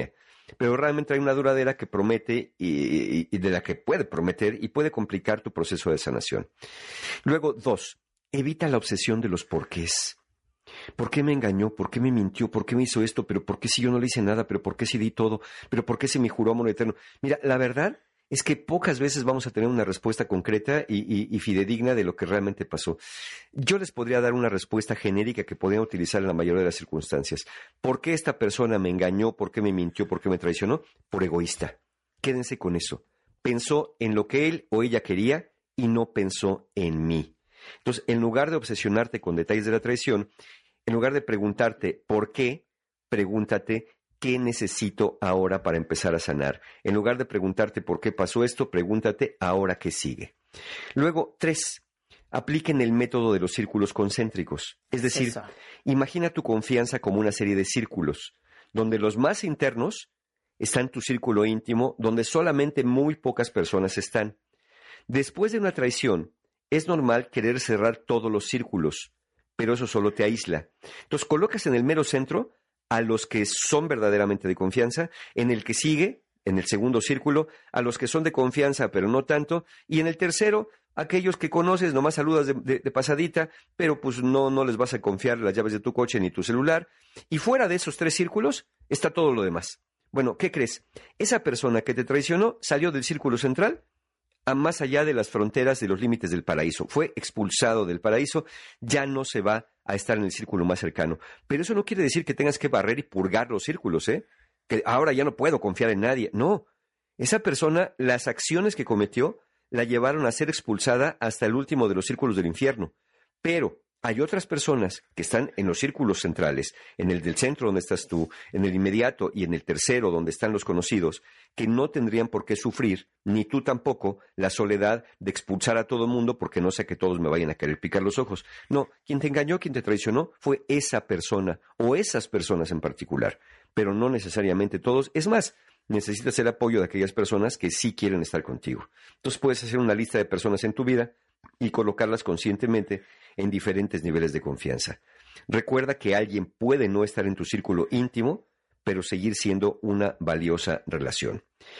K: pero realmente hay una duradera que promete y, y, y de la que puede prometer y puede complicar tu proceso de sanación. Luego, dos, evita la obsesión de los porqués. ¿Por qué me engañó? ¿Por qué me mintió? ¿Por qué me hizo esto? ¿Pero por qué si yo no le hice nada? ¿Pero por qué si di todo? ¿Pero por qué si me juró amor eterno? Mira, la verdad es que pocas veces vamos a tener una respuesta concreta y, y, y fidedigna de lo que realmente pasó. Yo les podría dar una respuesta genérica que podrían utilizar en la mayoría de las circunstancias. ¿Por qué esta persona me engañó? ¿Por qué me mintió? ¿Por qué me traicionó? Por egoísta. Quédense con eso. Pensó en lo que él o ella quería y no pensó en mí. Entonces, en lugar de obsesionarte con detalles de la traición, en lugar de preguntarte por qué, pregúntate ¿qué necesito ahora para empezar a sanar? En lugar de preguntarte por qué pasó esto, pregúntate ahora qué sigue. Luego, tres, apliquen el método de los círculos concéntricos. Es decir, Eso. imagina tu confianza como una serie de círculos, donde los más internos están en tu círculo íntimo, donde solamente muy pocas personas están. Después de una traición, es normal querer cerrar todos los círculos, pero eso solo te aísla. Entonces, colocas en el mero centro a los que son verdaderamente de confianza, en el que sigue, en el segundo círculo, a los que son de confianza, pero no tanto, y en el tercero, aquellos que conoces, nomás saludas de, de, de pasadita, pero pues no, no les vas a confiar las llaves de tu coche ni tu celular, y fuera de esos tres círculos está todo lo demás. Bueno, ¿qué crees? Esa persona que te traicionó salió del círculo central a más allá de las fronteras de los límites del paraíso. Fue expulsado del paraíso, ya no se va a estar en el círculo más cercano. Pero eso no quiere decir que tengas que barrer y purgar los círculos, ¿eh? Que ahora ya no puedo confiar en nadie. No, esa persona, las acciones que cometió, la llevaron a ser expulsada hasta el último de los círculos del infierno. Pero hay otras personas que están en los círculos centrales, en el del centro donde estás tú, en el inmediato y en el tercero donde están los conocidos, que no tendrían por qué sufrir, ni tú tampoco, la soledad de expulsar a todo el mundo porque no sé que todos me vayan a querer picar los ojos. No, quien te engañó, quien te traicionó, fue esa persona o esas personas en particular, pero no necesariamente todos. Es más, necesitas el apoyo de aquellas personas que sí quieren estar contigo. Entonces puedes hacer una lista de personas en tu vida y colocarlas conscientemente en diferentes niveles de confianza. Recuerda que alguien puede no estar en tu círculo íntimo, pero seguir siendo una valiosa relación.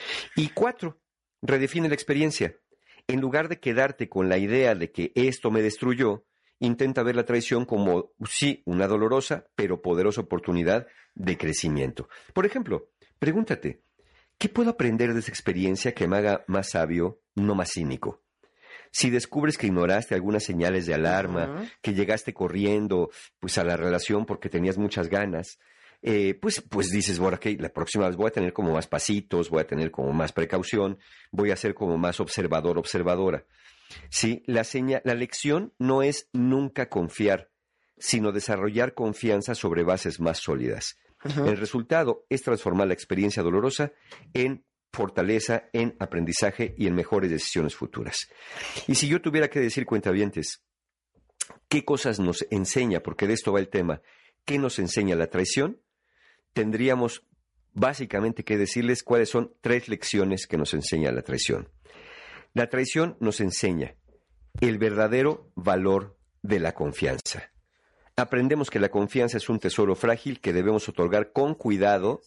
K: Y cuatro, redefine la experiencia. En lugar de quedarte con la idea de que esto me destruyó, intenta ver la traición como, sí, una dolorosa, pero poderosa oportunidad de crecimiento. Por ejemplo, pregúntate, ¿qué puedo aprender de esa experiencia que me haga más sabio, no más cínico? Si descubres que ignoraste algunas señales de alarma, uh-huh. que llegaste corriendo pues, a la relación porque tenías muchas ganas, eh, pues, pues dices, bueno, okay, la próxima vez voy a tener como más pasitos, voy a tener como más precaución, voy a ser como más observador, observadora. Sí, la, seña, la lección no es nunca confiar, sino desarrollar confianza sobre bases más sólidas. Uh-huh. El resultado es transformar la experiencia dolorosa en fortaleza, en aprendizaje y en mejores decisiones futuras. Y si yo tuviera que decir, cuentavientes, ¿qué cosas nos enseña? Porque de esto va el tema. ¿Qué nos enseña la traición? Tendríamos básicamente que decirles cuáles son tres lecciones que nos enseña la traición. La traición nos enseña el verdadero valor de la confianza. Aprendemos que la confianza es un tesoro frágil que debemos otorgar con cuidado,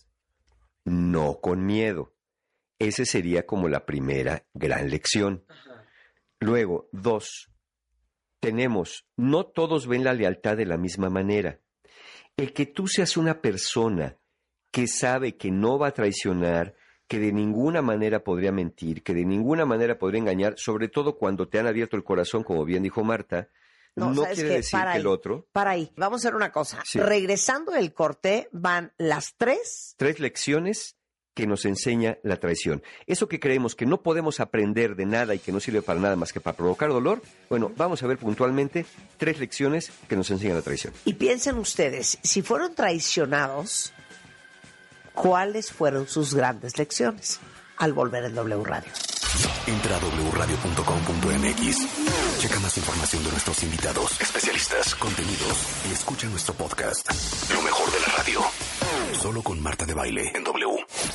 K: no con miedo. Esa sería como la primera gran lección. Ajá. Luego, dos, tenemos, no todos ven la lealtad de la misma manera. El que tú seas una persona que sabe que no va a traicionar, que de ninguna manera podría mentir, que de ninguna manera podría engañar, sobre todo cuando te han abierto el corazón, como bien dijo Marta, no, no quiere
B: que,
K: decir que
B: ahí,
K: el otro...
B: Para ahí, vamos a hacer una cosa.
K: Sí.
B: Regresando del corte, van las tres...
K: Tres lecciones que nos enseña la traición. Eso que creemos que no podemos aprender de nada y que no sirve para nada más que para provocar dolor, bueno, vamos a ver puntualmente tres lecciones que nos enseña la traición.
B: Y piensen ustedes, si fueron traicionados, ¿cuáles fueron sus grandes lecciones? Al volver el W Radio.
A: Entra a doble u radio punto com punto m x. Checa más información de nuestros invitados, especialistas, contenidos y escucha nuestro podcast. Lo mejor de la radio. Solo con Marta de Baile en W.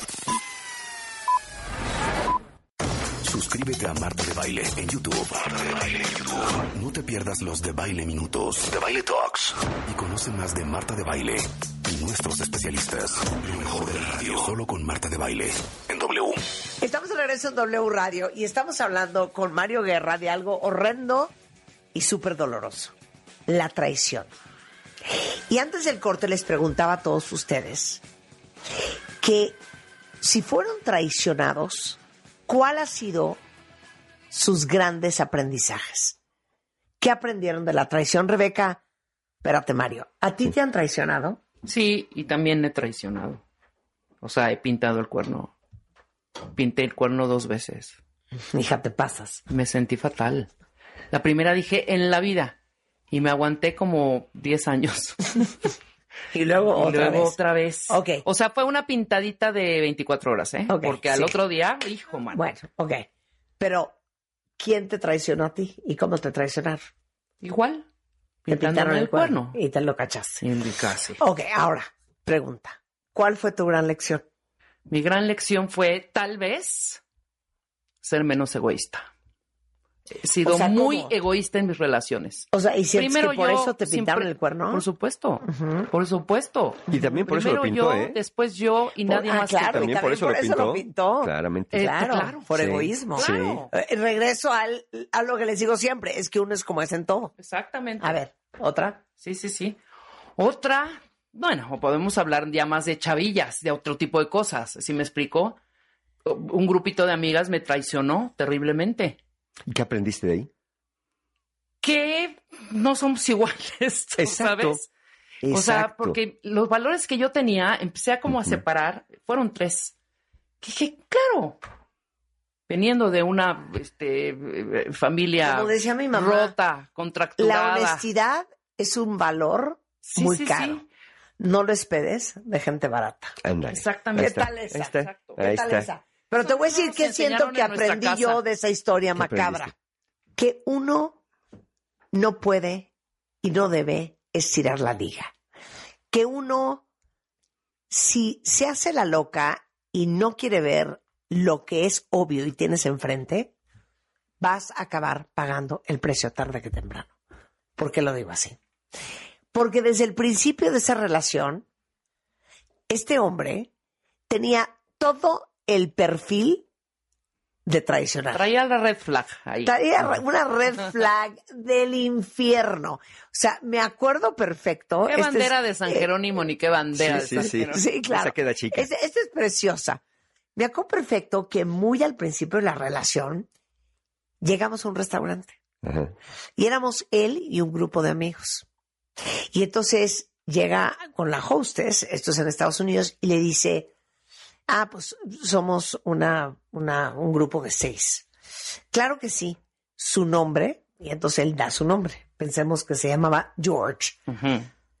A: Suscríbete a Marta de Baile en YouTube. Marta de Baile en YouTube. No te pierdas los de Baile Minutos, de Baile Talks. Y conoce más de Marta de Baile, y nuestros especialistas. Lo mejor de la radio. Solo con Marta de Baile en W.
B: Estamos de regreso en W Radio y estamos hablando con Mario Guerra de algo horrendo y súper doloroso. La traición. Y antes del corte les preguntaba a todos ustedes que si fueron traicionados, ¿cuál ha sido sus grandes aprendizajes? ¿Qué aprendieron de la traición, Rebeca? Espérate, Mario. ¿A ti te han traicionado?
C: Sí, y también he traicionado. O sea, he pintado el cuerno. Pinté el cuerno dos veces.
B: Hija, te pasas.
C: Me sentí fatal. La primera dije, en la vida. Y me aguanté como diez años.
B: Y luego
C: y
B: otra
C: luego
B: vez.
C: otra vez.
B: Ok.
C: O sea, fue una pintadita de veinticuatro horas, ¿eh?
B: Ok,
C: Porque al
B: sí.
C: otro día, hijo, man.
B: Bueno, ok. Pero, ¿quién te traicionó a ti? ¿Y cómo te traicionaron?
C: Igual.
B: Te
C: Pintándome
B: pintaron
C: el cuerno.
B: Y te lo cachaste.
C: Sí, casi.
B: Ok, ahora, pregunta. ¿Cuál fue tu gran lección?
C: Mi gran lección fue, tal vez, ser menos egoísta. He sido
B: O sea,
C: muy
B: ¿cómo?
C: egoísta en mis relaciones.
B: O sea, ¿y sientes
C: Primero
B: que por
C: yo
B: eso te pintaron
C: siempre-
B: el cuerno?
C: Por supuesto,
B: Ujú.
C: por supuesto.
K: Y también por eso lo
C: Primero
K: pintó,
C: yo,
K: ¿eh?
C: después yo y
B: Por-
C: nadie
B: ah,
C: más que
B: claro,
C: yo.
B: y
K: También por eso lo pintó.
B: lo pintó.
K: Claramente.
C: Eh,
B: Claro,
C: claro.
B: por
K: Sí,
B: egoísmo.
K: sí.
C: Claro.
B: Eh, regreso al, a lo que les digo siempre, es que uno es como es en todo.
C: Exactamente.
B: A ver, ¿otra?
C: Sí, sí, sí. Otra, bueno, o podemos hablar ya más de chavillas, de otro tipo de cosas. ¿Sí me explico? Un grupito de amigas me traicionó terriblemente.
K: ¿Y qué aprendiste de ahí?
C: Que no somos iguales, ¿tú
K: Exacto.
C: ¿sabes? O sea,
K: Exacto.
C: porque los valores que yo tenía, empecé a como a separar, fueron tres. Dije, claro, veniendo de una este, eh, familia
B: Como decía mi mamá,
C: rota,
B: La
C: contracturada.
B: honestidad es un valor
C: Sí,
B: muy
C: sí,
B: caro.
C: sí.
B: No lo esperes de gente barata.
K: Ándale.
C: Exactamente.
B: ¿Qué tal esa?
K: Ahí está.
C: Exacto.
B: ¿Qué
K: Ahí
B: tal
K: está.
B: esa? Pero te voy a decir
C: Nos
B: que siento
C: enseñaron
B: que
C: en nuestra
B: aprendí yo
C: casa.
B: de esa historia
K: ¿Qué
B: macabra.
K: aprendiste?
B: Que uno no puede y no debe estirar la liga. Que uno, si se hace la loca y no quiere ver lo que es obvio y tienes enfrente, vas a acabar pagando el precio tarde que temprano. ¿Por qué lo digo así? Porque desde el principio de esa relación, este hombre tenía todo el perfil de traicionar.
C: Traía la red flag ahí.
B: Traía una red flag del infierno. O sea, me acuerdo perfecto.
C: ¿Qué
B: Este
C: bandera
B: es-
C: de San
B: eh,
C: Jerónimo ni qué bandera
K: Sí,
C: de San
K: sí, sí.
C: Jerónimo?
B: Sí, claro.
K: Esa queda chica.
B: Esta este es preciosa. Me acuerdo perfecto que muy al principio de la relación llegamos a un restaurante
K: Ajá.
B: y éramos él y un grupo de amigos. Y entonces llega con la hostess, esto es en Estados Unidos, y le dice, ah, pues somos una, una, un grupo de seis. Claro que sí, su nombre, y entonces él da su nombre. Pensemos que se llamaba George.
C: Ujú.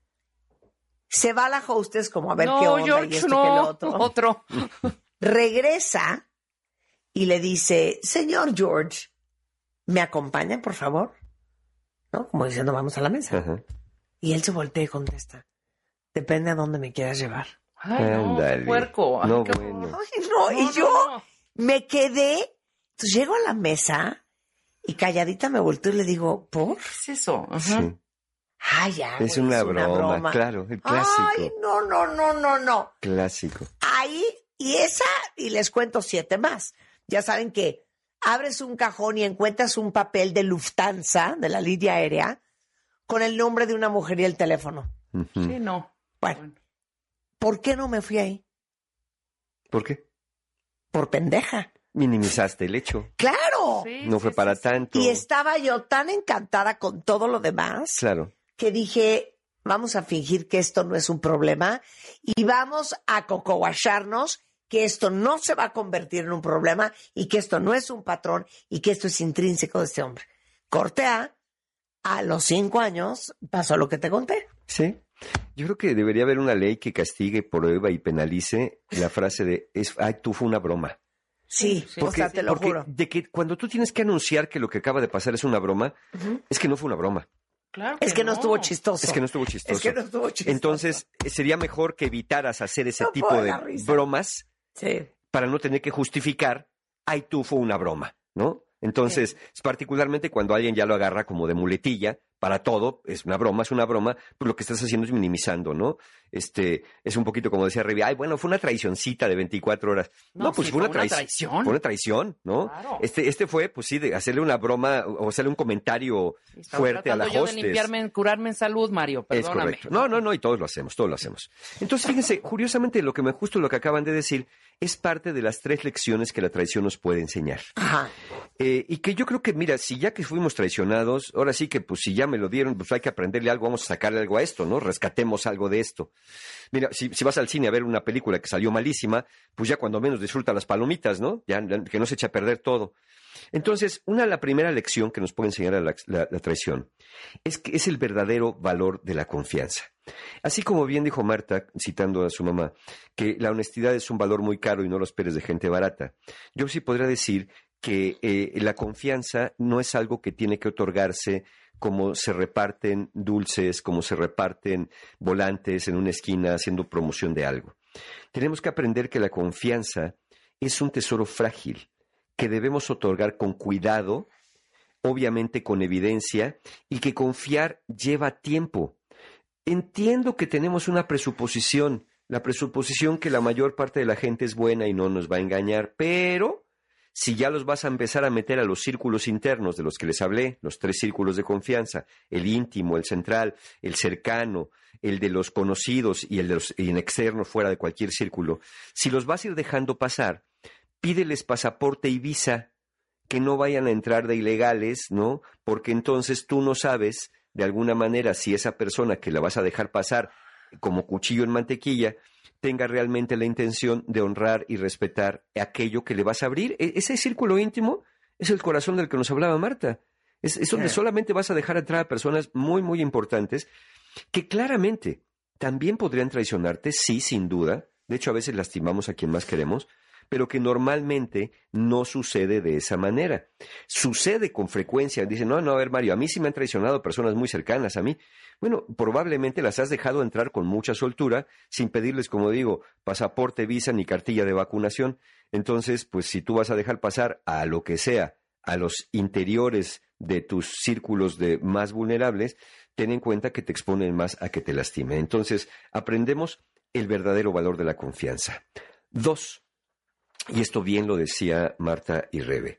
B: Se va la hostess como a ver
C: No,
B: qué onda
C: George,
B: y esto
C: no.
B: que lo otro.
C: Otro.
B: Regresa y le dice, señor George, ¿me acompaña, por favor? ¿No? Como diciendo, vamos a la mesa.
K: Ajá.
B: Y él se voltea y contesta, depende a dónde me quieras llevar.
C: Ay, no,
K: Ándale.
C: qué puerco. Ay,
K: No,
C: qué
K: bueno.
C: horror.
B: Ay, no,
C: No,
B: y
C: no,
B: yo
C: no.
B: me quedé. Entonces llego a la mesa y calladita me volteo y le digo, ¿por?
C: ¿Qué es eso? Ajá.
K: Sí.
B: Ay, ya,
K: Es
B: güey,
K: una broma, claro, el clásico.
B: Ay, no, no, no, no, no.
K: Clásico.
B: Ahí, y esa, y les cuento siete más. Ya saben que abres un cajón y encuentras un papel de Lufthansa, de la línea aérea, con el nombre de una mujer y el teléfono.
K: Ujú.
C: Sí, no.
B: Bueno, ¿por qué no me fui ahí?
K: ¿Por qué?
B: Por pendeja.
K: Minimizaste el hecho.
B: ¡Claro!
C: Sí,
K: No
C: sí,
K: fue
C: sí,
K: para
C: sí.
K: tanto.
B: Y estaba yo tan encantada con todo lo demás
K: Claro.
B: que dije, vamos a fingir que esto no es un problema y vamos a cocoguacharnos que esto no se va a convertir en un problema y que esto no es un patrón y que esto es intrínseco de este hombre. Corte A, a los cinco años pasó lo que te conté.
K: Sí. Yo creo que debería haber una ley que castigue, prohíba y penalice la frase de, es, ay, tú fue una broma.
B: Sí,
C: Sí,
B: o
K: Porque,
B: sea, te lo
K: porque
B: juro.
K: de que cuando tú tienes que anunciar que lo que acaba de pasar es una broma,
B: Ujú.
K: es que no fue una broma.
C: Claro
B: Es que no estuvo chistoso.
K: Es que no estuvo chistoso.
B: Es que no estuvo chistoso.
K: Entonces, eh, sería mejor que evitaras hacer ese
B: No
K: tipo
B: puedo
K: de
B: dar risa.
K: bromas
B: Sí.
K: para no tener que justificar, ay, tú fue una broma, ¿no? Entonces, particularmente cuando alguien ya lo agarra como de muletilla para todo, es una broma, es una broma, pues lo que estás haciendo es minimizando, ¿no? Este, es un poquito como decía Revi, ay, bueno, fue una traicioncita de veinticuatro horas. No, no pues
C: sí,
K: fue, una,
C: fue una
K: traic-
C: traición.
K: Fue una traición, ¿no?
C: Claro.
K: Este, este fue, pues sí, de hacerle una broma o hacerle un comentario
C: Estaba
K: fuerte a la
C: tratando yo
K: hostes.
C: de limpiarme, curarme en salud, Mario,
K: Es
C: perdóname.
K: correcto. No, no, no, y todos lo hacemos, todos lo hacemos. Entonces, fíjense, curiosamente, lo que me justo lo que acaban de decir es parte de las tres lecciones que la traición nos puede enseñar.
B: Ajá.
K: Eh, y que yo creo que, mira, si ya que fuimos traicionados, ahora sí que, pues, si ya me lo dieron, pues hay que aprenderle algo, vamos a sacarle algo a esto, ¿no? Rescatemos algo de esto. Mira, si, si vas al cine a ver una película que salió malísima, pues ya cuando menos disfruta las palomitas, ¿no? Ya, que no se eche a perder todo. Entonces, una, la primera lección que nos puede enseñar la, la, la traición es que es el verdadero valor de la confianza. Así como bien dijo Marta, citando a su mamá, que la honestidad es un valor muy caro y no lo esperes de gente barata. Yo sí podría decir que eh, la confianza no es algo que tiene que otorgarse como se reparten dulces, como se reparten volantes en una esquina haciendo promoción de algo. Tenemos que aprender que la confianza es un tesoro frágil que debemos otorgar con cuidado, obviamente con evidencia, y que confiar lleva tiempo. Entiendo que tenemos una presuposición, la presuposición que la mayor parte de la gente es buena y no nos va a engañar, pero si ya los vas a empezar a meter a los círculos internos de los que les hablé, los tres círculos de confianza, el íntimo, el central, el cercano, el de los conocidos y el de los y en externo, fuera de cualquier círculo, si los vas a ir dejando pasar, pídeles pasaporte y visa, que no vayan a entrar de ilegales, ¿no? Porque entonces tú no sabes, de alguna manera, si esa persona que la vas a dejar pasar como cuchillo en mantequilla, tenga realmente la intención de honrar y respetar aquello que le vas a abrir. E- ese círculo íntimo es el corazón del que nos hablaba Marta. Es, es donde solamente vas a dejar entrar a personas muy, muy importantes que claramente también podrían traicionarte, sí, sin duda. De hecho, a veces lastimamos a quien más queremos, pero que normalmente no sucede de esa manera. Sucede con frecuencia. Dicen, no, no, a ver, Mario, a mí sí me han traicionado personas muy cercanas a mí. Bueno, probablemente las has dejado entrar con mucha soltura, sin pedirles, como digo, pasaporte, visa ni cartilla de vacunación. Entonces, pues si tú vas a dejar pasar a lo que sea, a los interiores de tus círculos de más vulnerables, ten en cuenta que te exponen más a que te lastimen. Entonces, aprendemos el verdadero valor de la confianza. Dos, y esto bien lo decía Marta y Rebe,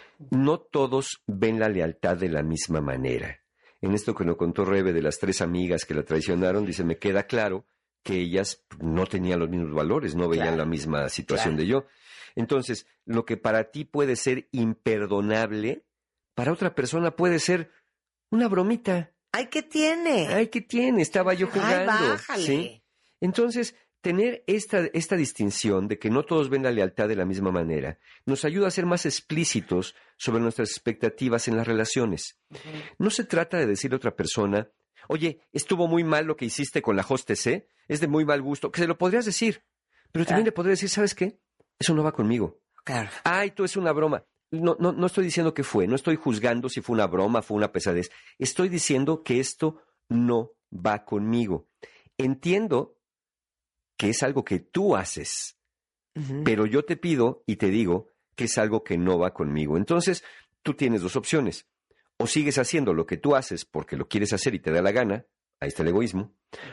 K: no todos ven la lealtad de la misma manera. En esto que nos contó Rebe de las tres amigas que la traicionaron, dice, me queda claro que ellas no tenían los mismos valores, no veían
B: Claro.
K: la misma situación
B: Claro.
K: de yo. Entonces, lo que para ti puede ser imperdonable, para otra persona puede ser una bromita.
B: Ay, ¿qué tiene?
K: Ay, ¿qué tiene? Estaba yo
B: Ay,
K: jugando.
B: bájale.
K: ¿Sí? Entonces, tener esta, esta distinción de que no todos ven la lealtad de la misma manera nos ayuda a ser más explícitos sobre nuestras expectativas en las relaciones. No se trata de decirle a otra persona, oye, estuvo muy mal lo que hiciste con la hostess, ¿eh? Es de muy mal gusto, que se lo podrías decir, pero también le podrías decir, ¿sabes qué? Eso no va conmigo.
B: Claro.
K: Ay, tú es una broma. No, no, no estoy diciendo que fue, no estoy juzgando si fue una broma, fue una pesadez. Estoy diciendo que esto no va conmigo. Entiendo que es algo que tú haces,
B: Ujú.
K: pero yo te pido y te digo que es algo que no va conmigo. Entonces, tú tienes dos opciones. O sigues haciendo lo que tú haces porque lo quieres hacer y te da la gana, ahí está el egoísmo,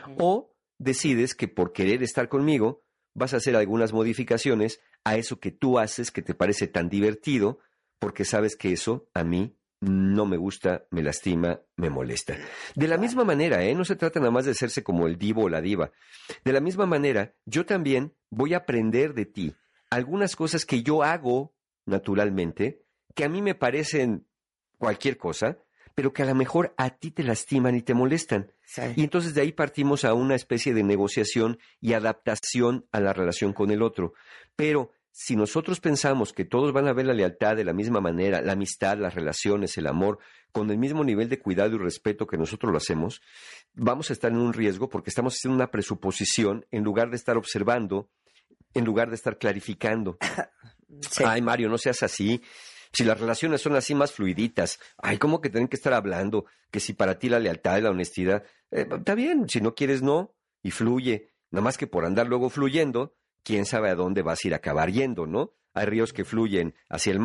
K: o decides que por querer estar conmigo vas a hacer algunas modificaciones a eso que tú haces que te parece tan divertido porque sabes que eso a mí no me gusta, me lastima, me molesta. De la misma manera, ¿eh? No se trata nada más de hacerse como el divo o la diva. De la misma manera, yo también voy a aprender de ti algunas cosas que yo hago naturalmente, que a mí me parecen cualquier cosa, pero que a lo mejor a ti te lastiman y te molestan.
B: Sí.
K: Y entonces de ahí partimos a una especie de negociación y adaptación a la relación con el otro. Pero si nosotros pensamos que todos van a ver la lealtad de la misma manera, la amistad, las relaciones, el amor, con el mismo nivel de cuidado y respeto que nosotros lo hacemos, vamos a estar en un riesgo porque estamos haciendo una presuposición en lugar de estar observando, en lugar de estar clarificando.
B: Sí.
K: Ay, Mario, no seas así. Si las relaciones son así más fluiditas, ay, ¿cómo que tienen que estar hablando? Que si para ti la lealtad y la honestidad, eh, está bien, si no quieres no, y fluye. Nada más que por andar luego fluyendo, quién sabe a dónde vas a ir a acabar yendo, ¿no? Hay ríos que fluyen hacia el mar,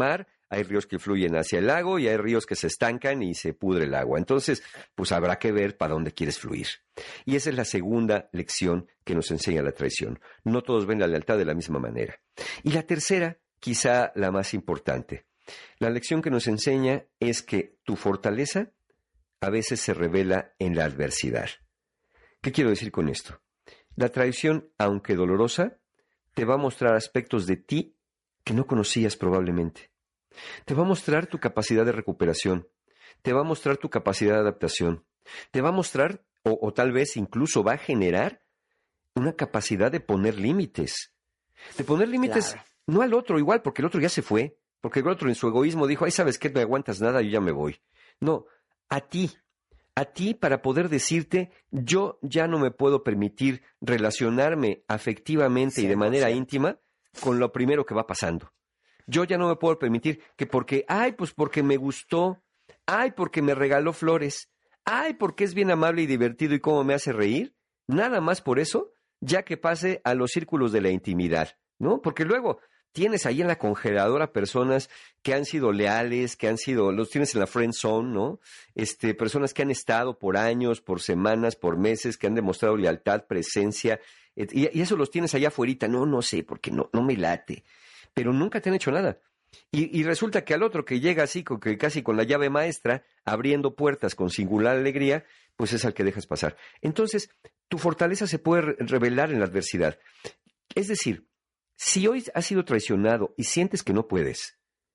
K: hay ríos que fluyen hacia el lago y hay ríos que se estancan y se pudre el agua. Entonces, pues habrá que ver para dónde quieres fluir. Y esa es la segunda lección que nos enseña la traición. No todos ven la lealtad de la misma manera. Y la tercera, quizá la más importante. La lección que nos enseña es que tu fortaleza a veces se revela en la adversidad. ¿Qué quiero decir con esto? La traición, aunque dolorosa, te va a mostrar aspectos de ti que no conocías probablemente. Te va a mostrar tu capacidad de recuperación. Te va a mostrar tu capacidad de adaptación. Te va a mostrar, o, o tal vez incluso va a generar, una capacidad de poner límites. De poner límites, claro, no al otro igual, porque el otro ya se fue. Porque el otro en su egoísmo dijo, ay, ¿sabes qué? No me aguantas nada, yo ya me voy. No, a ti. A ti para poder decirte, yo ya no me puedo permitir relacionarme afectivamente cien por ciento y de manera íntima con lo primero que va pasando. Yo ya no me puedo permitir que porque, ay, pues porque me gustó, ay, porque me regaló flores, ay, porque es bien amable y divertido y cómo me hace reír, nada más por eso, ya que pase a los círculos de la intimidad, ¿no? Porque luego tienes ahí en la congeladora personas que han sido leales, que han sido, los tienes en la friend zone, ¿no? Este, personas que han estado por años, por semanas, por meses, que han demostrado lealtad, presencia, y, y eso los tienes allá afuera. No, no sé, porque no, no me late. Pero nunca te han hecho nada. Y, y resulta que al otro que llega así, con, que casi con la llave maestra, abriendo puertas con singular alegría, pues es al que dejas pasar. Entonces, tu fortaleza se puede re- revelar en la adversidad. Es decir, si hoy has sido traicionado y sientes que no puedes,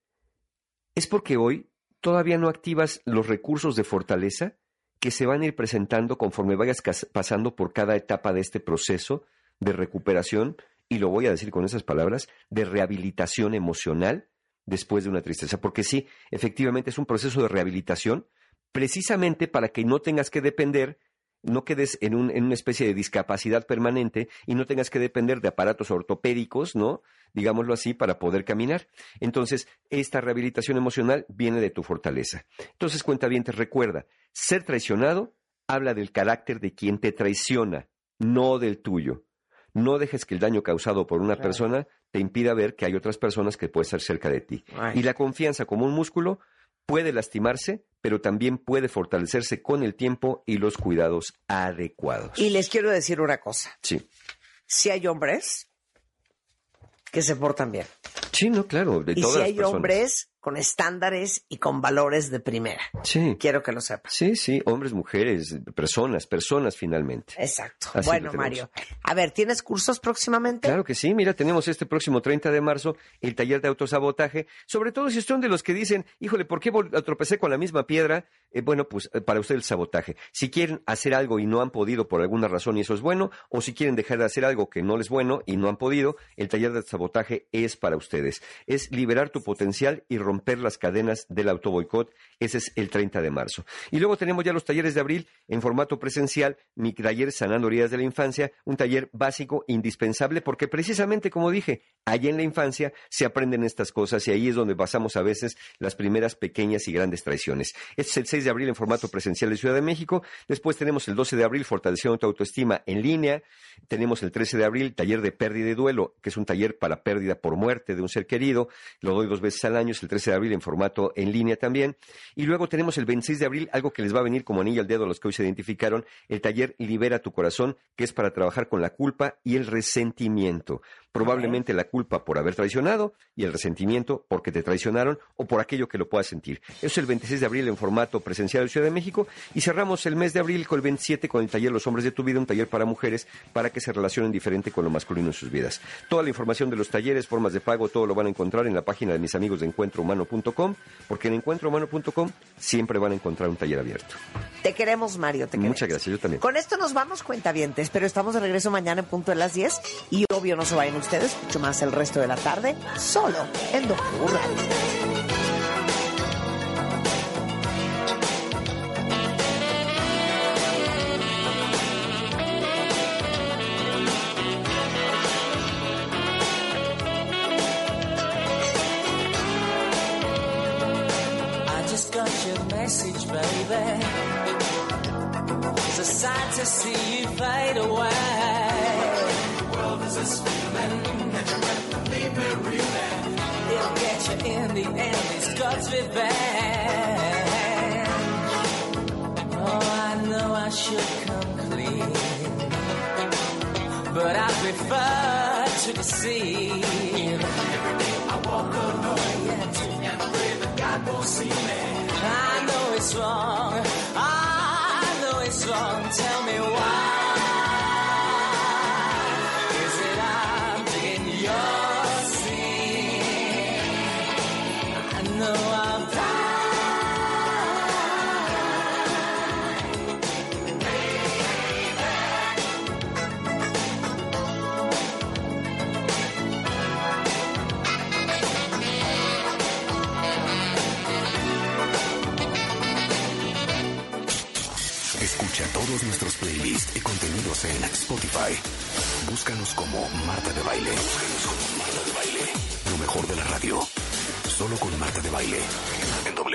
K: es porque hoy todavía no activas los recursos de fortaleza que se van a ir presentando conforme vayas cas- pasando por cada etapa de este proceso de recuperación, y lo voy a decir con esas palabras, de rehabilitación emocional después de una tristeza. Porque sí, efectivamente es un proceso de rehabilitación precisamente para que no tengas que depender, no quedes en, un, en una especie de discapacidad permanente y no tengas que depender de aparatos ortopédicos, ¿no? Digámoslo así, para poder caminar. Entonces, esta rehabilitación emocional viene de tu fortaleza. Entonces, cuentavientes, recuerda, ser traicionado habla del carácter de quien te traiciona, no del tuyo. No dejes que el daño causado por una claro. persona te impida ver que hay otras personas que pueden estar cerca de ti. Ay. Y la confianza, como un músculo, puede lastimarse, pero también puede fortalecerse con el tiempo y los cuidados adecuados.
B: Y les quiero decir una cosa.
K: Sí.
B: Si hay hombres que se portan bien.
K: Sí, no, claro, de
B: y
K: todas
B: si
K: las
B: hay
K: personas.
B: hombres con estándares y con valores de primera.
K: Sí.
B: Quiero que lo sepas.
K: Sí, sí, hombres, mujeres, personas, personas finalmente.
B: Exacto.
K: Así
B: bueno, Mario, a ver, ¿tienes cursos próximamente?
K: Claro que sí, mira, tenemos este próximo treinta de marzo el taller de autosabotaje, sobre todo si son de los que dicen, híjole, ¿por qué tropecé con la misma piedra? Eh, bueno, pues para usted el sabotaje. Si quieren hacer algo y no han podido por alguna razón y eso es bueno, o si quieren dejar de hacer algo que no les es bueno y no han podido, el taller de sabotaje es para ustedes. Es liberar tu potencial y romper las cadenas del autoboicot. Ese es el treinta de marzo. Y luego tenemos ya los talleres de abril en formato presencial, mi taller Sanando Heridas de la Infancia, un taller básico, indispensable, porque precisamente, como dije, allá en la infancia se aprenden estas cosas y ahí es donde pasamos a veces las primeras pequeñas y grandes traiciones. Este es el seis de abril en formato presencial de Ciudad de México. Después tenemos el doce de abril, fortaleciendo tu autoestima en línea. Tenemos el trece de abril, taller de pérdida y duelo, que es un taller para pérdida por muerte de un ser querido. Lo doy dos veces al año, es el trece de abril en formato en línea también. Y luego tenemos el veintiséis de abril, algo que les va a venir como anillo al dedo a los que hoy se identificaron, el taller Libera tu Corazón, que es para trabajar con la culpa y el resentimiento. Probablemente la culpa por haber traicionado y el resentimiento porque te traicionaron o por aquello que lo puedas sentir. Eso es el veintiséis de abril en formato presencial de Ciudad de México y cerramos el mes de abril con el veintisiete con el taller Los Hombres de tu Vida, un taller para mujeres para que se relacionen diferente con lo masculino en sus vidas. Toda la información de los talleres, formas de pago, todo lo van a encontrar en la página de mis amigos de encuentro humano punto com, porque en encuentro humano punto com siempre van a encontrar un taller abierto.
B: Te queremos, Mario, te queremos.
K: Muchas gracias, yo también.
B: Con esto nos vamos, cuentavientes, pero estamos de regreso mañana en punto de las diez y obvio no se vayan ustedes mucho más el resto de la tarde, solo en W Radio.
L: Message, baby. It's a sight to see you fade away. The world is a swimming, catch your breath and leave me reeling. It'll get you in the end. God's revenge. Oh, I know I should come clean, but I prefer to deceive. Every day I walk alone, yet and pray that God won't see me. I know it's wrong, I know it's wrong, tell me why. Is it I'm digging your sin? I know I'm
A: Escucha todos nuestros playlists y contenidos en Spotify. Búscanos como Marta de Baile. Búscanos como Marta de Baile. Lo mejor de la radio. Solo con Marta de Baile. En W.